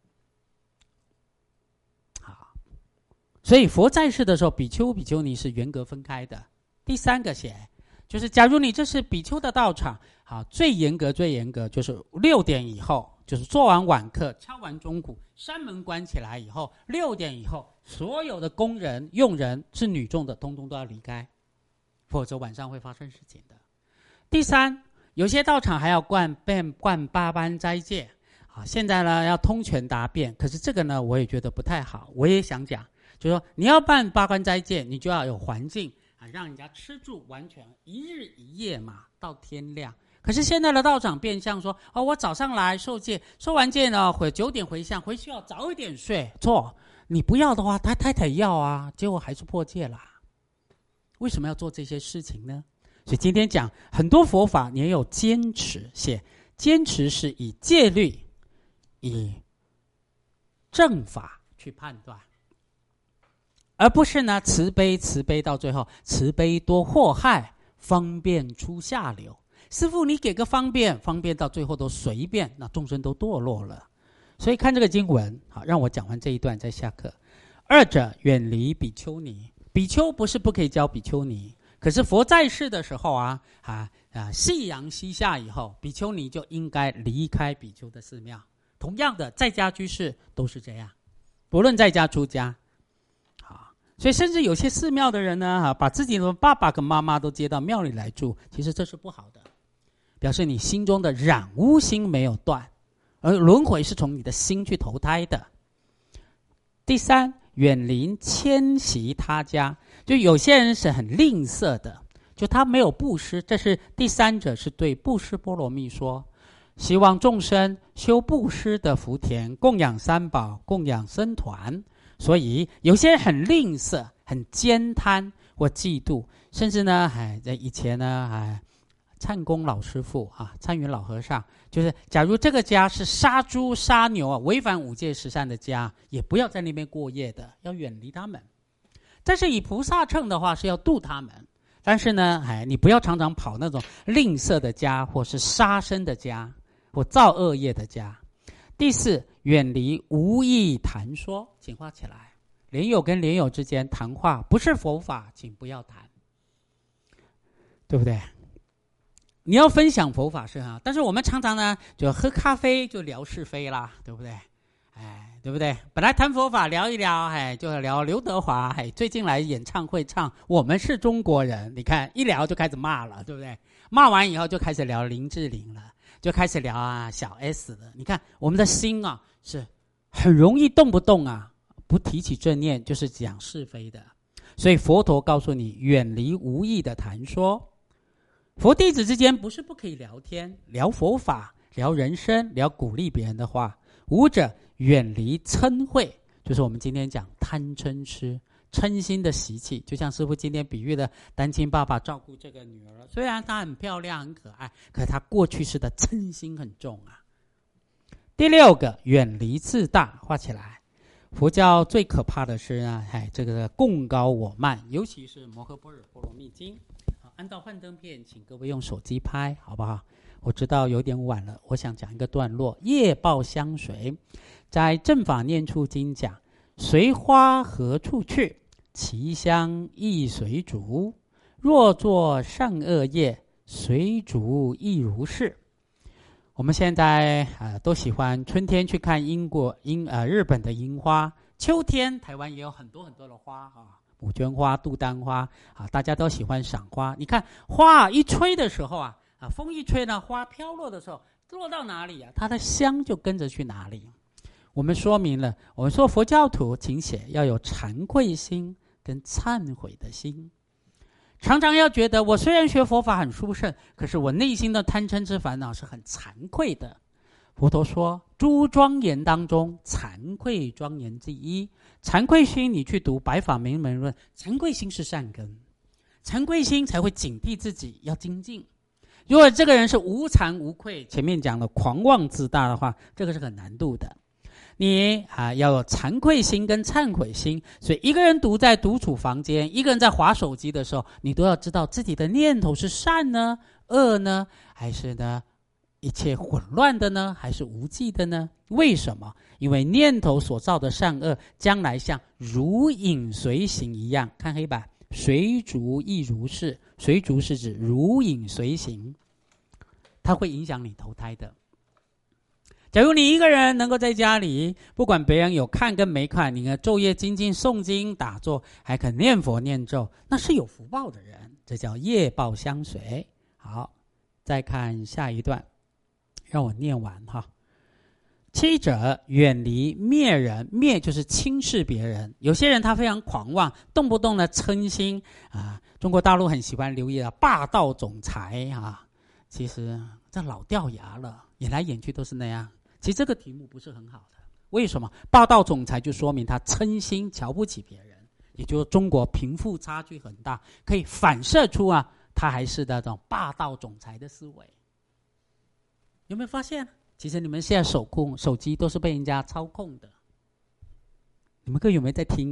[SPEAKER 1] 所以佛在世的时候，比丘比丘尼是严格分开的。第3个写就是假如你这是比丘的道场最严格就是6点以后，就是做完晚课敲完钟鼓，山门关起来以后，6点以后所有的工人佣人是女众的通通都要离开，否则晚上会发生事情的。第3，有些道场还要灌8班斋戒现在呢要通权达变，可是这个呢我也觉得不太好。我也想讲，就是说你要办8关斋戒，你就要有环境让人家吃住完全1日1夜嘛，到天亮。可是现在的道场变相说我早上来受戒，受完戒呢9点回向，回去要早一点睡。错，你不要的话他太太要结果还是破戒啦。为什么要做这些事情呢？所以今天讲很多佛法你也有坚持，写坚持是以戒律以正法去判断。 而不是呢慈悲到最后慈悲多祸害，方便出下流。师父你给个方便到最后都随便，那众生都堕落了。所以看这个经文，好，让我讲完这一段再下课。二者远离比丘尼，比丘不是不可以教比丘尼，可是佛在世的时候夕阳西下以后，比丘尼就应该离开比丘的寺庙。同样的，在家居士都是这样，不论在家出家。所以甚至有些寺庙的人呢，把自己的爸爸跟妈妈都接到庙里来住，其实这是不好的，表示你心中的染污心没有断，而轮回是从你的心去投胎的。第三，远离迁徙他家，就有些人是很吝啬的，就他没有布施，这是第三者是对布施波罗蜜说，希望众生修布施的福田，供养三宝，供养僧团。所以有些人很吝啬，很悭贪或嫉妒，甚至呢，在以前呢，灿公老师父灿云老和尚，就是假如这个家是杀猪杀牛违反五戒十善的家，也不要在那边过夜的，要远离他们。但是以菩萨乘的话是要度他们，但是呢，你不要常常跑那种吝啬的家，或是杀生的家，或造恶业的家。第四，远离无义谈说，请画起来。莲友跟莲友之间谈话不是佛法，请不要谈，对不对？你要分享佛法是但是我们常常呢，就喝咖啡就聊是非啦，对不对？对不对？本来谈佛法聊一聊，就聊刘德华，最近来演唱会唱《我们是中国人》，你看一聊就开始骂了，对不对？骂完以后就开始聊林志玲了。就开始聊小 S 了。你看我们的心是很容易动不动不提起正念就是讲是非的。所以佛陀告诉你，远离无义的谈说。佛弟子之间不是不可以聊天，聊佛法，聊人生，聊鼓励别人的话。五者远离嗔恚，就是我们今天讲贪嗔痴，嗔心的习气。就像师父今天比喻的单亲爸爸照顾这个女儿，虽然她很漂亮很可爱，可是她过去式的嗔心很重第六个，远离自大，画起来。佛教最可怕的是这个贡高我慢，尤其是摩诃般若波罗蜜经。按照幻灯片，请各位用手机拍，好不好？我知道有点晚了，我想讲一个段落。业报相随，在正法念处经讲，随花何处去？其香亦随逐。若作善恶业，随逐亦如是。我们现在都喜欢春天去看日本的樱花，秋天台湾也有很多很多的花牡娟花、杜丹花大家都喜欢赏花。你看花一吹的时候风一吹呢，花飘落的时候，落到哪里它的香就跟着去哪里。我们说明了，我们说佛教徒请写要有惭愧心跟忏悔的心。常常要觉得我虽然学佛法很殊胜，可是我内心的贪嗔痴烦恼是很惭愧的。佛陀说，诸庄严当中，惭愧庄严之一。惭愧心，你去读《白法明门论》，惭愧心是善根，惭愧心才会警惕自己要精进。如果这个人是无惭无愧，前面讲的狂妄自大的话，这个是很难度的。你要有惭愧心跟忏悔心。所以一个人在独处房间，一个人在滑手机的时候，你都要知道自己的念头是善呢、恶呢，还是呢一切混乱的呢，还是无记的呢？为什么？因为念头所造的善恶，将来像如影随形一样。看黑板，随逐亦如是。随逐是指如影随形，它会影响你投胎的。假如你一个人能够在家里，不管别人有看跟没看，你昼夜精进诵经打坐，还肯念佛念咒，那是有福报的人，这叫业报相随。好，再看下一段，让我念完七者远离灭人，灭就是轻视别人。有些人他非常狂妄，动不动的嗔心中国大陆很喜欢留意霸道总裁其实这老掉牙了，演来演去都是那样。其实这个题目不是很好的，为什么？霸道总裁就说明他嗔心，瞧不起别人，也就是中国贫富差距很大，可以反射出他还是那种霸道总裁的思维。有没有发现？其实你们现在手机都是被人家操控的，你们各位有没有在听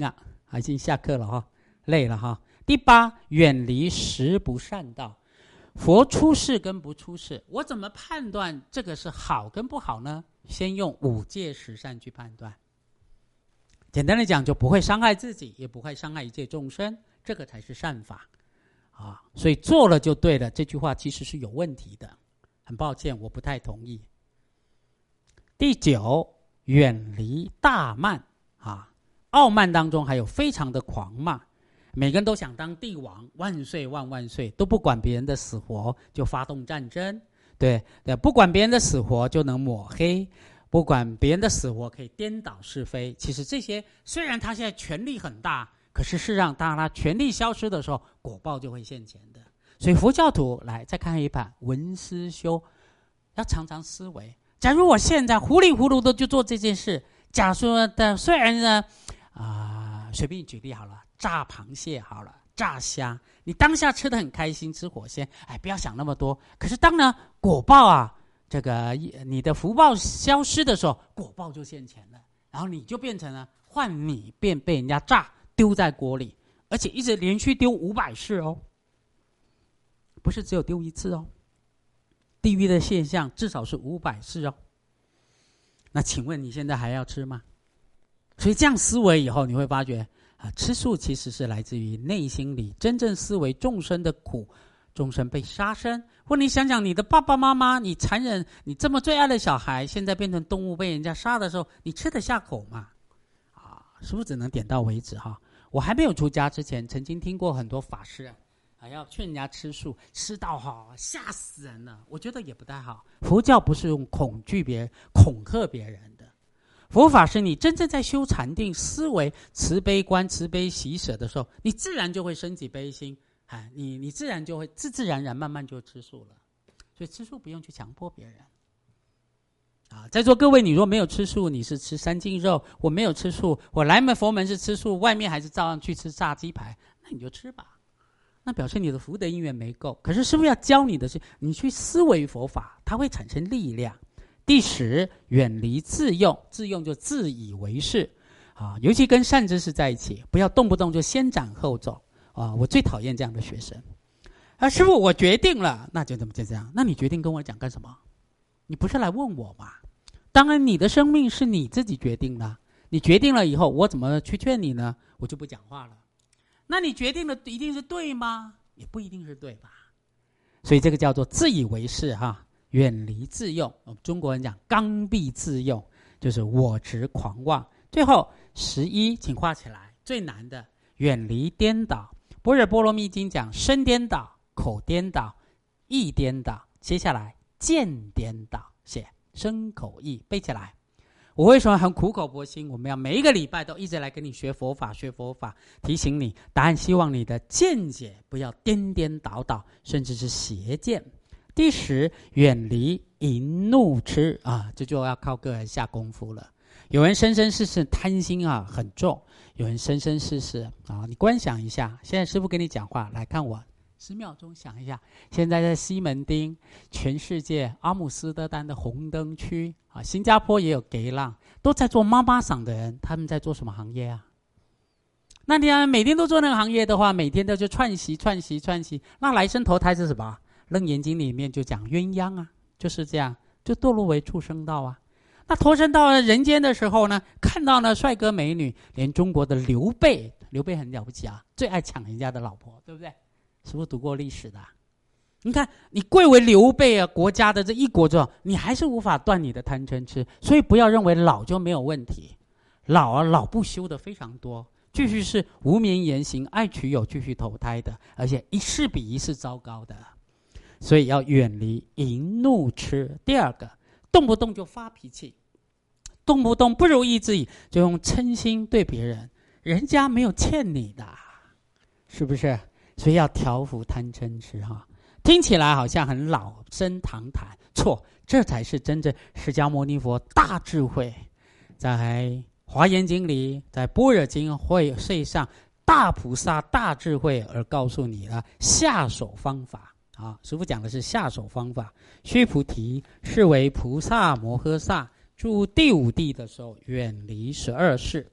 [SPEAKER 1] 已经下课了哈，累了哈。第8，远离十不善道。佛出世跟不出世，我怎么判断这个是好跟不好呢？先用5戒十善去判断。简单的讲，就不会伤害自己，也不会伤害一切众生，这个才是善法啊。所以做了就对了，这句话其实是有问题的，很抱歉，我不太同意。第9，远离大慢啊，傲慢当中还有非常的狂骂，每个人都想当帝王，万岁万万岁，都不管别人的死活，就发动战争，对，不管别人的死活就能抹黑，不管别人的死活可以颠倒是非。其实这些虽然他现在权力很大，可是事实上当他权力消失的时候，果报就会现前的。所以佛教徒来再看一版文思修，要常常思维，假如我现在糊里糊涂的就做这件事，假说的虽然呢随便举例好了，炸螃蟹好了，炸虾，你当下吃得很开心，吃火鲜，不要想那么多。可是当呢果报这个你的福报消失的时候，果报就现前了，然后你就变成了换你变被人家炸丢在锅里，而且一直连续丢500世哦，不是只有丢1次哦，地狱的现象至少是500世哦。那请问你现在还要吃吗？所以这样思维以后，你会发觉吃素其实是来自于内心里真正思维众生的苦，众生被杀生。或你想想你的爸爸妈妈，你残忍，你这么最爱的小孩，现在变成动物被人家杀的时候，你吃得下口吗？师父只能点到为止哈。我还没有出家之前，曾经听过很多法师要劝人家吃素，吃到吓死人了。我觉得也不太好。佛教不是用恐惧别人、恐吓别人的。佛法是你真正在修禅定、思维慈悲观、慈悲喜舍的时候，你自然就会升起悲心，你自然就会自自然然慢慢就吃素了。所以吃素不用去强迫别人。在座各位，你若没有吃素，你是吃3净肉；我没有吃素，我来佛门是吃素，外面还是照样去吃炸鸡排，那你就吃吧。那表示你的福德因缘没够。可是师父要教你的是，你去思维佛法，它会产生力量。第10，远离自用，自用就自以为是尤其跟善知识在一起，不要动不动就先斩后奏我最讨厌这样的学生师父我决定了，那就这样。那你决定跟我讲干什么？你不是来问我吗？当然你的生命是你自己决定的，你决定了以后，我怎么去劝你呢？我就不讲话了。那你决定的一定是对吗？也不一定是对吧。所以这个叫做自以为是远离自用。我们中国人讲刚愎自用，就是我执狂妄。最后11，请画起来，最难的远离颠倒。般若波罗蜜经讲身颠倒、口颠倒、意颠倒，接下来见颠倒，写身口意，背起来。我为什么很苦口婆心？我们要每一个礼拜都一直来跟你学佛法，学佛法，提醒你，答案希望你的见解不要颠颠倒倒，甚至是邪见。第10，远离淫怒痴这就要靠个人下功夫了。有人生生世世贪心很重，有人生生世世你观想一下，现在师父跟你讲话，来看我10秒钟想一下，现在在西门町，全世界阿姆斯特丹的红灯区新加坡也有给浪，都在做妈妈桑的人，他们在做什么行业那你每天都做那个行业的话，每天都就串习，那来生投胎是什么？楞严经里面就讲鸳鸯就是这样，就堕落为畜生道那投身到人间的时候呢，看到了帅哥美女，连中国的刘备很了不起最爱抢人家的老婆，对不对？是不是读过历史的你看你贵为刘备国家的这一国之后，你还是无法断你的贪嗔痴。所以不要认为老就没有问题，老不修的非常多，继续是无眠言行，爱取有，继续投胎的，而且一世比一世糟糕的。所以要远离淫怒痴。第2个，动不动就发脾气，动不动不如意自己就用嗔心对别人，人家没有欠你的，是不是？所以要调伏贪嗔痴听起来好像很老生常谈，错，这才是真正释迦牟尼佛大智慧。在华严经里，在般若经会上，大菩萨大智慧而告诉你了下手方法师父讲的是下手方法。须菩提，是为菩萨摩诃萨住第5地的时候，远离12世。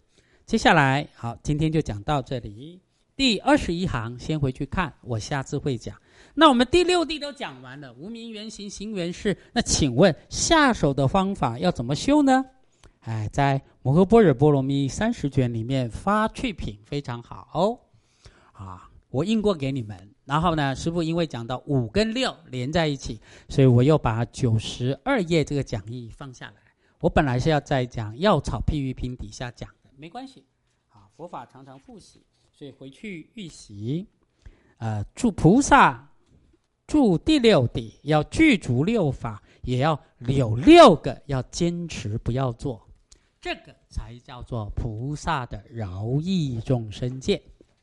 [SPEAKER 1] 接下来，好，今天就讲到这里。第21行先回去看，我下次会讲。那我们第6、第都讲完了，无名原形，行原事。那请问下手的方法要怎么修呢？在摩诃般若波罗蜜30卷里面发趣品非常好我印过给你们。然后呢，师父因为讲到5跟6连在一起，所以我又把92页这个讲义放下来。我本来是要在讲药草譬喻品底下讲的，没关系佛法常常复习，所以回去预习。诸菩萨住第6地，要具足6法，也要有6个要坚持不要做，这个才叫做菩萨的饶益众生戒。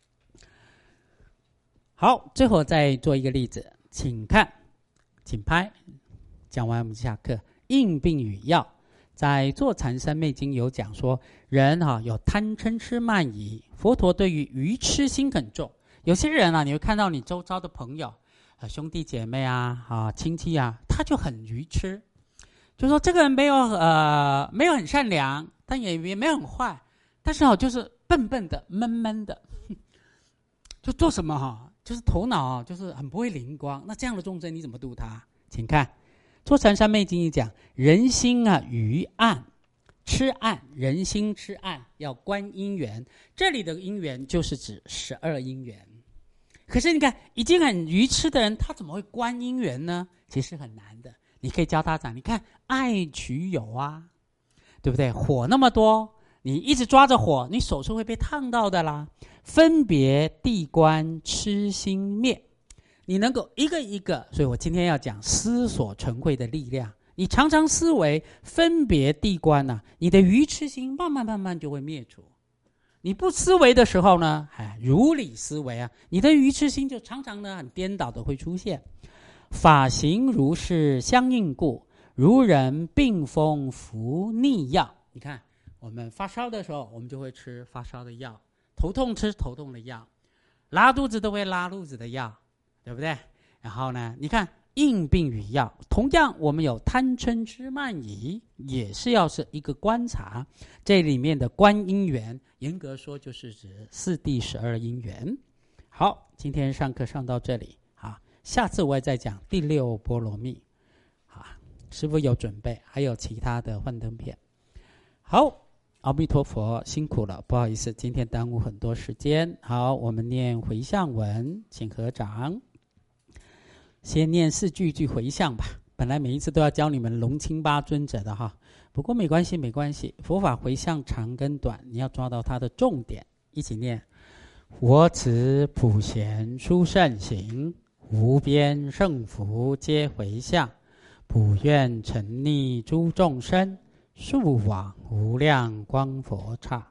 [SPEAKER 1] 好，最后再做一个例子，请看，请拍。讲完我们下课。应病与药，在《坐禅三昧经》有讲说，人有贪嗔痴慢疑，佛陀对于愚痴心很重。有些人你会看到你周遭的朋友兄弟姐妹亲戚他就很愚痴，就说这个人没有很善良，但也没有很坏，但是就是笨笨的闷闷的就做什么就是头脑就是很不会灵光。那这样的众生你怎么度他？请看《坐禅三昧经》一讲，人心愚暗痴暗，人心痴暗，要观因缘。这里的因缘就是指12因缘。可是你看，已经很愚痴的人，他怎么会观因缘呢？其实很难的。你可以教他讲，你看爱取有对不对？火那么多，你一直抓着火，你手是会被烫到的啦。分别地观，痴心灭。你能够一个一个，所以我今天要讲思所成慧的力量。你常常思维分别地观你的愚痴心慢慢就会灭除。你不思维的时候呢，如理思维你的愚痴心就常常很颠倒的会出现。法行如是相应故，如人病风服逆药。你看我们发烧的时候，我们就会吃发烧的药，头痛吃头痛的药，拉肚子都会拉肚子的药，对不对？然后呢，你看应病与药，同样我们有贪嗔痴慢疑，也是要是一个观察。这里面的观因缘，严格说就是指4谛12因缘。好，今天上课上到这里下次我也再讲第6波罗蜜师父有准备，还有其他的幻灯片。好，阿弥陀佛，辛苦了，不好意思，今天耽误很多时间。好，我们念回向文，请合掌。先念4句回向吧。本来每一次都要教你们龙清八尊者的不过没关系，佛法回向长跟短，你要抓到它的重点。一起念：我此普贤殊胜行，无边胜福皆回向，普愿沉溺诸众生，速往无量光佛刹。